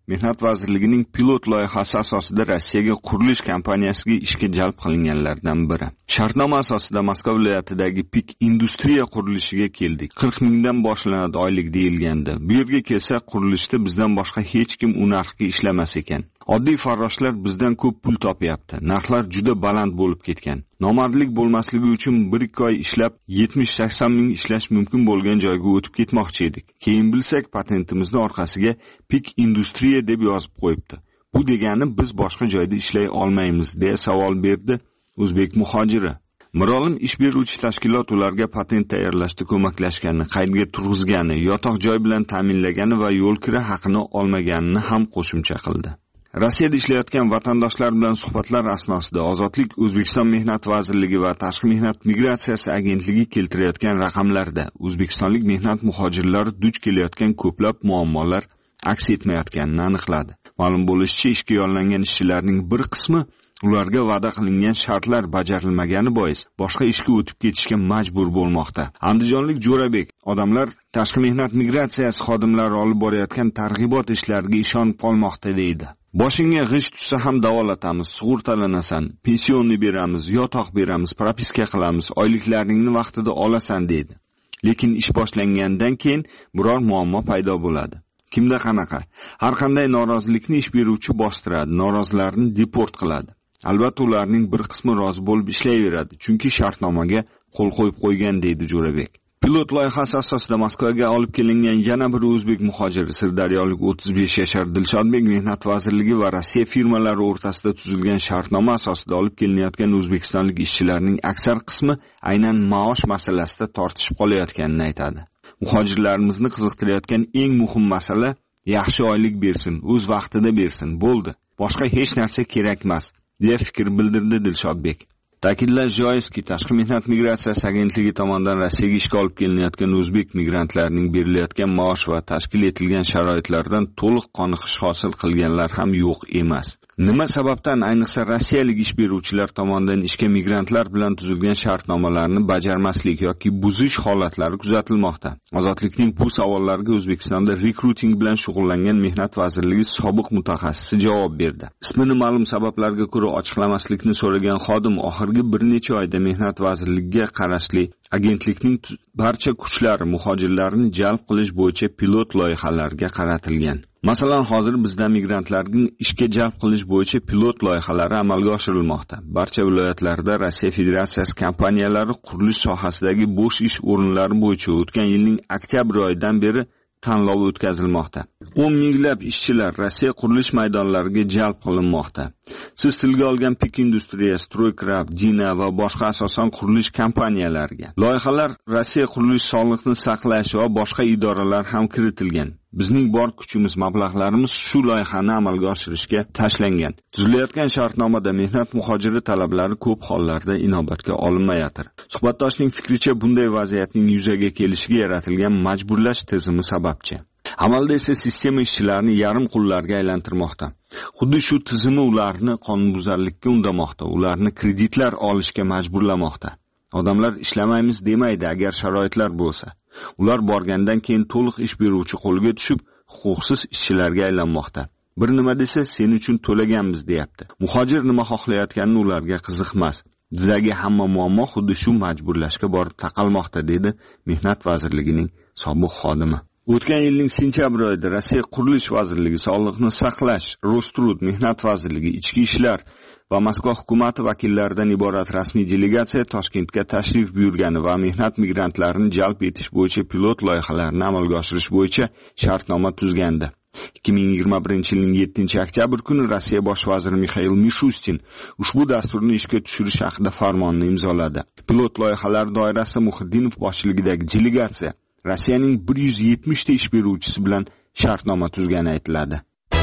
Mehnat vazirligining pilot loyihasi asosida Rossiyaga qurilish kompaniyasiga ishga jalb qilinganlardan biri. Shartnoma asosida Moskva viloyatidagi Pik industriya qurilishiga keldik. 40 mingdan boshlanadi oylik deyilgandi. Bu yerga kelsa qurilishda bizdan boshqa hech kim u narxga ishlamas ekan. Oddiy farroshlar bizdan ko'p pul topyapti. Narxlar juda baland bo'lib ketgan. Nomardlik bo'lmasligi uchun 1-2 oy ishlab 70-80 ming ishlash mumkin bo'lgan joyga o'tib ketmoqchi edik. Keyin bilsak, patentimizni orqasiga Pik industriya deb yozib qo'yibdi. Bu degani biz boshqa joyda ishlay olmaymiz deya savol berdi o'zbek muhojiri. Mirolim ish beruvchi tashkilot ularga patent tayyorlashda ko'maklashgani, qaydga turg'izgani, yotoq joy bilan ta'minlagani va yo'l kira haqini olmaganini ham qo'shimcha qildi. Rossiyada ishlayotgan vatandoshlar bilan suhbatlar asnosida Ozodlik O'zbekiston Mehnat vazirligi va Tashqi mehnat migratsiyasi agentligi keltirayotgan raqamlarda o'zbekistonlik mehnat muhojirlari duch kelayotgan ko'plab muammolar aks etmayotganini aniqladi. Ma'lum bo'lishicha, ishga yollangan ishchilarning bir qismi ularga va'da qilingan shartlar bajarilmagani bois boshqa ishga o'tib ketishga majbur bo'lmoqda. Andijonlik Jo'rabek odamlar Tashqi mehnat migratsiyasi xodimlari olib borayotgan targ'ibot ishlariga ishonib qolmoqda deydi. Boshingga g'isht tushsa ham davolatamiz, sug'urtalanasan, pensionni beramiz, yotoq beramiz, propiska qilamiz, oyliklaringni vaqtida olasan deydi. Lekin ish boshlangandan keyin biror muammo paydo bo'ladi. Kimda qanaqa? Har qanday norozilikni ish beruvchi bostiradi, norozilarni deport qiladi. Albatta ularning bir qismi rozi bo'lib ishlayveradi, chunki shartnomaga qo'l qo'yib qo'ygan deydi Jo'rabek. Pilot loyihasi asosida Moskvaga olib kelingan yana bir o'zbek muhojiri sirdaryolik 35 yashar Dilshodbek Mehnat vazirligi va Rossiya firmalari o'rtasida tuzilgan shartnoma asosida olib kelinayotgan o'zbekistonlik ishchilarning aksar qismi aynan maosh masalasida tortishib qolayotganini aytadi. Muhojirlarimizni qiziqtirayotgan eng muhim masala yaxshi oylik bersin, o'z vaqtida bersin, bo'ldi. Boshqa hech narsa kerak emas, deya fikr bildirdi Dilshodbek. Ta'kidlash joizki, Tashqi mehnat migratsiyasi agentligi tomonidan Rossiyaga ishga olib kelinayotgan o'zbek migrantlarining berilayotgan maosh va tashkil etilgan sharoitlardan to'liq qoniqish hosil qilganlar ham yo'q emas. Nima sababdan ayniqsa rossiyalik ish beruvchilar tomonidan ishga migrantlar bilan tuzilgan shartnomalarni bajarmaslik yoki buzish holatlari kuzatilmoqda? Ozodlikning bu savollariga O'zbekistonda rekruting bilan shug'ullangan Mehnat vazirligi sobiq mutaxassisi javob berdi. Ismini ma'lum sabablarga ko'ra ochiqlamaslikni so'ragan xodim oxirgi bir necha oyda Mehnat vazirligiga qarashli agentlikning barcha kuchlari muhojirlarni jalb qilish bo'yicha pilot loyihalarga qaratilgan. Masalan, hozir bizda migrantlarni ishga jalb qilish bo'yicha pilot loyihalari amalga oshirilmoqda. Barcha viloyatlarda Rossiya Federatsiyasi kompaniyalari qurilish sohasidagi bo'sh ish o'rinlari bo'yicha o'tgan yilning oktyabr oyidan beri tanlov o'tkazilmoqda. 10 minglab ishchilar Rossiya qurilish maydonlariga jalb qilinmoqda. Siz tilga olgan Pik industriya, Stroycraft, Dina va boshqa asosan qurilish kompaniyalariga. Loyihalar Rossiya qurilish sog'liqni saqlash va boshqa idoralar ham kiritilgan. Bizning bor kuchimiz, mablag'larimiz shu loyihani amalga oshirishga tashlangan. Tuzilayotgan shartnomada mehnat muhojiri talablari ko'p hollarda inobatga olinmayotir. Suhbatdoshning fikricha, bunday vaziyatning yuzaga kelishiga yaratilgan majburlash tizimi sababchi. Amalda esa sistema ishchilarini yarim qullarga aylantirmoqda. Xuddi shu tizimi ularni qonunbuzarlikka undamoqda, ularni kreditlar olishga majburlamoqda. Odamlar ishlamaymiz demaydi agar sharoitlar bo'lsa. Ular borgandan keyin to'liq ish beruvchi qo'lga tushib, huquqsiz ishchilarga aylanmoqda. Bir nima desa, sen uchun to'laganmiz deyapti. Muhojir nima xohlayotganini ularga qiziqmas. Bizdagi hamma muammo xuddi shu majburlashga borib taqalmoqda, dedi Mehnat vazirligining sobiq xodimi. O'tgan yilning sentyabr oyida Rossiya Qurilish vazirligi, Sog'liqni saqlash, Rostrud, Mehnat vazirligi, Ichki ishlar va Moskva hukumati vakillaridan iborat rasmiy delegatsiya Toshkentga tashrif buyurgani va mehnat migrantlarini jalb etish bo'yicha pilot loyihalarni amalga oshirish bo'yicha shartnoma tuzgandi. 2021-yilning 7-oktyabr kuni Rossiya bosh vaziri Mikhail Mishustin ushbu dasturni ishga tushirish haqida farmonni imzoladi. Pilot loyihalar doirasida Muhiddinov boshchiligidagi delegatsiya Rossiyaning 170 ta ish beruvchisi bilan shartnoma tuzgani aytiladi.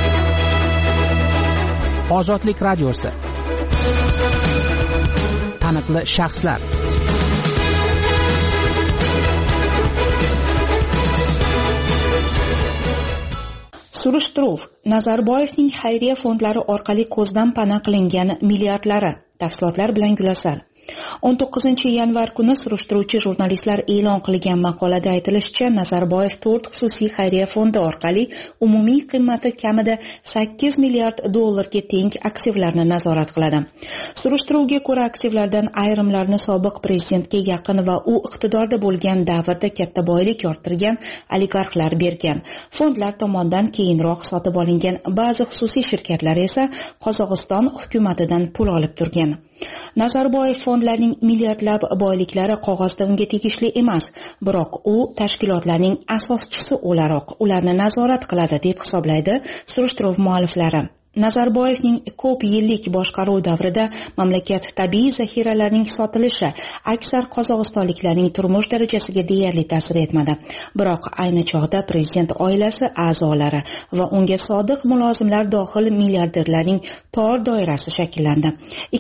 Ozodlik radiosi. Taniqli shaxslar. Surishtiruv Nazarboyevning xayriya fondlari orqali ko'zdan pana qilingan milliardlari. Tafsilotlar bilan Gulasal. 19-yanvar kuni surishtiruvchi jurnalistlar e'lon qilgan maqolada aytilishicha, Nazarboyev 4 xususiy xayriya fondi orqali umumiy qiymati kamida 8 milliard dollarga teng aktivlarni nazorat qiladi. Surishtiruvga ko'ra, aktivlardan ayrimlarni sobiq prezidentga yaqin va u iqtidorda bo'lgan davrda katta boylik orttirgan oligarxlar bergan. Fondlar tomonidan keyinroq sotib olingan ba'zi xususiy shirkatlar esa Qozog'iston hukumatidan pul olib turgan. Nazarboyev fondlarning milliardlab boyliklari qog'ozda unga tegishli emas, biroq u tashkilotlarning asoschisi o'laroq ularni nazorat qiladi deb hisoblaydi surishtiruv mualliflari. Nazarboyevning ko'p yillik boshqaruv davrida mamlakat tabiiy zaxiralarining sotilishi aksar qozog'istonliklarning turmush darajasiga deyarli ta'sir etmadi. Biroq ayni chog'da prezident oilasi a'zolari va unga sodiq mulozimlar dohil milliarderlarning tor doirasi shakllandi.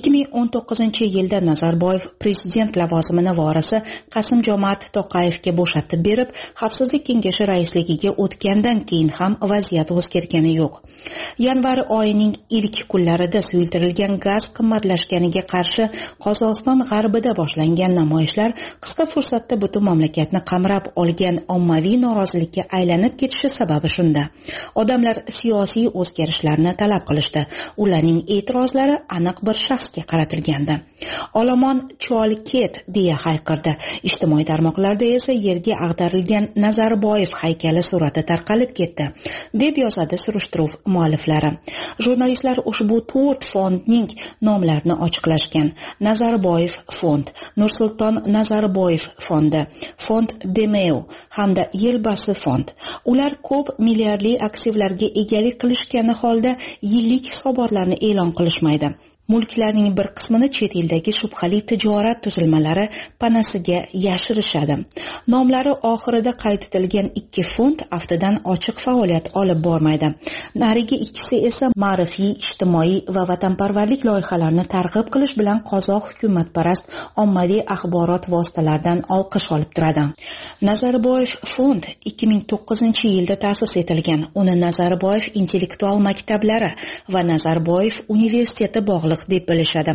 2019-yilda Nazarboyev prezident lavozimini vorisi Qasim-Jomart To'qayevga bo'shatib berib, Xavfsizlik kengashi raisligiga o'tgandan keyin ham vaziyat o'zgargani yo'q. Yanvar oyining ilk kunlarida suyultirilgan gaz qimmatlashganiga qarshi Qozog'iston g'arbida boshlangan namoyishlar qisqa fursatda butun mamlakatni qamrab olgan ommaviy norozilikka aylanib ketishi sababi shunda. Odamlar siyosiy o'zgarishlarni talab qilishdi. Ularning e'tirozlari aniq bir shaxsga qaratilgandi. Olomon chol ket deya hayqirdi. Ijtimoiy tarmoqlarda esa yerga ag'darilgan Nazarboyev haykali surati tarqalib ketdi, deb yozadi surishtiruv mualliflari. Jurnalistlar ushbu 4 fondning nomlarini ochiqlashgan. Nazarboyev fond, Nursulton Nazarboyev fondi, fond Demeu hamda Yelbasi fond. Ular ko'p milliardli aktivlarga egalik qilishgani holda yillik hisobotlarni e'lon qilishmaydi. Mulklarning bir qismini chet eldagi shubhali tijorat tuzilmalari panasiga yashirishadi. Nomlari oxirida qayd etilgan 2 fond aftidan ochiq faoliyat olib bormaydi. Narigi ikkisi esa ma'rifiy, ijtimoiy va vatanparvarlik loyihalarini targ'ib qilish bilan qozoq hukumatparast ommaviy axborot vositalaridan olqish olib turadi. Nazarboyev fond 2009-yilda ta'sis etilgan. Uni Nazarboyev intellektual maktablari va Nazarboyev universiteti bog'liq deb bilishadi.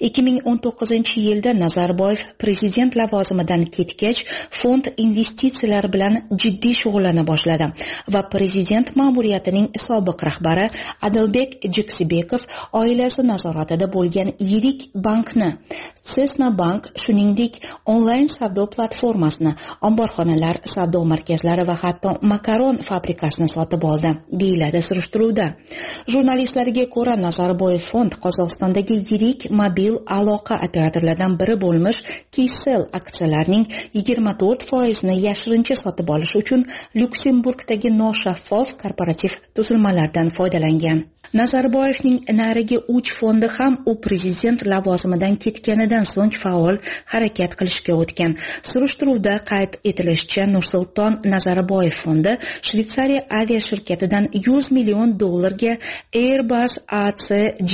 2019-yilda Nazarboyev prezident lavozimidan ketgach, fond investitsiyalar bilan jiddiy shug'ullana boshladi va prezident ma'muriyatining sobiq rahbari Adilbek Jiksibekov oilasi nazoratida bo'lgan yirik bankni, Cesna Bank, shuningdek onlayn savdo platformasini, omborxonalar, savdo markazlari va hatto makaron fabrikasini sotib oldi, deyiladi surishtiruvda. Jurnalistlarga ko'ra, Nazarboyev fond Qozog'istondagi yirik mobil aloqa operatorlaridan biri bo'lmish Kcell aksiyalarining 24% yashirincha sotib olish uchun Lyuksemburgdagi noshaffof korporativ tuzilmalardan foydalangan. Nazarboyevning narigi 3 fondi ham u prezident lavozimidan ketganidan so'ng faol harakat qilishga o'tgan. Surishtiruvda qayd etilishicha, Nursulton Nazarboyev fondi Shveysariya avia shirkatidan $100 million Airbus ACG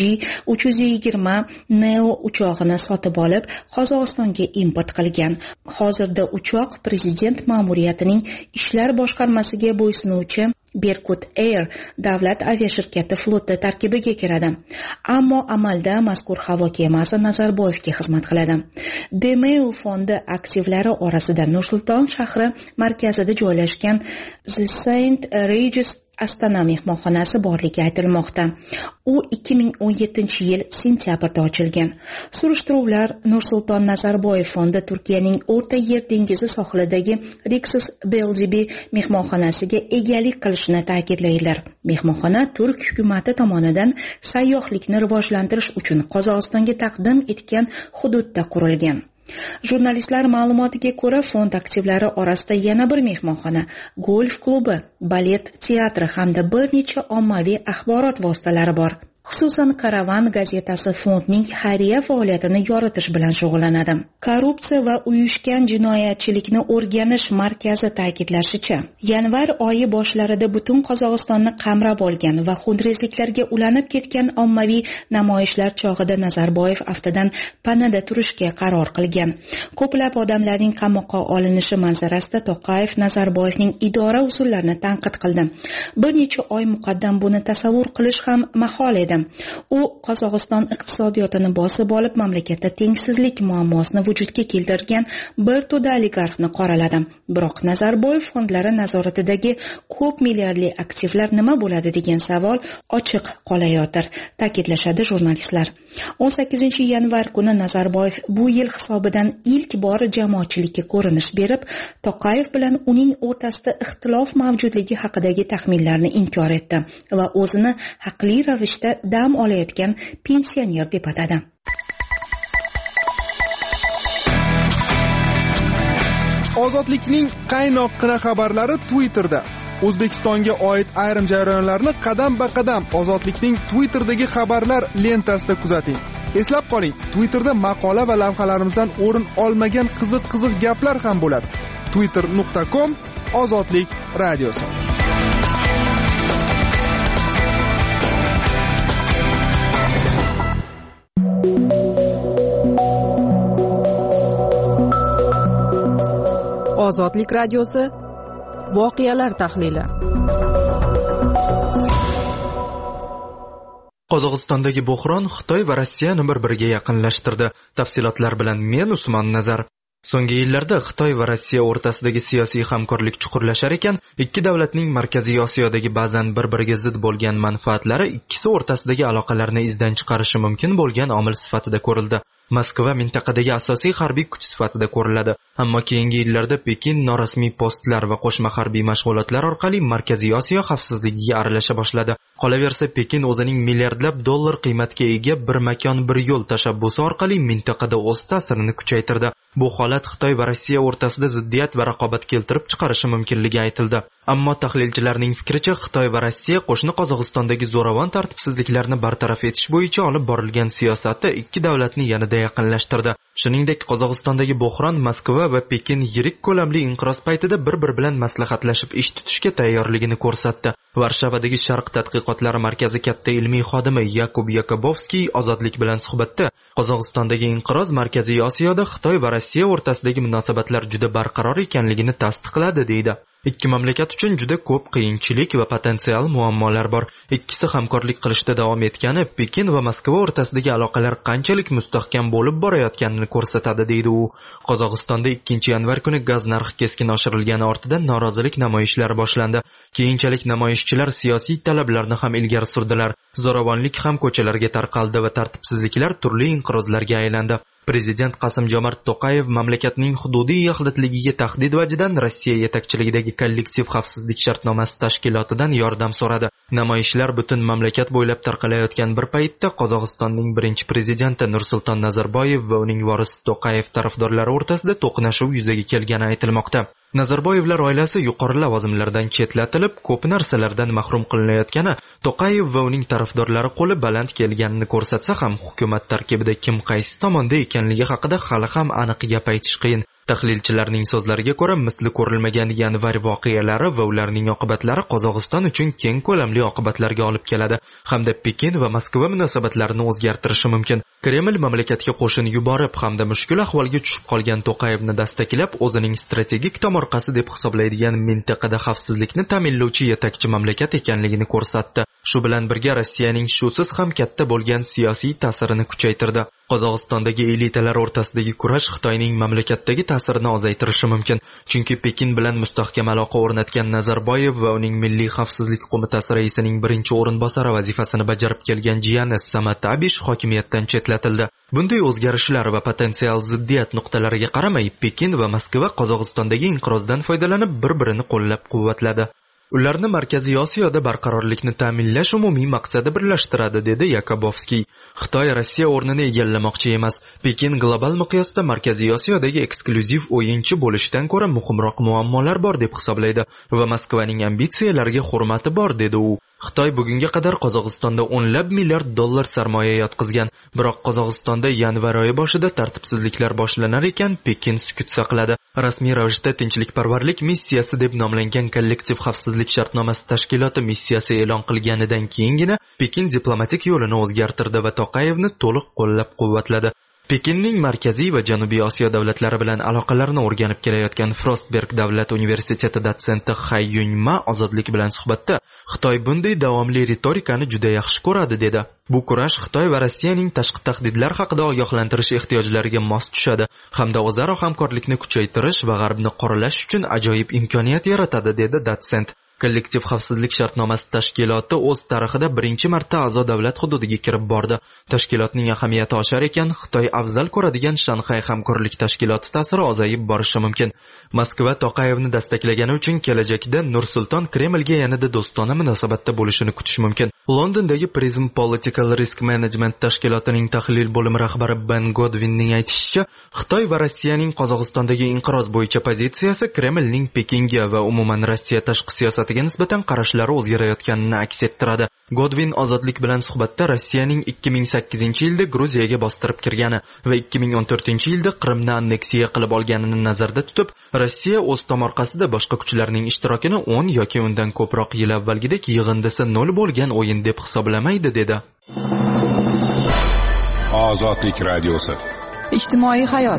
320 Neo uchog'ini sotib olib, Qozog'istonga import qilgan. Hozirda uchoq prezident ma'muriyatining ishlar boshqarmasiga bo'ysunuvchi Berkut Air davlat aviashirkati floti tarkibiga kiradi. Ammo amalda mazkur havo kemasi Nazarboyevga xizmat qiladi. Demeu fondi aktivlari orasida Nursulton shahri markazida joylashgan The Saint Regis Astana mehmonxonasi borligi aytilmoqda. U 2017-yil sentyabrda ochilgan. Surishtiruvlar Nursulton Nazarboyev fondi Turkiyaning O'rta Yer dengizi sohilidagi Rixos Beldibi mehmonxonasiga egalik qilishini ta'kidlaydilar. Mehmonxona turk hukumati tomonidan sayyohlikni rivojlantirish uchun Qozog'istonga taqdim etgan hududda qurilgan. Jurnalistlar ma'lumotiga ko'ra, fond aktivlari orasida yana bir mehmonxona, golf klubi, balet teatri hamda bir necha ommaviy axborot vositalari bor. Xususan, Karavan gazetasi fondning xayriya faoliyatini yoritish bilan shug'ullanadi. Korrupsiya va uyushgan jinoyatchilikni o'rganish markazi ta'kidlashicha, yanvar oyi boshlarida butun Qozog'istonni qamrab olgan va xunrezliklarga ulanib ketgan ommaviy namoyishlar chog'ida Nazarboyev aftidan panada turishga qaror qilgan. Ko'plab odamlarning qamoqqa olinishi manzarasida To'qayev Nazarboyevning idora usullarini tanqid qildi. Bir necha oy muqaddam buni tasavvur qilish ham mahol edi. edi. U Qozog'iston iqtisodiyotini bosib olib, mamlakatda tengsizlik muammosini vujudga keltirgan bir to'da oligarxni qoraladi. Biroq Nazarboyev fondlari nazoratidagi ko'p milliardli aktivlar nima bo'ladi degan savol ochiq qolayotir, ta'kidlashadi jurnalistlar. 18-yanvar kuni Nazarboyev bu yil hisobidan ilk bor jamoatchilikka ko'rinish berib, Toqayev bilan uning o'rtasida ixtilof mavjudligi haqidagi taxminlarni inkor etdi va o'zini haqli ravishda dam olayotgan pensioner deb atadi. Ozodlikning qaynoqqina xabarlari Twitterda. O'zbekistonga oid ayrim jarayonlarni qadam-ba-qadam Ozodlikning Twitterdagi xabarlar lentasida kuzating. Eslab qoling, Twitterda maqola va lavhalarimizdan o'rin olmagan qiziq gaplar ham bo'ladi. twitter.com Ozodlik radiosi. Ozodlik radiosi voqealar tahlili. Qozog'istondagi bo'hron Xitoy va Rossiyani bir-biriga yaqinlashtirdi. Tafsilotlar bilan men Usmon Nazar. So'nggi yillarda Xitoy va Rossiya o'rtasidagi siyosiy hamkorlik chuqurlashar ekan, ikki davlatning Markaziy Osiyodagi ba'zan bir-biriga zid bo'lgan manfaatlari ikkisi o'rtasidagi aloqalarni izdan chiqarishi mumkin bo'lgan omil sifatida ko'rildi. Moskva mintaqadagi asosiy harbiy kuch sifatida ko'riladi, ammo keyingi yillarda Pekin norasmiy postlar va qo'shma harbiy mashg'ulotlar orqali Markaziy Osiyo xavfsizligiga aralasha boshladi. Qolaversa, Pekin o'zining milliardlab dollar qiymatga ega bir makon bir yo'l tashabbusi orqali mintaqada o'z ta'sirini kuchaytirdi. Bu holat Xitoy va Rossiya o'rtasida ziddiyat va raqobat keltirib chiqarishi mumkinligi aytildi. Ammo tahlilchilarning fikricha, Xitoy va Rossiya qo'shni Qozog'istondagi zo'ravon tartibsizliklarni bartaraf etish bo'yicha olib borilgan siyosati ikki davlatni yanada yaqinlashtirdi. Shuningdek, Qozog'istondagi bo'hron Moskva va Pekin yirik ko'lamli inqiroz paytida bir-biri bilan maslahatlashib ish tutishga tayyorligini ko'rsatdi. Varshavadagi Sharq tadqiqotlari markazi katta ilmiy xodimi Yakub Yakobovskiy Ozodlik bilan suhbatda Qozog'istondagi inqiroz Markaziy Osiyoda Xitoy va Rossiya o'rtasidagi munosabatlar juda barqaror ekanligini tasdiqladi deydi. Ikki mamlakat uchun juda ko'p qiyinchilik va potensial muammolar bor. Ikkisi hamkorlik qilishda davom etgani Pekin va Moskva o'rtasidagi aloqalar qanchalik mustahkam bo'lib borayotganini ko'rsatadi, deydi u. Qozog'istonda 2-yanvar kuni gaz narxi keskin oshirilgani ortidan norozilik namoyishlari boshlandi. Keyinchalik namoyishchilar siyosiy talablarni ham ilgari surdilar. Zo'ravonlik ham ko'chalarga tarqaldi va tartibsizliklar turli inqirozlarga aylandi. Prezident Qasim-Jomart Toqayev mamlakatning hududiy yaxlitligiga tahdid vajidan Rossiya yetakchiligidagi kollektiv xavfsizlik shartnomasi tashkilotidan yordam so'radi. Namoyishlar butun mamlakat bo'ylab tarqalayotgan bir paytda Qozog'istonning birinchi prezidenti Nursulton Nazarboyev va uning vorisi Toqayev tarafdorlari o'rtasida to'qnashuv yuzaga kelgani aytilmoqda. Nazarboyevlar oilasi yuqori lavozimlardan chetlatilib, ko'p narsalardan mahrum qilinayotgani Toqayev va uning tarafdorlari qo'li baland kelganini ko'rsatsa ham, hukumat tarkibida kim qaysi tomonda ekanligi haqida hali ham aniq gap aytish qiyin. Tahlilchilarning so'zlariga ko'ra, misli ko'rilmagan yanvar voqealari va ularning oqibatlari Qozog'iston uchun keng ko'lamli oqibatlarga olib keladi, hamda Pekin va Moskva munosabatlarini o'zgartirishi mumkin. Kreml mamlakatga qo'shin yuborib, hamda mushkul ahvolga tushib qolgan Toqayevni dastaklab, o'zining strategik tomorqasi deb hisoblaydigan mintaqada xavfsizlikni ta'minlovchi yetakchi mamlakat ekanligini ko'rsatdi. Shu bilan birga Rossiyaning shusiz ham katta bo'lgan siyosiy ta'sirini kuchaytirdi. Qozog'istondagi elitalar o'rtasidagi kurash Xitoyning mamlakatdagi ta'sirini ozaytirishi mumkin, chunki Pekin bilan mustahkam aloqa o'rnatgan Nazarboyev va uning Milliy xavfsizlik qo'mitasi raisining birinchi o'rinbosari vazifasini bajarib kelgan jiyani Samat Abish hokimiyatdan chetlatildi. Bunday o'zgarishlar va potensial ziddiyat nuqtalariga qaramay, Pekin va Moskva Qozog'istondagi inqirozdan foydalanib bir-birini qo'llab-quvvatladi. Ularni Markaziy Osiyoda barqarorlikni ta'minlash umumiy maqsadi birlashtiradi, dedi Yakobovskiy. Xitoy Rossiya o'rnini egallamoqchi emas. Pekin global miqyosda Markaziy Osiyodagi eksklyuziv o'yinchi bo'lishdan ko'ra muhimroq muammolar bor deb hisoblaydi va Moskvaning ambitsiyalariga hurmati bor, dedi u. Xitoy bugunga qadar Qozog'istonda o'nlab milliard dollar sarmoya yotqizgan, biroq Qozog'istonda yanvar oyi boshida tartibsizliklar boshlanar ekan, Pekin sukut saqladi. Rasmiy ravishda tinchlikparvarlik missiyasi deb nomlangan kollektiv xavfsizlik shartnomasi tashkiloti missiyasi e'lon qilganidan keyingina Pekin diplomatik yo'lini o'zgartirdi va Toqayevni to'liq qo'llab-quvvatladi. Pekinning markaziy va janubiy Osiyo davlatlari bilan aloqalarni o'rganib kelayotgan Frostberg davlat universiteti dotsenti Hay Yunma ozodlik bilan suhbatda Xitoy bunday davomli ritorikani juda yaxshi ko'radi dedi. Bu kurash Xitoy va Rossiyaning tashqi tahdidlar haqida ogohlantirish ehtiyojlariga mos tushadi hamda o'zaro hamkorlikni kuchaytirish va G'arbni qoralash uchun ajoyib imkoniyat yaratadi dedi dotsent. Kollektiv xavfsizlik shartnomasi tashkiloti o'z tarixida birinchi marta a'zo davlat hududiga kirib bordi. Tashkilotning ahamiyati oshar ekan, Xitoy afzal ko'radigan Shanxay hamkorlik tashkiloti ta'siri ozayib borishi mumkin. Moskva Toqayevni dastaklagani uchun kelajakda Nur-Sulton Kremlga yanada do'stona munosabatda bo'lishini kutish mumkin. Londondagi Prism Political Risk Management tashkilotining tahlil bo'limi rahbari Ben Godwinning aytishicha, Xitoy va Rossiyaning Qozog'istondagi inqiroz bo'yicha pozitsiyasi Kremlning Pekinga va umuman Rossiya tashqi siyosatiga nisbatan qarashlari o'zgarayotganini aks ettiradi. Godwin ozodlik bilan suhbatda Rossiyaning 2008-yilda Gruziyaga bostirib kirgani va 2014-yilda Qrimni anneksiya qilib olganini nazarda tutib, Rossiya o'z tomorqasida boshqa kuchlarning ishtirokini 10 yoki undan ko'proq yil avvalgidek yig'indisi 0 bo'lgan o'yin deb hisoblamaydi dedi. Ozodlik radiosi. Ijtimoiy hayot.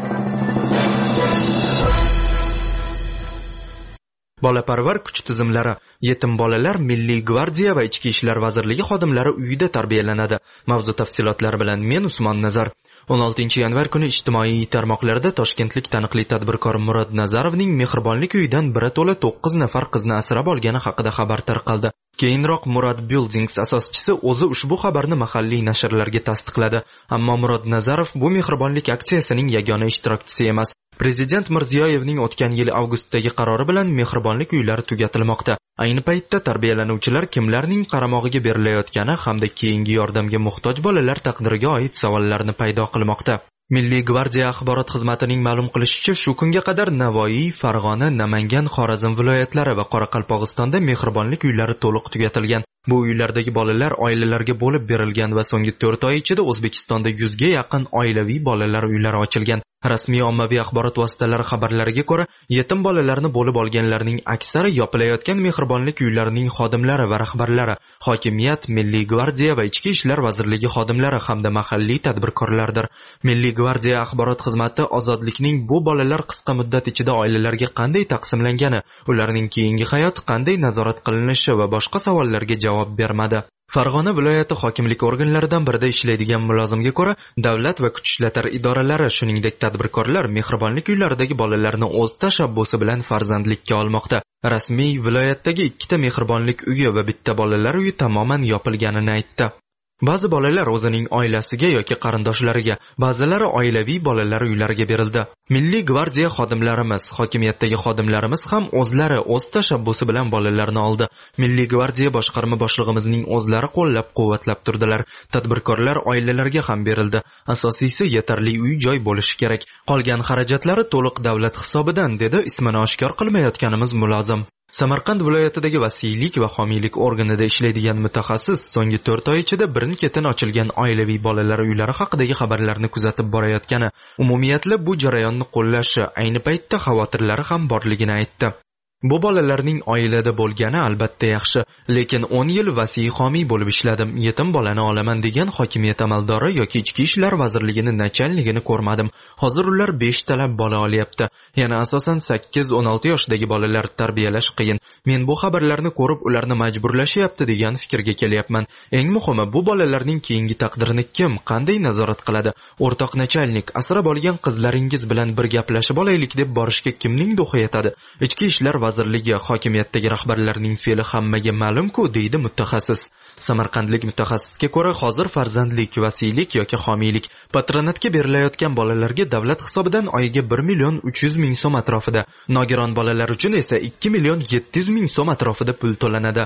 Bolaparvar kuch tizimlari, yetim bolalar Milliy gvardiya va Ichki ishlar vazirligi xodimlari uyida tarbiyalanadi. Mavzu tafsilotlari bilan men Usmon Nazar. 16-yanvar kuni ijtimoiy tarmoqlarda toshkentlik taniqli tadbirkor Murod Nazarovning mehribonlik uyidan biri to'la 9 nafar qizni asrab olgani haqida xabar tarqaldi. Keyinroq Murod Buildings asoschisi o'zi ushbu xabarni mahalliy nashrlarga tasdiqladi. Ammo Murod Nazarov bu mehribonlik aksiyasining yagona ishtirokchisi emas. Prezident Mirziyoyevning o'tgan yil avgustdagi qarori bilan mehribonlik uylari tugatilmoqda. Ayni paytda tarbiyalanuvchilar kimlarning qaramog'iga berilayotgani hamda keyingi yordamga muhtoj bolalar taqdiriga oid savollarni paydo qilmoqda. Milliy gvardiya axborot xizmatining ma'lum qilishicha, shu kunga qadar Navoiy, Farg'ona, Namangan, Xorazm viloyatlari va Qoraqalpog'istonda mehribonlik uylari to'liq tugatilgan. Bu uylardagi bolalar oilalarga bo'lib berilgan va so'nggi 4 oy ichida O'zbekistonda 100 ga yaqin oilaviy bolalar uylari ochilgan. Rasmiy ommaviy axborot vositalari xabarlariga ko'ra, yetim bolalarni bo'lib olganlarning aksari yopilayotgan mehribonlik uylarining xodimlari va rahbarlari, hokimiyat, Milliy gvardiya va Ichki ishlar vazirligi xodimlari hamda mahalliy tadbirkorlardir. Milliy gvardiya axborot xizmati ozodlikning bu bolalar qisqa muddat ichida oilalarga qanday taqsimlangani, ularning keyingi hayoti qanday nazorat qilinishi va boshqa savollarga javob bermadi. Farg'ona viloyati hokimlik organlaridan birida ishlaydigan mulozimga ko'ra, davlat va kuch ishlatar idoralari, shuningdek tadbirkorlar mehribonlik uylaridagi bolalarni o'z tashabbusi bilan farzandlikka olmoqda. Rasmiy viloyatdagi 2 ta mehribonlik uyi va bitta bolalar uyi tamoman yopilganini aytdi. Ba'zi bolalar o'zining oilasiga yoki qarindoshlariga, ba'zilari oilaviy bolalar uylariga berildi. Milliy gvardiya xodimlarimiz, hokimiyatdagi xodimlarimiz ham o'zlari o'z tashabbusi bilan bolalarni oldi. Milliy gvardiya boshqarma boshlig'imizning o'zlari qo'llab-quvvatlab turdilar. Tadbirkorlar oilalarga ham berildi. Asosiysi yetarli uy-joy bo'lishi kerak. Qolgan xarajatlari to'liq davlat hisobidan, dedi ismini oshkor qilmayotganimiz mulozim. Samarqand viloyatidagi vasiylik va homiylik organida ishlaydigan mutaxassis so'nggi 4 oy ichida birin-ketin ochilgan oilaviy bolalar uylari haqidagi xabarlarni kuzatib borayotgani, umumiyatla bu jarayonni qo'llashi, ayni paytda xavotirlari ham borligini aytdi. Bu bolalarning oilada bo'lgani albatta yaxshi, lekin 10 yil vasiy homiy bo'lib ishladim. Yetim bolani olaman degan hokimiyat amaldori yoki Ichki ishlar vazirligini nachalligini ko'rmadim. Hozir ular 5 talab bola olyapti. Yana asosan 8-16 yoshdagi bolalar tarbiyalash qiyin. Men bu xabarlarni ko'rib ularni majburlashyapti degan fikrga kelyapman. Eng muhimi, bu bolalarning keyingi taqdirini kim, qanday nazorat qiladi? O'rtoq nachalnik, asrab olgan qizlaringiz bilan bir gaplashib olaylik deb borishga kimning do'xi yetadi? Ichki ishlar vazirligi, hokimiyatdagi rahbarlarning fe'li hammaga ma'lum-ku, deydi mutaxassis. Samarqandlik mutaxassisga ko'ra, hozir farzandlik, vasiylik yoki homiylik patronatga berilayotgan bolalarga davlat hisobidan oyiga 1.300.000 so'm atrofida, nogiron bolalar uchun esa 2.700.000 so'm atrofida pul to'lanadi.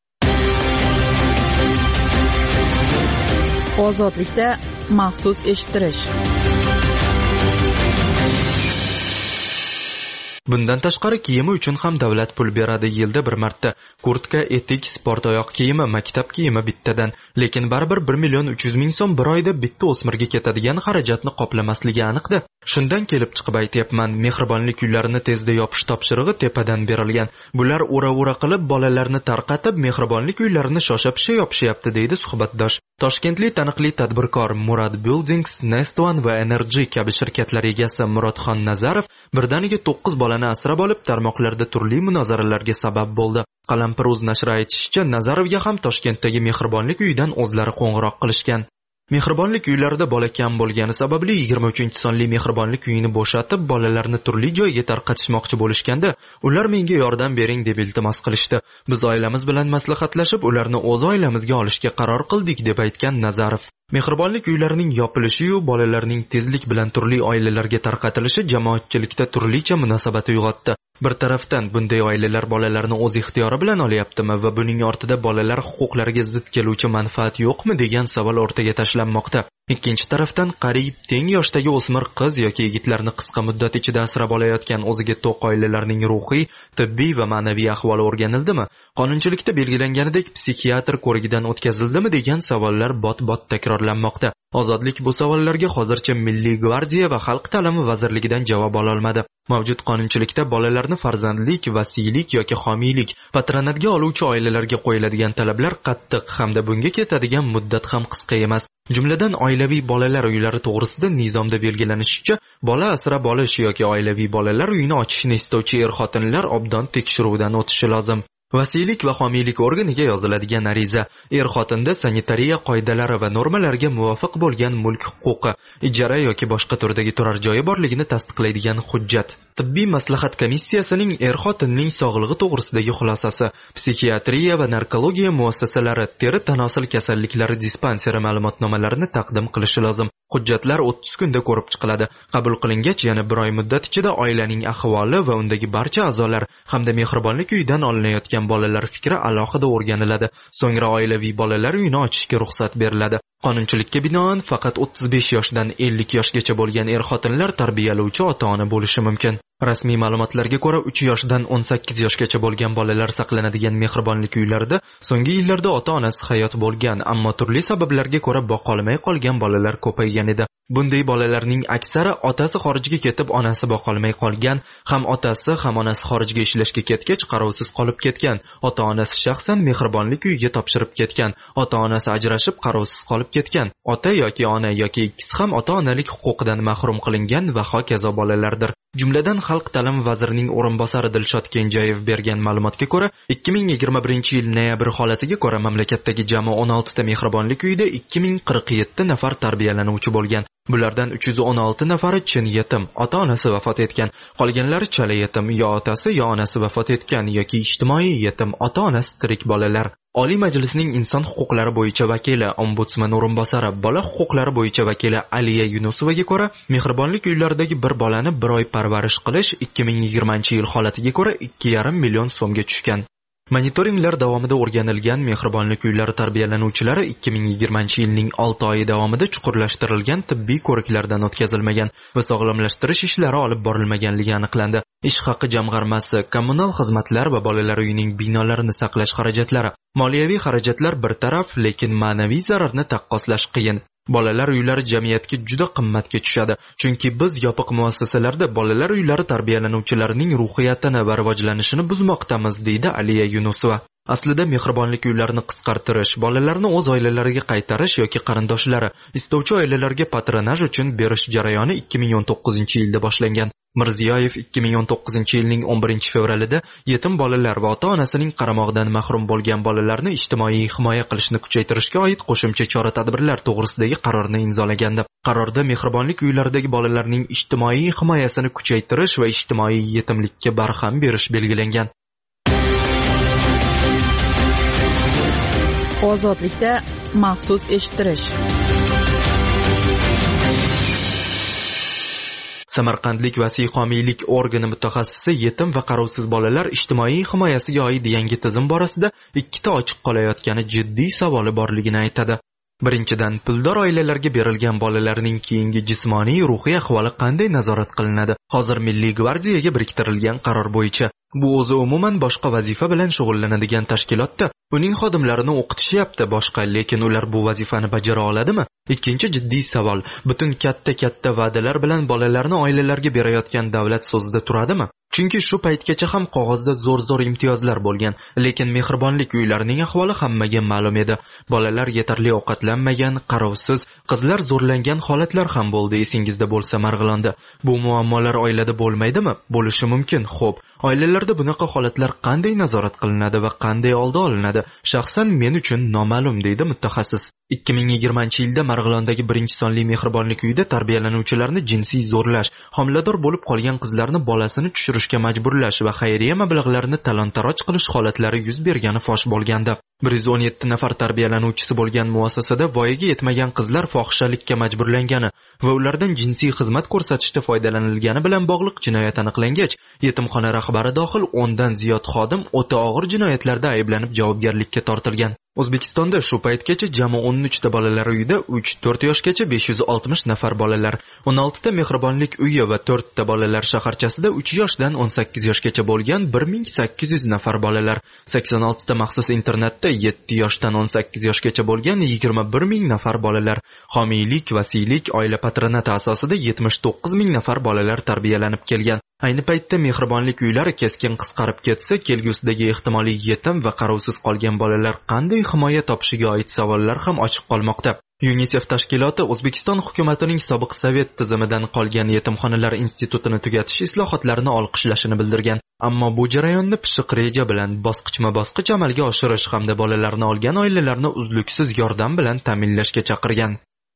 Ozodlikda maxsus eshittirish. Bundan tashqari kiyimi uchun ham davlat pul beradi. Yilda bir marta kurtka, etik, sport oyoq kiyimi, maktab kiyimi bittadan, lekin baribir 1.300.000 so'm bir oyda bitta o'smirga ketadigan xarajatni qoplamasligi aniqda. Shundan kelib chiqib aytyapman, mehribonlik uylarini tezda yopish topshirig'i tepadan berilgan. Bular ura-ura qilib bolalarni tarqatib, mehribonlik uylarini shosha-pisha yopishyapti, deydi suhbatdosh. Toshkentlik taniqli tadbirkor Murad Buildings, Nest One va Energy kabi shirkatlar egasi Murodxon Nazarov birdaniga 9 bolani asrab olib, tarmoqlarda turli munozaralarga sabab bo'ldi. Qalampir.uz nashri aytishicha, Nazarovga ham Toshkentdagi mehribonlik uyidan o'zlari qo'ng'iroq qilishgan. Mehribonlik uylarida bola kam bo'lgani sababli 23-sonli mehribonlik uyini bo'shatib, bolalarni turli joyga tarqatishmoqchi bo'lishganda, ular menga yordam bering deb iltimos qilishdi. Biz oilamiz bilan maslahatlashib, ularni o'z oilamizga olishga qaror qildik, deb aytgan Nazarov. Mehribonlik uylarining yopilishi-yu bolalarning tezlik bilan turli oilalarga tarqatilishi jamoatchilikda turlicha munosabat uyg'otdi. Bir tarafdan bunday oilalar bolalarni o'z ixtiyori bilan olyaptimi va buning ortida bolalar huquqlariga zid keluvchi manfaat yo'qmi degan savol o'rtaga tashlanmoqda. Ikkinchi tarafdan qariyb teng yoshdagi o'smir qiz yoki yigitlarni qisqa muddat ichida asrab olayotgan o'ziga to'q oilalarning ruhiy, tibbiy va ma'naviy ahvoli o'rganildimi? Qonunchilikda belgilanganidek psixiatr ko'rigidan o'tkazildimi degan savollar bot-bot takrorlanmoqda. Ozodlik bu savollarga hozircha Milliy gvardiya va Xalq ta'limi vazirligidan javob ola olmadi. Mavjud qonunchilikda bolalarni farzandlik, vasiylik yoki homiylik, patronatga oluvchi oilalarga qo'yiladigan talablar qattiq hamda bunga ketadigan muddat ham qisqa emas. Jumladan oilaviy bolalar uylari to'g'risida nizomda belgilanishicha, bola asrab olish yoki oilaviy bolalar uyini ochishni istovchi er-xotinlar obdon tekshiruvdan o'tishi lozim. Vasiylik va homiylik organiga yoziladigan ariza, er-xotinda sanitariya qoidalari va normalariga muvofiq bo'lgan mulk huquqi, ijara yoki boshqa turdagi turar joyi borligini tasdiqlaydigan hujjat. Tibbiy maslahat komissiyasining er-xotinning sog'lig'i to'g'risidagi xulosasi, psixiatriya va narkologiya muassasalari teri tanosil kasalliklari dispanseri ma'lumotnomalarini taqdim qilishi lozim. Hujjatlar 30 kunda ko'rib chiqiladi. Qabul qilingach, yana 1 oy muddat ichida oilaning ahvoli va undagi barcha a'zolar hamda mehribonlik uyidan olinayotgan bolalar fikri alohida o'rganiladi. So'ngra oilaviy bolalar uyini ochishga ruxsat beriladi. Qonunchilikka binoan faqat 35 yoshdan 50 yoshgacha bo'lgan er-xotinlar tarbiyalovchi ota-ona bo'lishi mumkin. Rasmiy ma'lumotlarga ko'ra 3 yoshdan 18 yoshgacha bo'lgan bolalar saqlanadigan mehribonlik uylarida so'nggi yillarda ota-onasi hayot bo'lgan, ammo turli sabablarga ko'ra boqolmay qolgan bolalar ko'paygan edi. Bunday bolalarning aksari otasi xorijga ketib, onasi boqolmay qolgan, ham otasi ham onasi xorijga ishlashga ketgach qarovsiz qolib ketgan. Ota-onasi shaxsan mehribonlik uyiga topshirib ketgan. Ota-onasi ajrashib qarovsiz qolib ketgan. Ota yoki ona yoki ikkisi ham ota-onalik huquqidan mahrum qilingan va hokazo bolalardir. Jumladan Xalq ta'limi vazirining o'rinbosari Dilshod Kenjayev bergan ma'lumotga ko'ra, 2021-yil noyabr holatiga ko'ra mamlakatdagi jami 16 ta mehribonlik uyida 2047 nafar tarbiyalanuvchi bo'lgan. Bulardan 316 nafari chin yetim, ota-onasi vafot etgan. Qolganlari chala yetim, yo otasi yo onasi vafot etgan yoki ijtimoiy yetim, ota-onasi tirik bolalar. Oliy Majlisning inson huquqlari bo'yicha vakili, ombudsman o'rinbosari, bola huquqlari bo'yicha vakili Aliya Yunusovaga ko'ra, mehribonlik uylaridagi bir bolani 1 oy parvarish qilish 2020-yil holatiga ko'ra 2,5 million so'mga tushgan. Monitoringlar davomida o'rganilgan mehribonlik uylari tarbiyalanuvchilari 2020-yilning 6 oyi davomida chuqurlashtirilgan tibbiy ko'riklardan o'tkazilmagan va sog'lomlashtirish ishlari olib borilmaganligi aniqlandi. Ish haqi jamg'armasi, kommunal xizmatlar va bolalar uyining binolarini saqlash xarajatlari, moliyaviy xarajatlar bir taraf, lekin ma'naviy zararni taqqoslash qiyin. Bolalar uylari jamiyatga juda qimmatga tushadi, chunki biz yopiq muassasalarda bolalar uylari tarbiyalanuvchilarining ruhiyatini va rivojlanishini buzmoqdamiz, deydi Aliya Yunusova. Aslida mehribonlik uylarini qisqartirish, bolalarni o'z oilalariga qaytarish yoki qarindoshlari, istovchi oilalarga patronaj uchun berish jarayoni 2019-yilda boshlangan. Mirziyoyev 2019-yilning 11-fevralida yetim bolalar va ota-onasining qaramog'idan mahrum bo'lgan bolalarni ijtimoiy himoya qilishni kuchaytirishga oid qo'shimcha chora-tadbirlar to'g'risidagi qarorni imzolagandi. Qarorda mehribonlik uylaridagi bolalarning ijtimoiy himoyasini kuchaytirish va ijtimoiy yetimlikka barham berish belgilangan. Ozodlikda maxsus eshittirish. Samarqandlik vasiy homiylik organi mutaxassisi yetim va qarovsiz bolalar ijtimoiy himoyasiga oid yangi tizim borasida 2 ta ochiq qolayotgani jiddiy savoli borligini aytadi. Birinchidan, puldor oilalarga berilgan bolalarning keyingi jismoniy, ruhiy ahvoli qanday nazorat qilinadi? Hozir Milliy gvardiyaga biriktirilgan qaror bo'yicha bu o'zi umuman boshqa vazifa bilan shug'ullanadigan tashkilotda uning xodimlarini o'qitishyapti boshqa, lekin ular bu vazifani bajara oladimi? Ikkinchi jiddiy savol, butun katta va'dalar bilan bolalarni oilalarga berayotgan davlat so'zida turadimi? Chunki shu paytgacha ham qog'ozda zo'r imtiyozlar bo'lgan, lekin mehribonlik uylarining ahvoli hammaga ma'lum edi. Bolalar yetarli ovqatlanmagan, qarovsiz, qizlar zo'rlangan holatlar ham bo'ldi, esingizda bo'lsa Marg'ilonda. Bu muammolar oilada bo'lmaydimi? Bo'lishi mumkin, xo'p. Oilalarda bunaqa holatlar qanday nazorat qilinadi va qanday oldi olinadi? Shaxsan men uchun noma'lum, deydi mutaxassis. 2020-yilda Marg'ilondagi 1-sonli mehribonlik uyida tarbiyalanuvchilarni jinsiy zo'rlash, homilador bo'lib qolgan qizlarni bolasini tushirishga majburlash va xayriya mablag'larini talon-taroj qilish holatlari yuz bergani fosh bo'lgandi. 117 nafar tarbiyalanuvchisi bo'lgan muassasada voyaga yetmagan qizlar fohishalikka majburlangani va ulardan jinsiy xizmat ko'rsatishda foydalanilgani bilan bog'liq jinoyat aniqlangach, yetimxona rahbari dohil 10 dan ziyod xodim o'ta og'ir jinoyatlarda ayblanib javobgarlikka tortilgan. O'zbekistonda shu paytgacha jami 13 ta bolalar uyida 3-4 yoshgacha 560 nafar bolalar, 16 ta mehribonlik uyi va 4 ta bolalar shaharchasida 3 yoshdan 18 yoshgacha bo'lgan 1800 nafar bolalar, 86 ta maxsus internatda 7 yoshdan 18 yoshgacha bo'lgan 21 ming nafar bolalar, homiylik, vasiylik, oila patronati asosida 79 ming nafar bolalar tarbiyalanib kelgan. Ayni paytda mehribonlik uylari keskin qisqarib ketsa, kelgusidagi ehtimoliy yetim va qarovsiz qolgan bolalar qanday himoya topishiga oid savollar ham ochiq qolmoqda. UNICEF tashkiloti O'zbekiston hukumatining sobiq sovet tizimidan qolgan yetimxonalar institutini tugatish islohotlarini olqishlashini bildirgan. Ammo bu jarayonni pishiq reja bilan bosqichma-bosqich amalga oshirish hamda bolalarni olgan oilalarni uzluksiz yordam bilan ta'minlashga chaqirgan.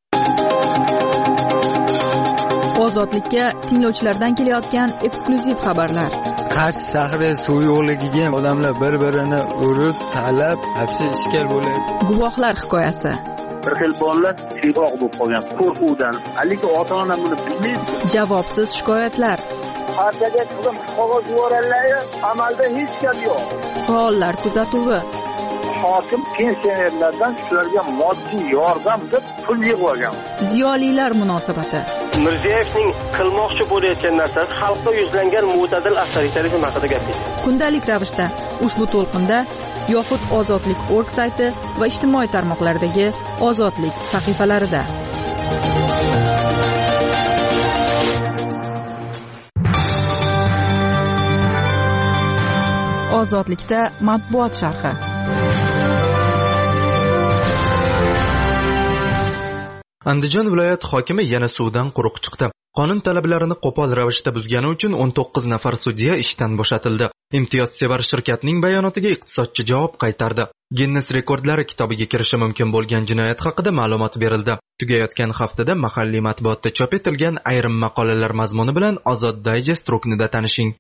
Ozodlikka tinglovchilardan kelayotgan eksklyuziv xabarlar. Qarshi shahri suv yo'qligiga odamlar bir-birini urib, talab, hapsi ishkal bo'ladi. Guvohlar hikoyasi. Bir xil bolalar siyroq bo'lib qolgan qo'rquvdan. Haligi ota-ona buni bilmaydi. Javobsiz shikoyatlar. Partiyaga qizim qog'oz yuboradilar, amalda hech gap yo'q. Faollar kuzatuvi. Hokim pensionerlardan shularga moddiy yordam deb pul yig'ib. Ziyolilar munosabati. Mirziyoyevning qilmoqchi bo'layotgan narsasi xalqqa yuzlangan mo'tadil avtoritarizm haqida gapirdi. Kundalik ravishda ushbu to'lqinda yoxud ozodlik.org sayti va ijtimoiy tarmoqlardagi ozodlik sahifalarida. Ozodlikda matbuot sharhi. Andijon viloyat hokimi yana suvdan quruq chiqdi. Qonun talablarini qo'pol ravishda buzgani uchun 19 nafar sudya ishdan bo'shatildi. Imtiyozsevar shirkatning bayonotiga iqtisodchi javob qaytardi. Guinness rekordlari kitobiga kirishi mumkin bo'lgan jinoyat haqida ma'lumot berildi. Tugayotgan haftada mahalliy matbuotda chop etilgan ayrim maqolalar mazmuni bilan Ozod Digest ruknida tanishing.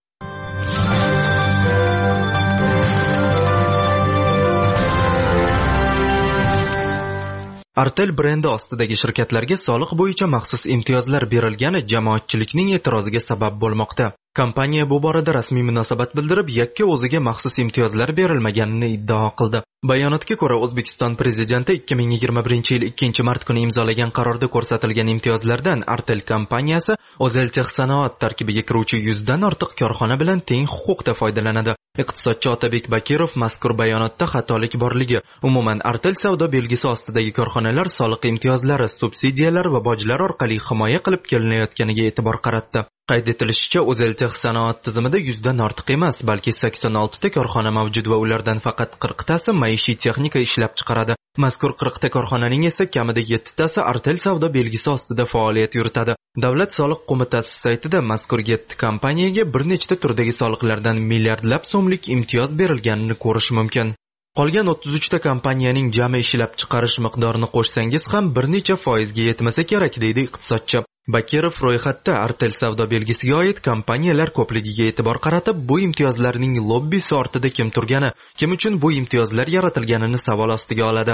Artel brendi ostidagi shirkatlarga soliq bo'yicha maxsus imtiyozlar berilgani jamoatchilikning e'tiroziga sabab bo'lmoqda. Kompaniya bu borada rasmiy munosabat bildirib, yakka o'ziga maxsus imtiyozlar berilmaganini iddao qildi. Bayonotga ko'ra, O'zbekiston prezidenti 2021-yil 2-mart kuni imzolagan qarorda ko'rsatilgan imtiyozlardan Artel kompaniyasi o'zal tex sanoat tarkibiga kiruvchi 100 dan ortiq korxona bilan teng huquqda foydalanadi. Iqtisodchi Otabek Bakirov mazkur bayonotda xatolik borligi, umuman Artel savdo belgisi ostidagi korxonalar soliq imtiyozlari, subsidiyalar va bojlar orqali himoya qilib kelinayotganiga e'tibor qaratdi. Qayd etilishicha, o'zal tex sanoat tizimida 100 dan ortiq emas, balki 86 ta korxona mavjud va ulardan faqat 40 tasi maishiy texnika ishlab chiqaradi. Mazkur 40 ta korxonaning esa kamida 7 tasi Artel savdo belgisi ostida faoliyat yuritadi. Davlat soliq qo'mitasi saytida mazkur 7 kompaniyaga bir nechta turdagi soliqlardan milliardlab so'mlik imtiyoz berilganini ko'rish mumkin. Qolgan 33 ta kompaniyaning jami ishlab chiqarish miqdorini qo'shsangiz ham bir necha foizga yetmasa kerak, deydi iqtisodchi. Bakirov ro'yxatda Artel savdo belgisiga oid kompaniyalar ko'pligiga e'tibor qaratib, bu imtiyozlarning lobbisi ortida kim turgani, kim uchun bu imtiyozlar yaratilganini savol ostiga oladi.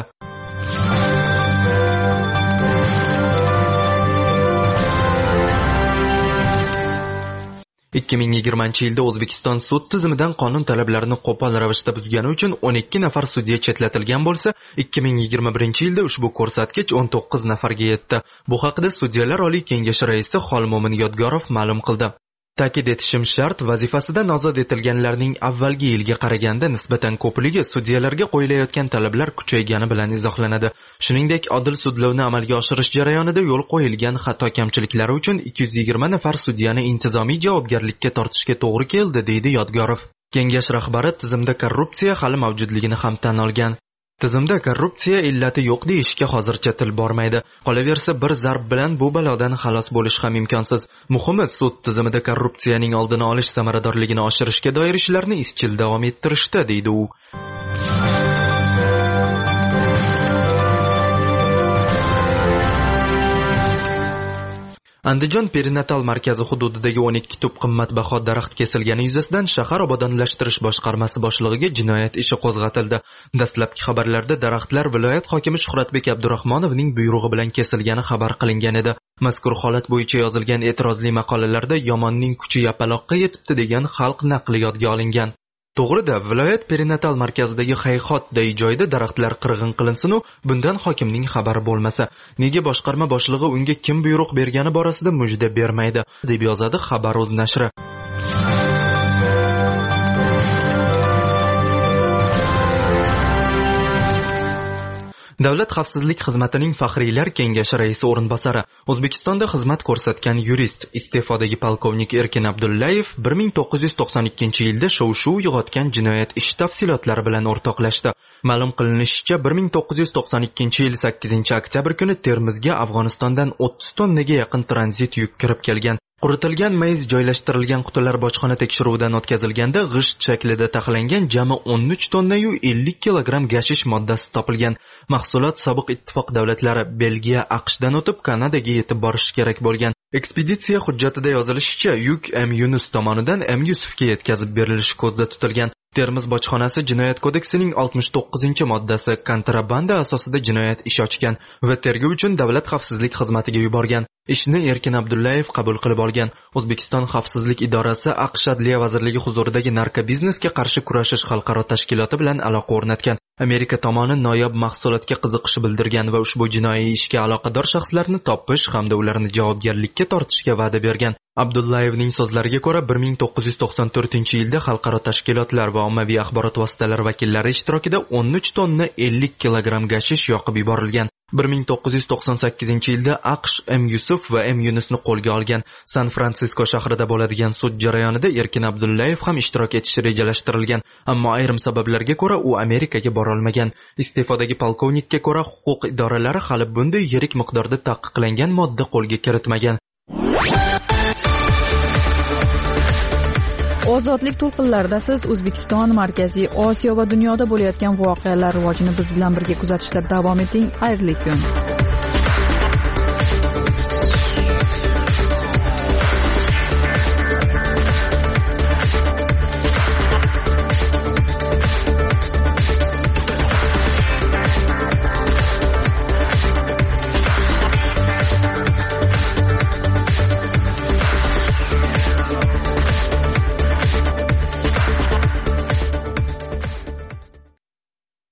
2020-yilda O'zbekiston sud tizimidan qonun talablarini qo'pol ravishda buzgani uchun 12 nafar sudya chetlatilgan bo'lsa, 2021-yilda ushbu ko'rsatkich 19 nafarga yetdi. Bu haqida Sudyalar Oliy kengashi raisi Xolmo'min Yodgorov ma'lum qildi. Ta'kid etishim shart, vazifasidan ozod etilganlarning avvalgi yilga qaraganda nisbatan ko'pligi sudyalarga qo'yilayotgan talablar kuchaygani bilan izohlanadi. Shuningdek, odil sudlovni amalga oshirish jarayonida yo'l qo'yilgan xato kamchiliklari uchun 220 nafar sudyani intizomiy javobgarlikka tortishga to'g'ri keldi, deydi Yodgorov. Kengash rahbari tizimda korrupsiya hali mavjudligini ham tan olgan. Tizimda korrupsiya illati yo'q deyishga hozircha til bormaydi. Qolaversa, bir zarb bilan bu balodan xalos bo'lish ham imkonsiz. Muhimi, sud tizimida korrupsiyaning oldini olish samaradorligini oshirishga doir ishlarni izchil davom ettirishda, deydi u. Andijon perinatal markazi hududidagi 12 tup qimmatbaho daraxt kesilgani yuzasidan shahar obodonlashtirish boshqarmasi boshlig'iga jinoyat ishi qo'zg'atildi. Dastlabki xabarlarda daraxtlar viloyat hokimi Shuhratbek Abdurahmonovning buyrug'i bilan kesilgani xabar qilingan edi. Mazkur holat bo'yicha yozilgan e'tirozli maqolalarda yomonning kuchi yapaloqqa yetibdi degan xalq naqliyotga olingan. To'g'rida, viloyat perinatal markazidagi Hayxotday joyda daraxtlar qirg'in qilinsin-u, bundan hokimning xabari bo'lmasa, nega boshqarma boshlig'i unga kim buyruq bergani borasida mujda bermaydi, deb yozadi Xabar.uz nashri. Davlat xavfsizlik xizmatining faxriylar kengashi raisi o'rinbosari, O'zbekistonda xizmat ko'rsatgan yurist, iste'fodagi polkovnik Erkin Abdullayev 1992-yilda shov-shuv uyg'otgan jinoyat ishi tafsilotlari bilan o'rtoqlashdi. Ma'lum qilinishicha, 1992-yil 8-oktyabr kuni Termizga Afg'onistondan 30 tonnaga yaqin tranzit yuk kirib kelgan. Quritilgan mayiz joylashtirilgan qutilar bojxona tekshiruvidan o'tkazilganda g'isht shaklida taxlangan jami 13 tonna-yu 50 kilogramm gashish moddasi topilgan. Mahsulot sobiq ittifoq davlatlari Belgiya, AQShdan o'tib Kanadaga yetib borishi kerak bo'lgan. Ekspeditsiya hujjatida yozilishicha, yuk M. Yunus tomonidan M. Yusufga yetkazib berilishi ko'zda tutilgan. Termiz bojxonasi Jinoyat kodeksining 69-moddasi kontrabanda asosida jinoyat ishi ochgan va tergov uchun Davlat xavfsizlik xizmatiga yuborgan. Ishni Erkin Abdullayev qabul qilib olgan. O'zbekiston xavfsizlik idorasi AQSh Adliya vazirligi huzuridagi narkobiznesga qarshi kurashish xalqaro tashkiloti bilan aloqa o'rnatgan. Amerika tomoni noyob mahsulotga qiziqish bildirgan va ushbu jinoiy ishga aloqador shaxslarni topish hamda ularni javobgarlikka tortishga va'da bergan. Abdullayevning so'zlariga ko'ra, 1994-yilda xalqaro tashkilotlar va ommaviy axborot vositalari vakillari ishtirokida 13 tonna 50 kilogramm gashish yoqib yuborilgan. 1998-yilda AQSh M. Yusuf va M. Yunusni qo'lga olgan. San-Fransisko shahrida bo'ladigan sud jarayonida Erkin Abdullayev ham ishtirok etishi rejalashtirilgan, ammo ayrim sabablarga ko'ra u Amerikaga bora olmagan. Iste'fodagi polkovnikka ko'ra, huquq idoralari hali bunday yirik miqdorda taqiqlangan modda qo'lga kiritmagan. Ozodlik to'lqinlarida siz O'zbekiston, Markaziy Osiyo va dunyoda bo'layotgan voqealar rivojini biz bilan birga kuzatishda davom eting. Xayrli kun.